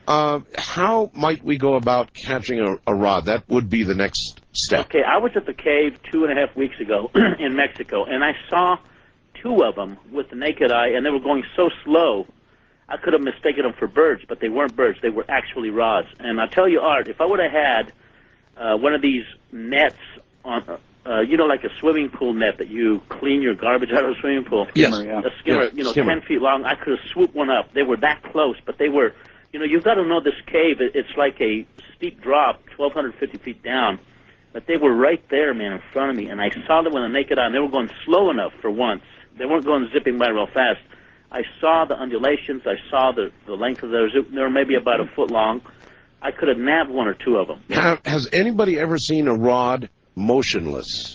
How might we go about catching a rod? That would be the next step. Okay, I was at the cave 2.5 weeks ago in Mexico, and I saw two of them with the naked eye, and they were going so slow, I could have mistaken them for birds, but they weren't birds. They were actually rods. And I tell you, Art, if I would have had one of these nets on, you know, like a swimming pool net that you clean your garbage out of a swimming pool. Yes. A skimmer, yeah, you know, skimmer. 10 feet long. I could have swooped one up. They were that close, but they were, you know, you've got to know this cave. It's like a steep drop, 1,250 feet down. But they were right there, man, in front of me. And I saw them with a naked eye, and they were going slow enough for once. They weren't going zipping by real fast. I saw the undulations. I saw the length of those. They were maybe about a foot long. I could have nabbed one or two of them. Has anybody ever seen a rod motionless?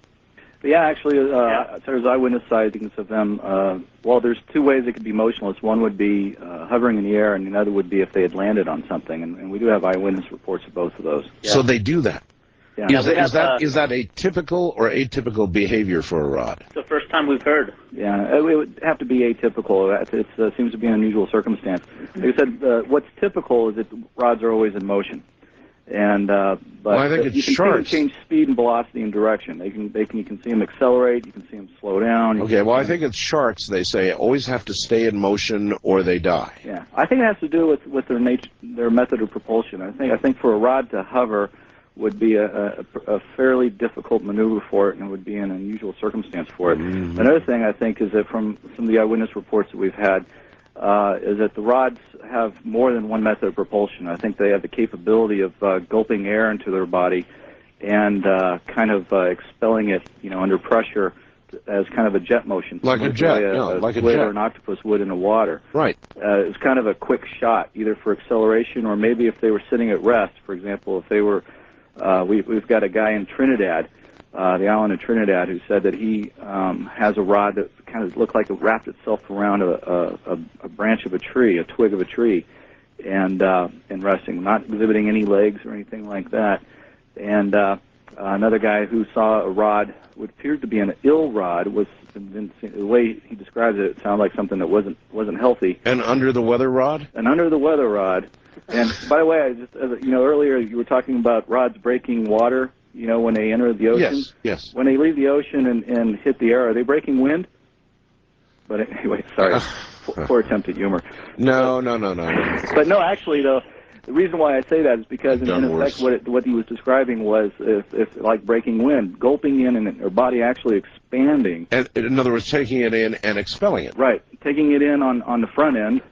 Yeah, actually, as far as eyewitness sightings of them, well, there's two ways it could be motionless. One would be hovering in the air, and another would be if they had landed on something. And we do have eyewitness reports of both of those. Yeah. So they do that. Yeah. Is that a typical or atypical behavior for a rod? It's the first time we've heard. Yeah, it would have to be atypical. It seems to be an unusual circumstance. Like I said, what's typical is that rods are always in motion. And but well, I think you can see them change speed and velocity and direction. You can see them accelerate. You can see them slow down. Okay, well, I think it's sharks. They say always have to stay in motion or they die. Yeah, I think it has to do with their method of propulsion. I think for a rod to hover would be a fairly difficult maneuver for it, and would be an unusual circumstance for it. Mm-hmm. Another thing I think is that from some of the eyewitness reports that we've had, is that the rods have more than one method of propulsion. I think they have the capability of gulping air into their body and kind of expelling it, you know, under pressure as kind of a jet motion. Like a jet, like a jet. Or an octopus would in the water. Right. It's kind of a quick shot, either for acceleration or maybe if they were sitting at rest. For example, if they were, we've got a guy in Trinidad, the island of Trinidad, who said that he has a rod that kind of looked like it wrapped itself around a branch of a tree, a twig of a tree, and resting, not exhibiting any legs or anything like that. And another guy who saw a rod, what appeared to be an ill rod, was the way he describes it, it sounded like something that wasn't healthy. An under the weather rod? An under the weather rod. And by the way, I just earlier you were talking about rods breaking water. You know, when they enter the ocean? Yes, yes. When they leave the ocean and hit the air, are they breaking wind? But anyway, sorry. Poor attempt at humor. No. But no, actually, though, the reason why I say that is because, in effect, what he was describing was if like breaking wind, gulping in and their body actually expanding. And, in other words, taking it in and expelling it. Right. Taking it in on the front end.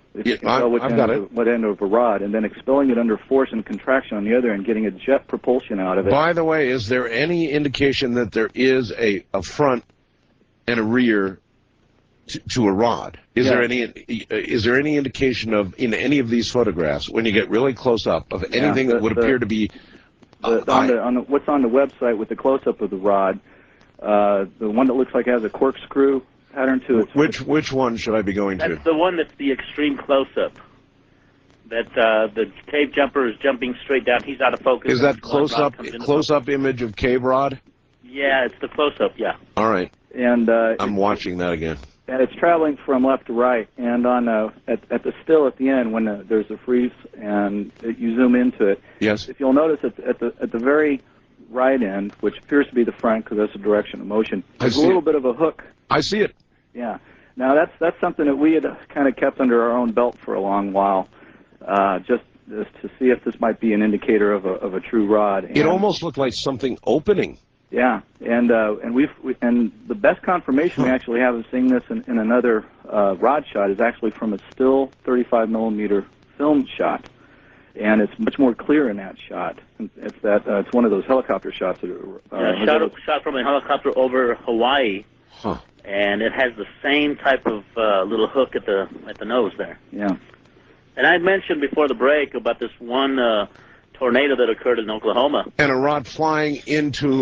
What end of a rod, and then expelling it under force and contraction on the other end, getting a jet propulsion out of it. By the way, is there any indication that there is a front and a rear to a rod? Is there any indication of, in any of these photographs, when you get really close up, of anything that would appear to be what's on the website with the close up of the rod? The one that looks like it has a corkscrew pattern to it. Which one should I be going to? That's the one that's the extreme close-up. That the cave jumper is jumping straight down. He's out of focus. Is that close-up image of cave rod? Yeah, it's the close-up. Yeah. All right. And I'm watching that again. And it's traveling from left to right. And on at the still at the end, when there's a freeze and you zoom into it. Yes. If you'll notice at the very right end, which appears to be the front because that's the direction of motion, there's a little bit of a hook. I see it. Yeah. Now that's something that we had kind of kept under our own belt for a long while, just to see if this might be an indicator of a true rod. And it almost looked like something opening. Yeah, and the best confirmation we actually have of seeing this in another rod shot is actually from a still 35 millimeter film shot, and it's much more clear in that shot. It's one of those helicopter shots that shot from a helicopter over Hawaii. Huh. And it has the same type of little hook at the nose there. Yeah. And I mentioned before the break about this one tornado that occurred in Oklahoma. And a rod flying into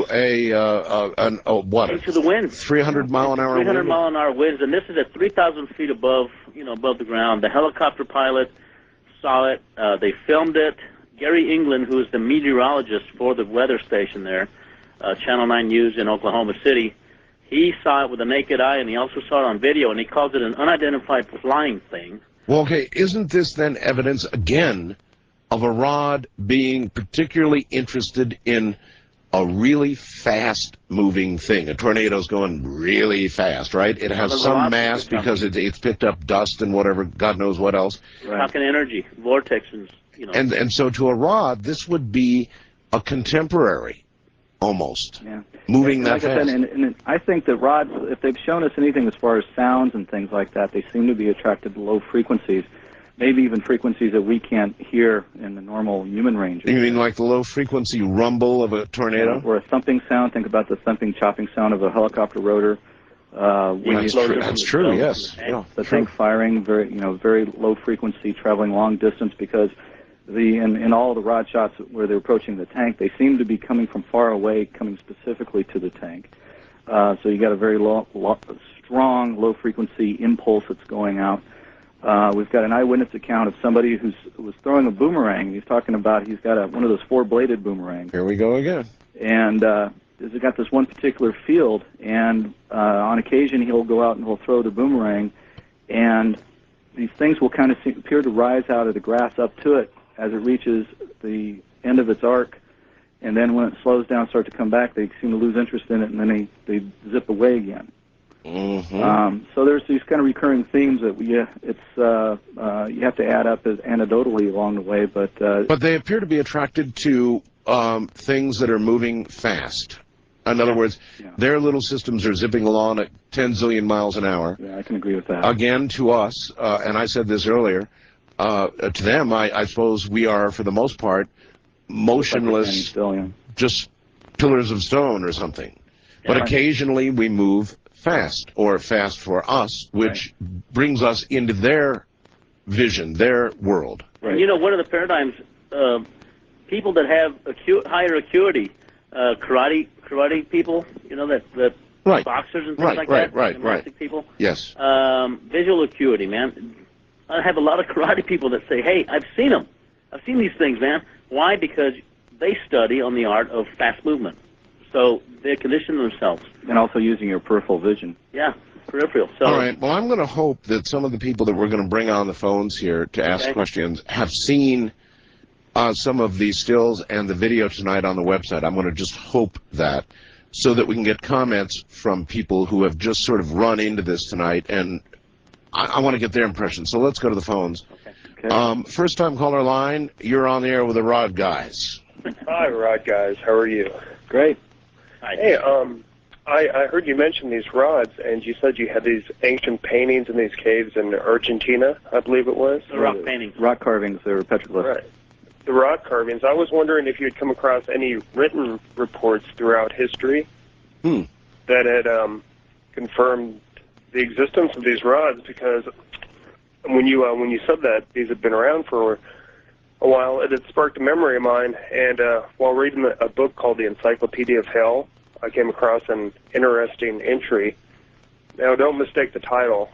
Into the wind. 300 mile an hour 300 wind? mile an hour winds, and this is at 3,000 feet above, above the ground. The helicopter pilot saw it. They filmed it. Gary England, who is the meteorologist for the weather station there, Channel 9 News in Oklahoma City, he saw it with the naked eye, and he also saw it on video, and he calls it an unidentified flying thing. Well, okay, isn't this then evidence, again, of a rod being particularly interested in a really fast-moving thing? A tornado's going really fast, right? It has some mass because it's picked up dust and whatever, God knows what else. Right. Talking energy, vortexes, And so to a rod, this would be a contemporary, almost, moving that fast. And I think that rods, if they've shown us anything as far as sounds and things like that, they seem to be attracted to low frequencies, maybe even frequencies that we can't hear in the normal human range. You mean like the low-frequency rumble of a tornado? Or a thumping sound. Think about the thumping, chopping sound of a helicopter rotor. That's true, yes. The tank firing, very low frequency, traveling long distance, because in all the rod shots where they're approaching the tank, they seem to be coming from far away, coming specifically to the tank. So you got a very strong, low-frequency impulse that's going out. We've got an eyewitness account of somebody who was throwing a boomerang. He's talking about he's got one of those four-bladed boomerangs. Here we go again. And he's got this one particular field, and on occasion he'll go out and he'll throw the boomerang, and these things will kind of appear to rise out of the grass up to it as it reaches the end of its arc, and then when it slows down, start to come back, they seem to lose interest in it, and then they zip away again. Mm-hmm. So there's these kind of recurring themes that you have to add up as anecdotally along the way, but they appear to be attracted to things that are moving fast. In other words, their little systems are zipping along at 10 zillion miles an hour. Yeah, I can agree with that. Again, to us, and I said this earlier, to them, I suppose we are, for the most part, motionless, just pillars of stone or something. Yeah, but occasionally we move fast, or fast for us, which brings us into their vision, their world. Right. One of the paradigms, people that have higher acuity, karate people, that boxers and things like that, gymnastic people. Yes. Visual acuity, man. I have a lot of karate people that say, hey, I've seen them. I've seen these things, man. Why? Because they study on the art of fast movement. So they condition themselves. And also using your peripheral vision. Yeah, peripheral. So, all right. Well, I'm going to hope that some of the people that we're going to bring on the phones here to ask questions have seen some of these stills and the video tonight on the website. I'm going to just hope that, so that we can get comments from people who have just sort of run into this tonight, and I want to get their impression. So let's go to the phones. Okay. First-time caller line, you're on the air with the Rod Guys. Hi, Rod Guys. How are you? Great. Hi. Hey, I heard you mention these rods, and you said you had these ancient paintings in these caves in Argentina, I believe it was. The rock paintings. Rock carvings, they were petroglyphs. Right. The rock carvings. I was wondering if you had come across any written reports throughout history that had confirmed the existence of these rods, because when you said that these had been around for a while, it had sparked a memory of mine. And while reading a book called The Encyclopedia of Hell, I came across an interesting entry. Now, don't mistake the title.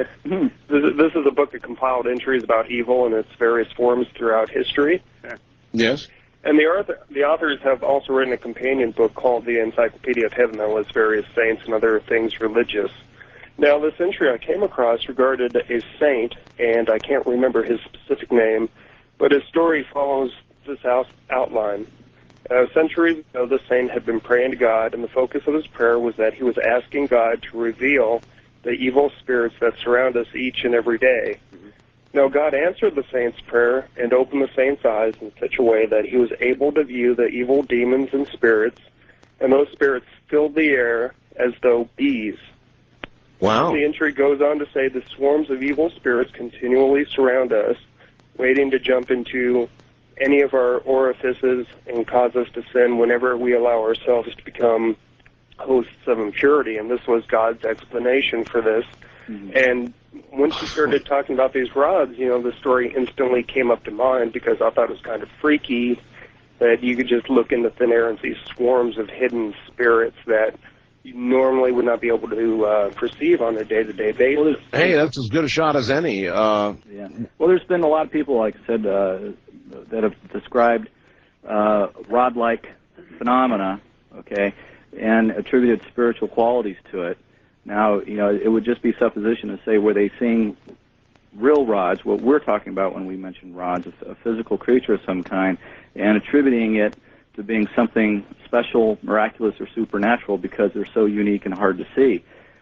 This is a book of compiled entries about evil and its various forms throughout history. Yes. And the authors have also written a companion book called The Encyclopedia of Heaven that lists various saints and other things religious. Now, this entry I came across regarded a saint, and I can't remember his specific name, but his story follows this outline. Centuries ago, the saint had been praying to God, and the focus of his prayer was that he was asking God to reveal the evil spirits that surround us each and every day. Now, God answered the saint's prayer and opened the saint's eyes in such a way that he was able to view the evil demons and spirits, and those spirits filled the air as though bees. Wow. The entry goes on to say the swarms of evil spirits continually surround us, waiting to jump into any of our orifices and cause us to sin whenever we allow ourselves to become hosts of impurity. And this was God's explanation for this. And once you started talking about these rods, the story instantly came up to mind, because I thought it was kind of freaky that you could just look into thin air and see swarms of hidden spirits that you normally would not be able to perceive on a day-to-day basis. Hey, that's as good a shot as any. Yeah. Well, there's been a lot of people, like I said, that have described rod-like phenomena, okay, and attributed spiritual qualities to it. Now, it would just be supposition to say, were they seeing real rods, what we're talking about when we mention rods, a physical creature of some kind, and attributing it to being something special, miraculous, or supernatural because they're so unique and hard to see.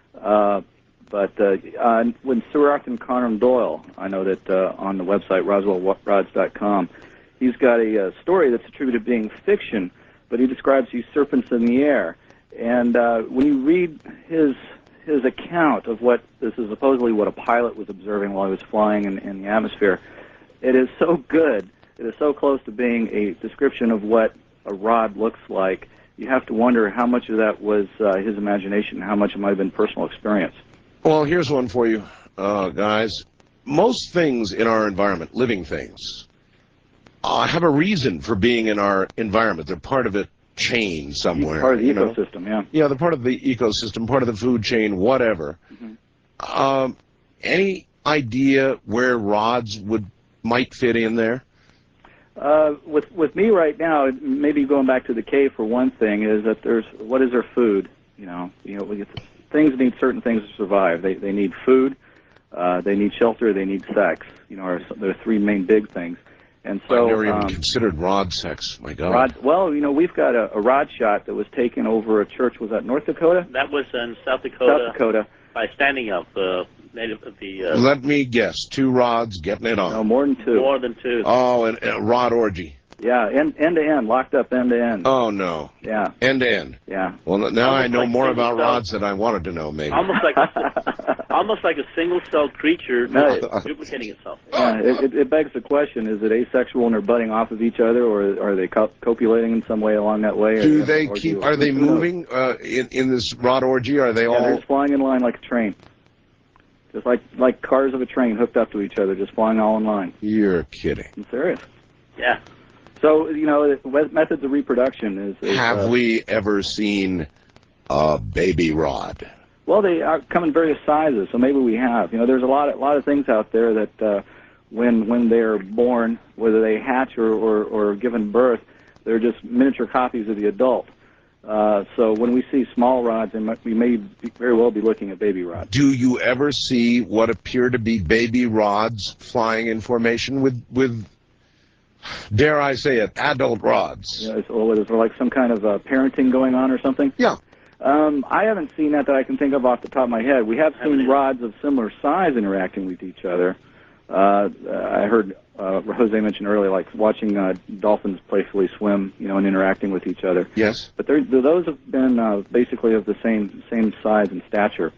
But when Sir Arthur Conan Doyle, I know that on the website roswellrods.com, he's got a story that's attributed to being fiction, but he describes these serpents in the air. And when you read his account of what this is supposedly what a pilot was observing while he was flying in the atmosphere, it is so good. It is so close to being a description of what a rod looks like. You have to wonder how much of that was his imagination and how much it might have been personal experience. Well, here's one for you, guys. Most things in our environment, living things, have a reason for being in our environment. They're part of a chain somewhere. Part of the ecosystem, yeah. Yeah, they're part of the ecosystem, part of the food chain, whatever. Mm-hmm. Any idea where rods might fit in there? With me right now, maybe going back to the cave for one thing, is that what is their food? Things need certain things to survive. They need food, they need shelter, they need sex. Are the three main big things. And so I've never even considered rod sex. My God. We've got a rod shot that was taken over a church. Was that North Dakota? That was in South Dakota. South Dakota. By Standing Up, native of the. Let me guess. 2 rods getting it on. No, more than 2. More than 2. Oh, and a rod orgy. Yeah, end to end, locked up end to end. Oh no. Yeah. End to end. Yeah. Well, now Almost I know like more single about cell. rods than I wanted to know. Maybe. Almost like a single-celled creature duplicating itself. Yeah, it begs the question: is it asexual and they're butting off of each other, or are they copulating in some way along that way? Do they keep? Are they moving in this rod orgy? Are they all? They're just flying in line like a train, just like cars of a train hooked up to each other, just flying all in line. You're kidding. I'm serious. Yeah. So, methods of reproduction is Have we ever seen a baby rod? Well, they come in various sizes, so maybe we have. There's a lot of things out there that when they're born, whether they hatch or given birth, they're just miniature copies of the adult. So when we see small rods, we may very well be looking at baby rods. Do you ever see what appear to be baby rods flying in formation with dare I say it, adult rods? Yeah, is there like some kind of parenting going on or something? Yeah. I haven't seen that I can think of off the top of my head. We have seen rods of similar size interacting with each other. I heard Jose mention earlier, like watching dolphins playfully swim, and interacting with each other. Yes. But those have been basically of the same size and stature.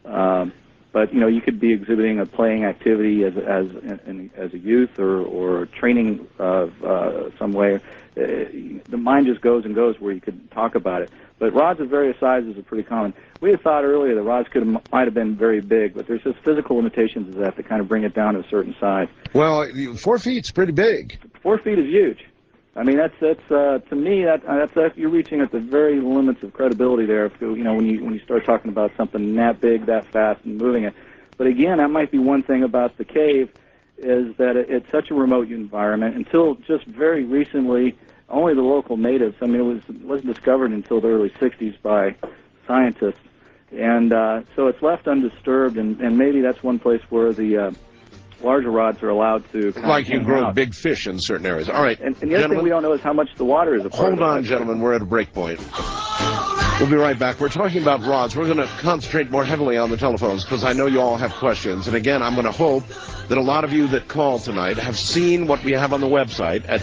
But you could be exhibiting a playing activity as a youth or training of some way. The mind just goes and goes where you could talk about it. But rods of various sizes are pretty common. We had thought earlier that rods might have been very big, but there's just physical limitations of that kind of bring it down to a certain size. Well, 4 feet's pretty big. 4 feet is huge. I mean, that's to me that's you're reaching at the very limits of credibility there. When you start talking about something that big, that fast, and moving it. But again, that might be one thing about the cave, is that it's such a remote environment. Until just very recently, only the local natives. I mean, it wasn't discovered until the early '60s by scientists, and so it's left undisturbed. And maybe that's one place where the larger rods are allowed to like you grow big fish in certain areas. All right. And the other thing we don't know is how much the water is a part of it. Hold on, gentlemen. We're at a break point. We'll be right back. We're talking about rods. We're going to concentrate more heavily on the telephones because I know you all have questions. And again, I'm going to hope that a lot of you that call tonight have seen what we have on the website at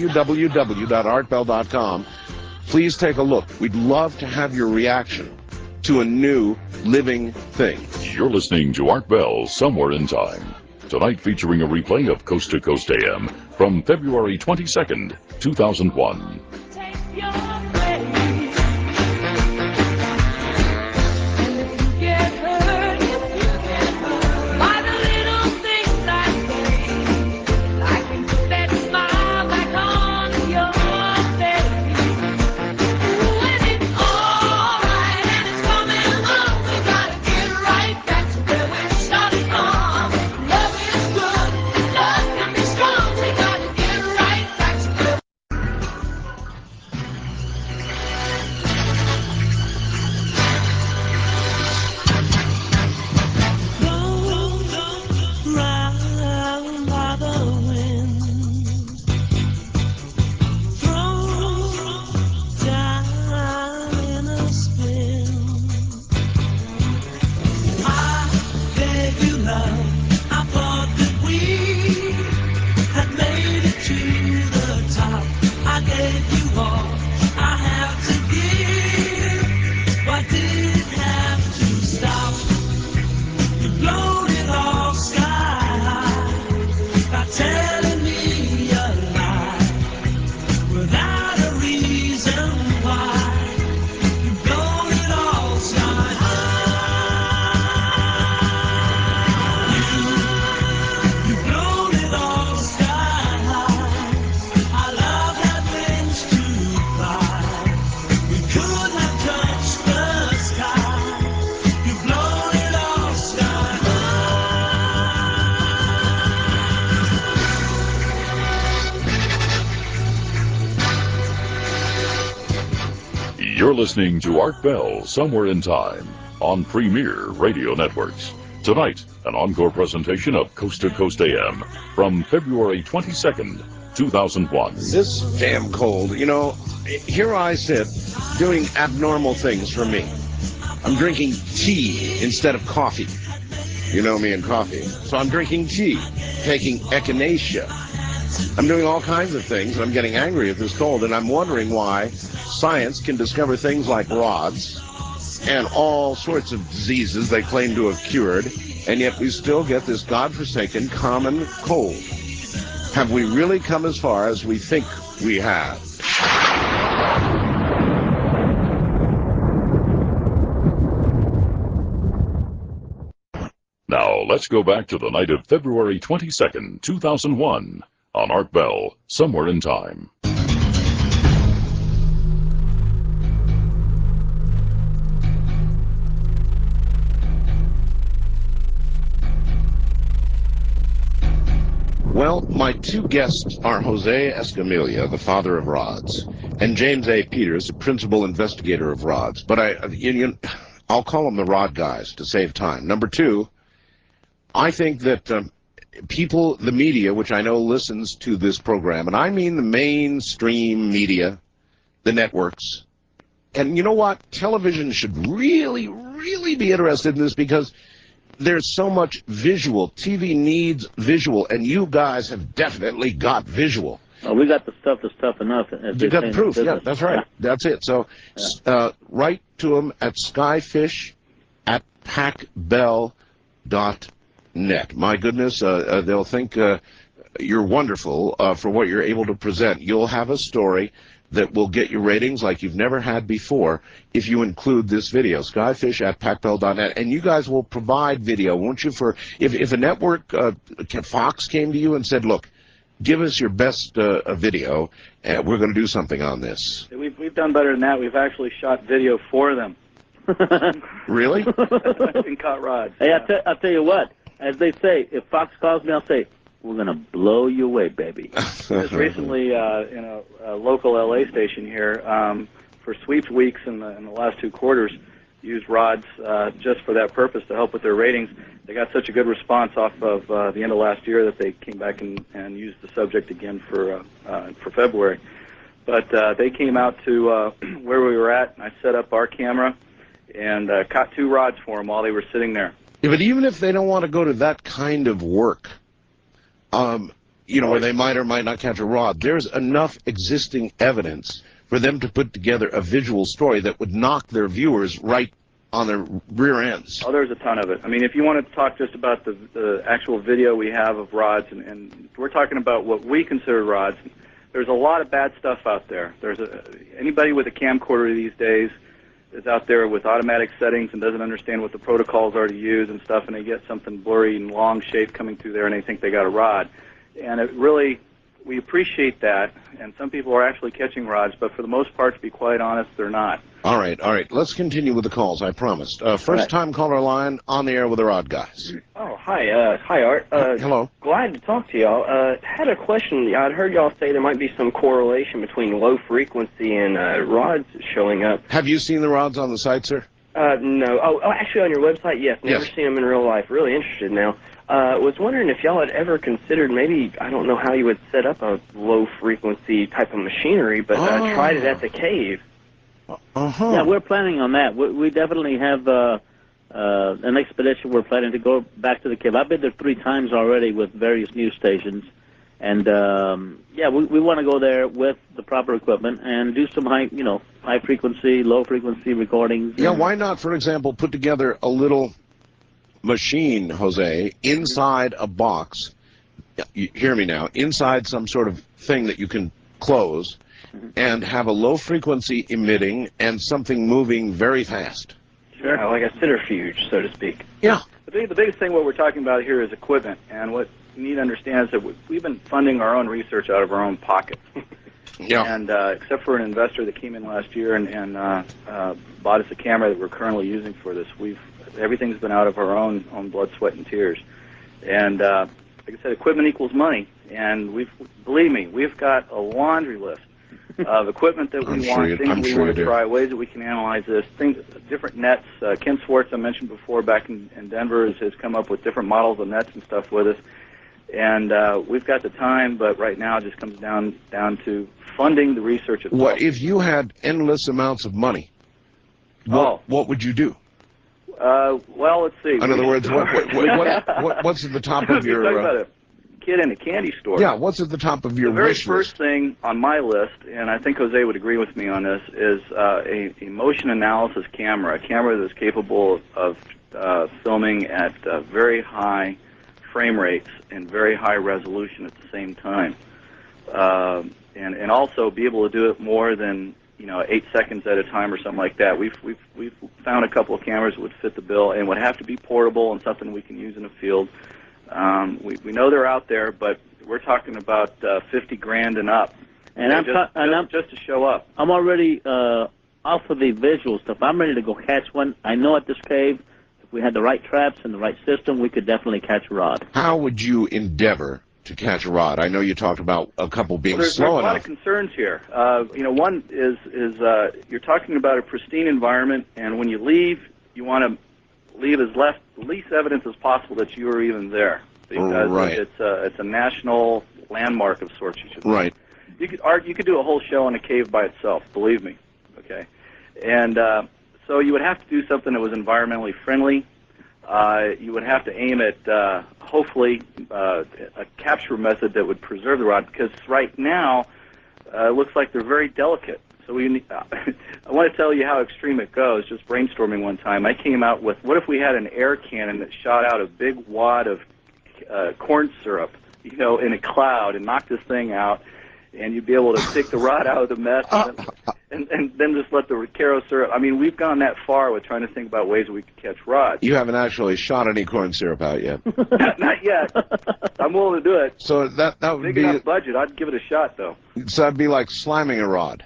www.artbell.com. Please take a look. We'd love to have your reaction to a new living thing. You're listening to Art Bell, Somewhere in Time. Tonight featuring a replay of Coast to Coast AM from February 22nd, 2001. You're listening to Art Bell, Somewhere in Time, on Premier Radio Networks. Tonight, an encore presentation of Coast to Coast AM from February 22nd, 2001. This damn cold. You know, here I sit doing abnormal things for me. I'm drinking tea instead of coffee. You know me and coffee. So I'm drinking tea, taking echinacea. I'm doing all kinds of things, and I'm getting angry at this cold, and I'm wondering why science can discover things like rods and all sorts of diseases they claim to have cured, and yet we still get this godforsaken common cold. Have we really come as far as we think we have? Now, let's go back to the night of February 22nd, 2001, on Art Bell, Somewhere in Time. Well, my two guests are Jose Escamilla, the father of rods, and James A. Peters, the principal investigator of rods. But I'll call them the rod guys to save time. Number two, I think that people, the media, which I know listens to this program, and I mean the mainstream media, the networks, and you know what? Television should really, really be interested in this because there's so much visual. TV needs visual, and you guys have definitely got visual. Oh, we got the stuff that's tough enough. You got proof, yeah, that's right. Yeah. That's it. So write to them at skyfish@pacbell.net. My goodness, they'll think you're wonderful for what you're able to present. You'll have a story that will get you ratings like you've never had before if you include this video, skyfish@pacbell.net. And you guys will provide video, won't you? For if a network, Fox, came to you and said, look, give us your best video, and we're going to do something on this. We've done better than that. We've actually shot video for them. Really? And caught rods. Hey, I'll tell you what. As they say, if Fox calls me, I'll say, we're going to blow you away, baby. Just recently, in a local LA station here, for sweeps weeks in the last 2 quarters, used rods just for that purpose to help with their ratings. They got such a good response off of the end of last year that they came back and used the subject again for February. But they came out to where we were at, and I set up our camera and caught 2 rods for them while they were sitting there. Yeah, but even if they don't want to go to that kind of work, you know, where they might or might not catch a rod, there's enough existing evidence for them to put together a visual story that would knock their viewers right on their rear ends. Oh, there's a ton of it. I mean, if you want to talk just about the actual video we have of rods, and we're talking about what we consider rods, there's a lot of bad stuff out there. Anybody with a camcorder these days is out there with automatic settings and doesn't understand what the protocols are to use and stuff, and they get something blurry and long shape coming through there, and they think they got a rod. And it really, we appreciate that, and some people are actually catching rods, but for the most part, to be quite honest, they're not. All right. Let's continue with the calls, I promised. First-time caller line on the air with the rod guys. Oh, hi. Hi, Art. Hello. Glad to talk to y'all. Had a question. I'd heard y'all say there might be some correlation between low frequency and rods showing up. Have you seen the rods on the site, sir? No. Oh, actually, on your website, yes. Never seen them in real life. Really interested now. Was wondering if y'all had ever considered maybe, I don't know how you would set up a low-frequency type of machinery, but tried it at the cave. Yeah, we're planning on that. We definitely have an expedition. We're planning to go back to the cave. I've been there 3 times already with various news stations, and yeah, we want to go there with the proper equipment and do some high frequency, low frequency recordings. Yeah, why not, for example, put together a little machine, Jose, inside a box. You hear me now? Inside some sort of thing that you can close, and have a low-frequency emitting and something moving very fast. Sure, like a centrifuge, so to speak. Yeah. The biggest thing what we're talking about here is equipment, and what you need to understand is that we've been funding our own research out of our own pockets. Yeah. And except for an investor that came in last year and bought us a camera that we're currently using for this, everything's been out of our own blood, sweat, and tears. And like I said, equipment equals money, and believe me, we've got a laundry list of equipment that we want, things we want to try, ways that we can analyze this, things, different nets. Ken Swartz, I mentioned before, back in Denver, has come up with different models of nets and stuff with us. And we've got the time, but right now it just comes down to funding the research itself. What if you had endless amounts of money? What would you do? Well, let's see. In other words, what's at the top of your... You're talking about a kid in a candy store. Yeah, what's at the top of your wish list? The very first thing on my list, and I think Jose would agree with me on this, is a motion analysis camera, a camera that's capable of filming at very high frame rates and very high resolution at the same time, and also be able to do it more than 8 seconds at a time or something like that. We've found a couple of cameras that would fit the bill and would have to be portable and something we can use in the field. We know they're out there, but we're talking about 50 grand and up, and just to show up. I'm already off of the visual stuff. I'm ready to go catch one. I know at this cave, if we had the right traps and the right system, we could definitely catch a rod. How would you endeavor to catch a rod? I know you talked about a couple being there's slow a enough. lot of concerns here. One is you're talking about a pristine environment, and when you leave, you want to leave as least evidence as possible that you were even there, because it's a national landmark of sorts. You should. Right. You could do a whole show on a cave by itself. Believe me. Okay. And so you would have to do something that was environmentally friendly. You would have to aim at hopefully a capture method that would preserve the rod, because right now it looks like they're very delicate. So I want to tell you how extreme it goes. Just brainstorming one time, I came out with, what if we had an air cannon that shot out a big wad of corn syrup, in a cloud, and knocked this thing out, and you'd be able to take the rod out of the mess and then just let the Caro syrup. I mean, we've gone that far with trying to think about ways we could catch rods. You haven't actually shot any corn syrup out yet. Not yet. I'm willing to do it. So that would big be enough budget. I'd give it a shot, though. So that'd be like sliming a rod.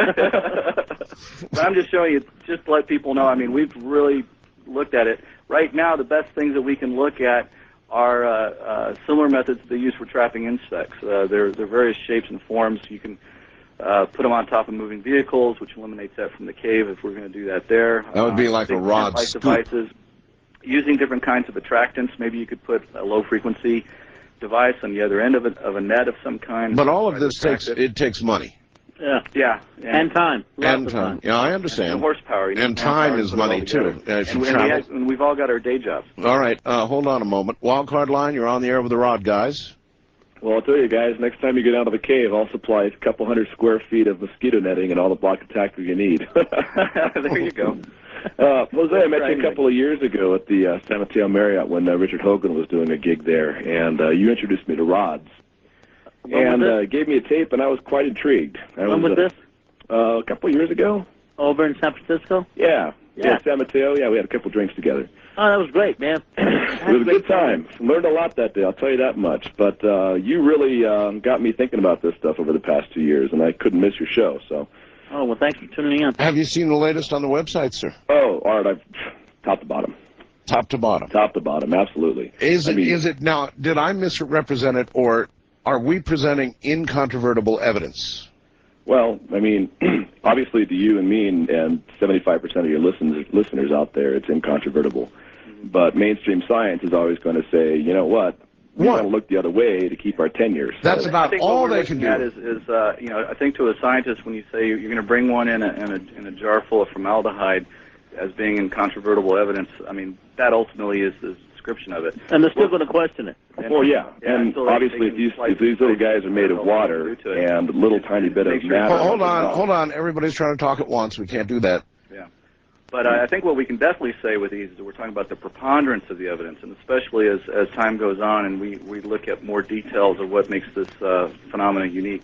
But I'm just showing you, just to let people know. I mean, we've really looked at it. Right now, the best things that we can look at are similar methods they use for trapping insects. They're various shapes and forms. You can put them on top of moving vehicles, which eliminates that from the cave if we're going to do that there. That would be like a rod scoop. Devices. Using different kinds of attractants. Maybe you could put a low-frequency device on the other end of a net of some kind. But all of this takes money. Yeah. And time. And time. Yeah, I understand. And horsepower. And time is money, too. And we've all got our day jobs. All right. Hold on a moment. Wildcard line, you're on the air with the Rod Guys. Well, I'll tell you guys, next time you get out of the cave, I'll supply a couple hundred square feet of mosquito netting and all the block attacker you need. There you go. Jose, I met you a couple of years ago at the San Mateo Marriott when Richard Hogan was doing a gig there, and you introduced me to rods. And gave me a tape, and I was quite intrigued. When was this? A couple of years ago. Over in San Francisco? Yeah, San Mateo. Yeah, we had a couple drinks together. Oh, that was great, man. It was a good time. Learned a lot that day, I'll tell you that much. But you really got me thinking about this stuff over the past 2 years, and I couldn't miss your show. So. Oh, well, thanks for tuning in. Have you seen the latest on the website, sir? Oh, Art, I've top to bottom. Top to bottom. Top to bottom, absolutely. Is it now? Did I misrepresent it, or are we presenting incontrovertible evidence? Well, I mean, obviously to you and me and 75% of your listeners out there, it's incontrovertible. But mainstream science is always going to say, you know what, we want to look the other way to keep our tenure. That's about all they can do. I think to a scientist, when you say you're going to bring one in a jar full of formaldehyde as being incontrovertible evidence, I mean, that ultimately is the description of it. And they're still going to question it. Well, yeah. And obviously, if these little guys are made of water and a little tiny bit of matter. Hold on. Everybody's trying to talk at once. We can't do that. Yeah. But I think what we can definitely say with these is that we're talking about the preponderance of the evidence, and especially as time goes on and we look at more details of what makes this phenomenon unique.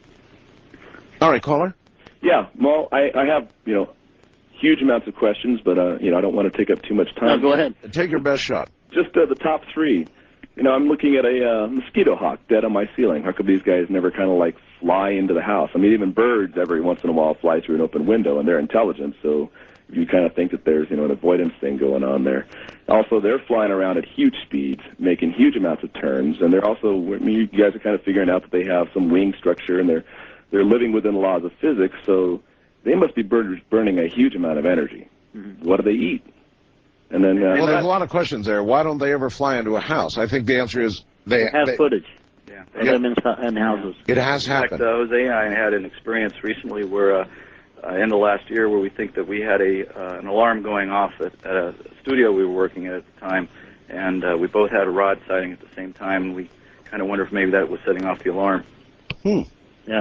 All right, caller. Yeah, well, I have, huge amounts of questions, but, I don't want to take up too much time. No, go ahead. Take your best shot. Just the top three. I'm looking at a mosquito hawk dead on my ceiling. How come these guys never kind of fly into the house? I mean, even birds every once in a while fly through an open window, and they're intelligent, so you kind of think that there's, an avoidance thing going on there. Also, they're flying around at huge speeds, making huge amounts of turns, and they're also, you guys are kind of figuring out that they have some wing structure, and they're they're living within the laws of physics, so they must be burning a huge amount of energy. What do they eat? And then well, there's a lot of questions there. Why don't they ever fly into a house? I think the answer is they have footage. Yeah, They live in houses. It has In fact, happened. Jose and I had an experience recently where, in the last year, where we think that we had an alarm going off at a studio we were working at the time, and we both had a rod sighting at the same time, and we kind of wonder if maybe that was setting off the alarm. Yeah.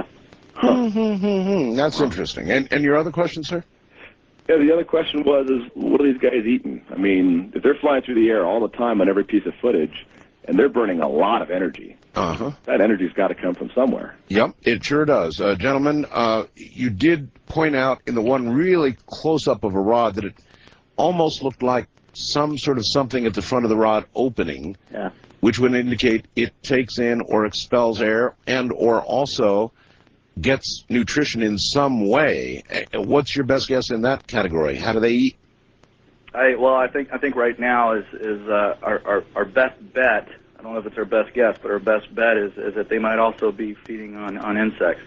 That's interesting. And your other question, sir? Yeah, the other question was, what are these guys eating? I mean, if they're flying through the air all the time on every piece of footage, and they're burning a lot of energy, that energy's got to come from somewhere. Yep, it sure does. Gentlemen, you did point out in the one really close-up of a rod that it almost looked like some sort of something at the front of the rod opening, which would indicate it takes in or expels air and or also gets nutrition in some way. What's your best guess in that category? How do they eat? I think right now is our best bet. I don't know if it's our best guess, but our best bet is that they might also be feeding on insects.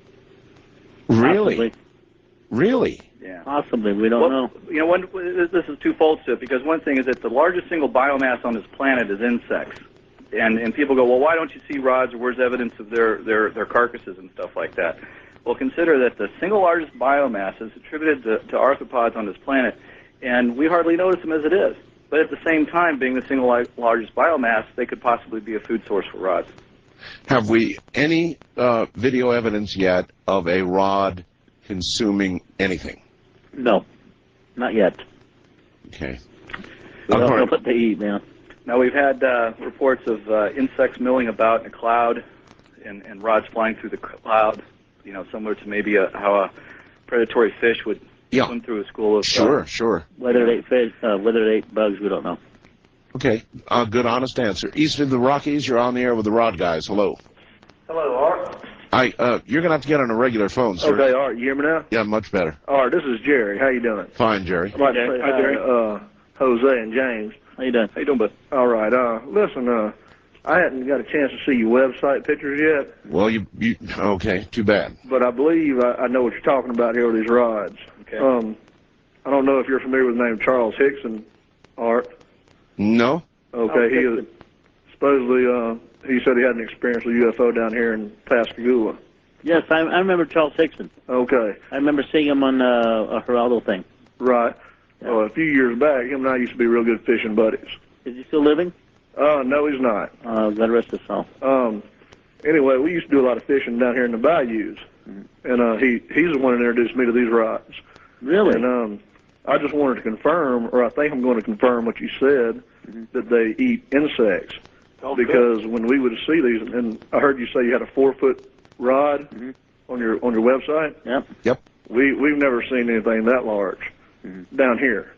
Really? Possibly. Really? Yeah. Possibly. We don't know. You know, this is twofold to it, because one thing is that the largest single biomass on this planet is insects. And people go, well, why don't you see rods, or where's evidence of their carcasses and stuff like that? Well, consider that the single largest biomass is attributed to arthropods on this planet, and we hardly notice them as it is. But at the same time, being the single largest biomass, they could possibly be a food source for rods. Have we any video evidence yet of a rod consuming anything? No, not yet. Okay. We don't know what they eat, man. Now, we've had reports of insects milling about in a cloud and rods flying through the cloud, you know, similar to maybe how a predatory fish would swim through a school of... Sure. Whether it ate fish, whether it ate bugs, we don't know. Okay, good, honest answer. East of the Rockies, you're on the air with the Rod Guys. Hello. Hello, Art. You're going to have to get on a regular phone, sir. Okay, Art, you hear me now? Yeah, much better. Art, this is Jerry. How you doing? Fine, Jerry. I'd like to say hi, Jerry. Jose and James. How you doing? How you doing, bud? All right. Listen, I hadn't got a chance to see your website pictures yet. Well, you okay, too bad. But I believe I know what you're talking about here with these rods. Okay. I don't know if you're familiar with the name Charles Hickson, Art. No. Okay, he is supposedly, he said he had an experience with UFO down here in Pascagoula. Yes, I remember Charles Hickson. Okay. I remember seeing him on a Geraldo thing. Right. Yeah. Well, a few years back, him and I used to be real good fishing buddies. Is he still living? No, he's not. God rest his soul. Anyway, we used to do a lot of fishing down here in the bayous, and he's the one that introduced me to these rods. Really? And I just wanted to confirm, or I think I'm going to confirm what you said, that they eat insects. Because when we would see these, and I heard you say you had a 4-foot rod on your website. Yep. We've never seen anything that large down here.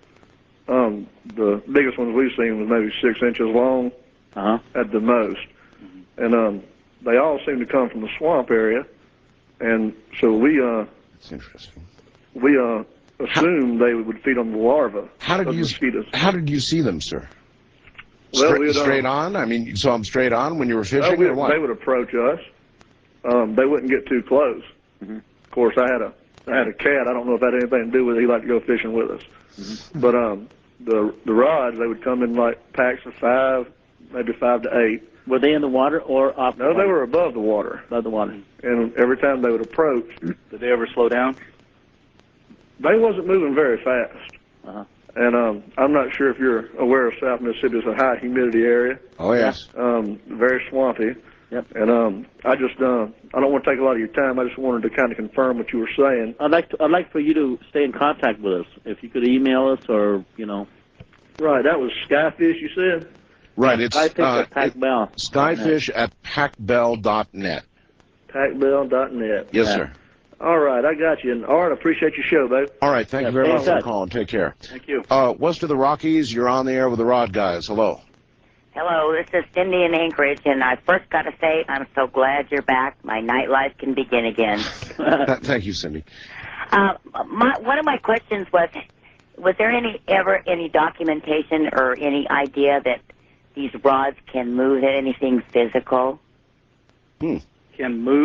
The biggest ones we've seen was maybe 6 inches long at the most. And they all seem to come from the swamp area. And so we That's interesting. We assumed they would feed on the larvae. How did you see them, sir? Well, straight on? I mean, you saw them straight on when you were fishing, or what? They would approach us. They wouldn't get too close. Of course, I had a cat. I don't know if that had anything to do with it. He liked to go fishing with us. But the rods, they would come in like packs of 5, maybe 5 to 8. Were they in the water or off the No, water? they were above the water. Above the water. And every time they would approach... Did they ever slow down? They wasn't moving very fast. And I'm not sure if you're aware of South Mississippi. It's a high humidity area. Oh, yes. Very swampy. Yep. And I just I don't want to take a lot of your time. I just wanted to kind of confirm what you were saying. I'd like for you to stay in contact with us. If you could email us, or Right. That was Skyfish, you said. Right. It's Skyfish at PacBell. Skyfish at PacBell.net. PacBell.net. Yes, sir. All right, I got you. And Art, I appreciate your show, babe. All right, thank you very much for calling. Take care. Thank you. West of the Rockies, you're on the air with the Rod Guys. Hello. Hello, this is Cindy in Anchorage, and I first got to say I'm so glad you're back. My nightlife can begin again. Thank you, Cindy. One of my questions was there ever any documentation or any idea that these rods can move anything physical? Can move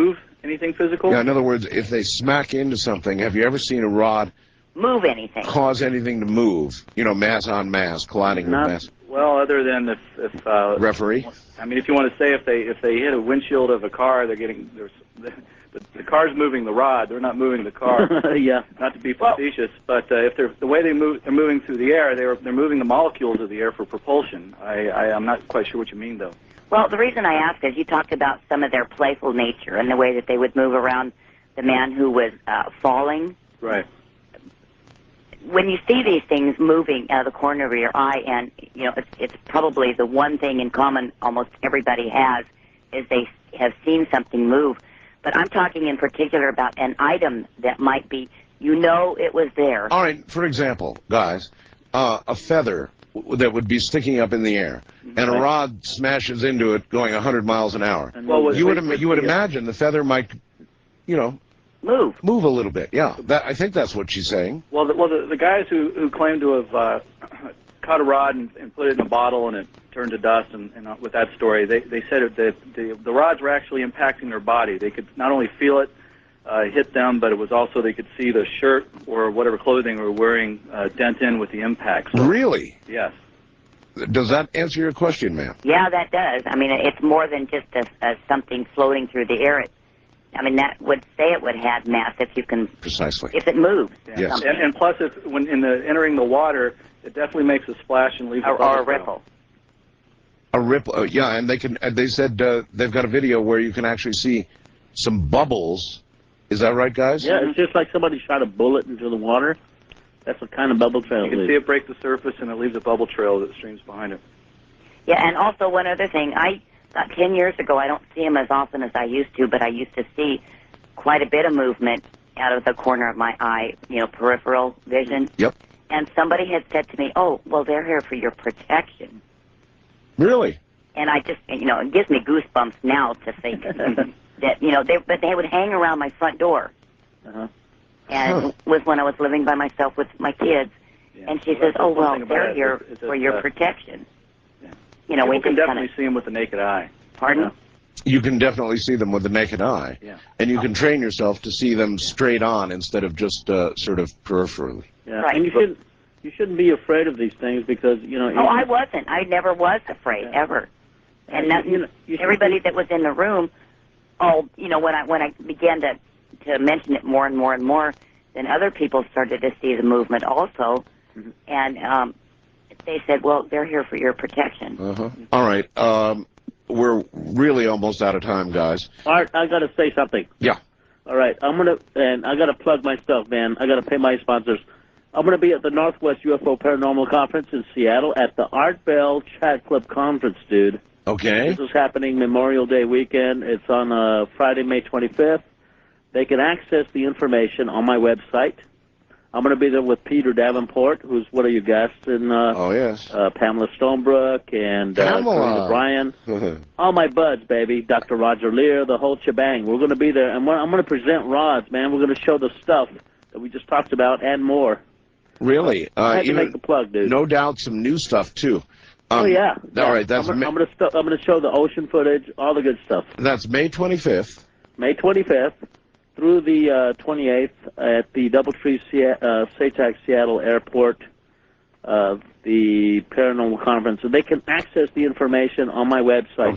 Anything physical? Yeah, in other words, if they smack into something, have you ever seen a rod move anything? Cause anything to move? You know, mass on mass, colliding with mass. Well, other than if referee. I mean, if you want to say if they hit a windshield of a car, they're getting the car's moving the rod. They're not moving the car. Yeah. Not to be facetious, but if they're the way they're moving through the air, they're moving the molecules of the air for propulsion. I'm not quite sure what you mean though. Well, the reason I ask is you talked about some of their playful nature and the way that they would move around the man who was falling. Right. When you see these things moving out of the corner of your eye, and you know it's probably the one thing in common almost everybody has, is they have seen something move. But I'm talking in particular about an item that might be, you know, it was there. All right, for example, guys, a feather that would be sticking up in the air, and a rod smashes into it going 100 miles an hour. Well, you would imagine the feather might, you know, move a little bit. Yeah, I think that's what she's saying. Well, the guys who claim to have caught a rod and put it in a bottle and it turned to dust, and with that story, they said that the rods were actually impacting their body. They could not only feel it hit them, but it was also they could see the shirt or whatever clothing they were wearing dent in with the impact. So, really? Yes. Does that answer your question, ma'am? Yeah, that does. I mean, it's more than just something floating through the air. I mean, that would say it would have mass if you can... Precisely. If it moves. Yeah. Yes. And plus, if when entering the water, it definitely makes a splash and leaves or a ripple. A ripple, yeah, and they said they've got a video where you can actually see some bubbles. Is that right, guys? Yeah, it's just like somebody shot a bullet into the water. That's what kind of bubble trail You can see it break the surface, and it leaves a bubble trail that streams behind it. Yeah, and also one other thing. About 10 years ago, I don't see them as often as I used to, but I used to see quite a bit of movement out of the corner of my eye, you know, peripheral vision. Yep. And somebody had said to me, oh, well, they're here for your protection. Really? And I just, you know, it gives me goosebumps now to think that, you know, they would hang around my front door. And it was when I was living by myself with my kids. Yeah. And she says, oh, well, they're it here is for your protection. Yeah. You know, People we can just definitely see them with the naked eye. Pardon? You can definitely see them with the naked eye. Yeah. And you can train yourself to see them straight on instead of just sort of peripherally. Yeah. Right. And you shouldn't be afraid of these things because, you know... Oh, I wasn't. I never was afraid, ever. And everybody that was in the room, you know, when I began to mention it more and more and more, then other people started to see the movement also. And they said, well, they're here for your protection. All right. We're really almost out of time, guys. Art, I got to say something. Yeah. All right. And I got to plug my stuff, man. I got to pay my sponsors. I'm going to be at the Northwest UFO Paranormal Conference in Seattle at the Art Bell Chat Club Conference, dude. Okay. This is happening Memorial Day weekend. It's on Friday, May 25th. They can access the information on my website. I'm going to be there with Peter Davenport, who's one of your guests, and Pamela Stonebrook and Karina Bryan. All my buds, baby. Dr. Roger Lear, the whole shebang. We're going to be there, and I'm going to present rods, man. We're going to show the stuff that we just talked about and more. Really? I had to make the plug, dude. No doubt some new stuff, too. Oh, yeah. All right. That's I'm going to show the ocean footage, all the good stuff. That's May 25th. May 25th through the 28th at the Doubletree SATAC Seattle Airport, the Paranormal Conference. And they can access the information on my website,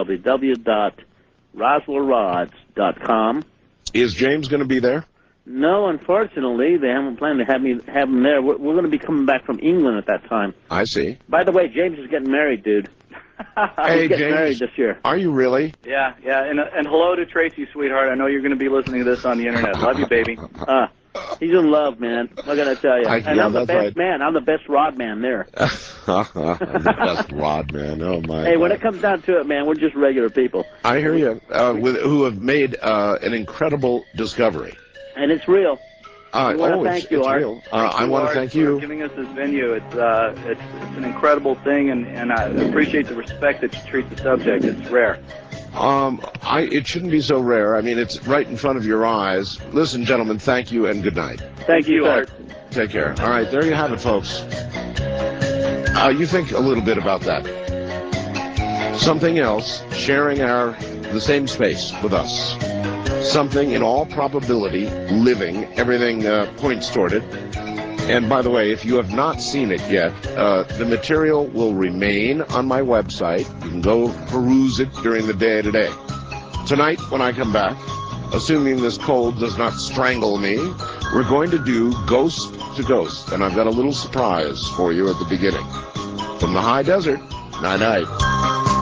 www.roswellrods.com. Is James going to be there? No, unfortunately, they haven't planned to have him there. We're going to be coming back from England at that time. I see. By the way, James is getting married, dude. Hey, He's getting James, married this year. Are you really? Yeah, and hello to Tracy, sweetheart. I know you're going to be listening to this on the internet. Love you, baby. He's in love, man. What can I tell you? And I'm the best man. I'm the best rod man there. The best rod man. Oh, my Hey, God. when it comes down to it, man, we're just regular people. I hear you. Who have made an incredible discovery. And it's real. I want to thank you, Art. Real. I want to thank you for giving us this venue. It's an incredible thing, and I appreciate the respect that you treat the subject. It's rare. It shouldn't be so rare. I mean, it's right in front of your eyes. Listen, gentlemen, thank you and good night. Thank you, Art. Take care. All right, there you have it, folks. You think a little bit about that. Something else, sharing the same space with us. something in all probability living. Everything points toward it. And by the way, if you have not seen it yet, the material will remain on my website. You can go peruse it during the day today. Tonight, when I come back, assuming this cold does not strangle me, we're going to do Ghost to Ghost. And I've got a little surprise for you at the beginning. From the high desert, night-night.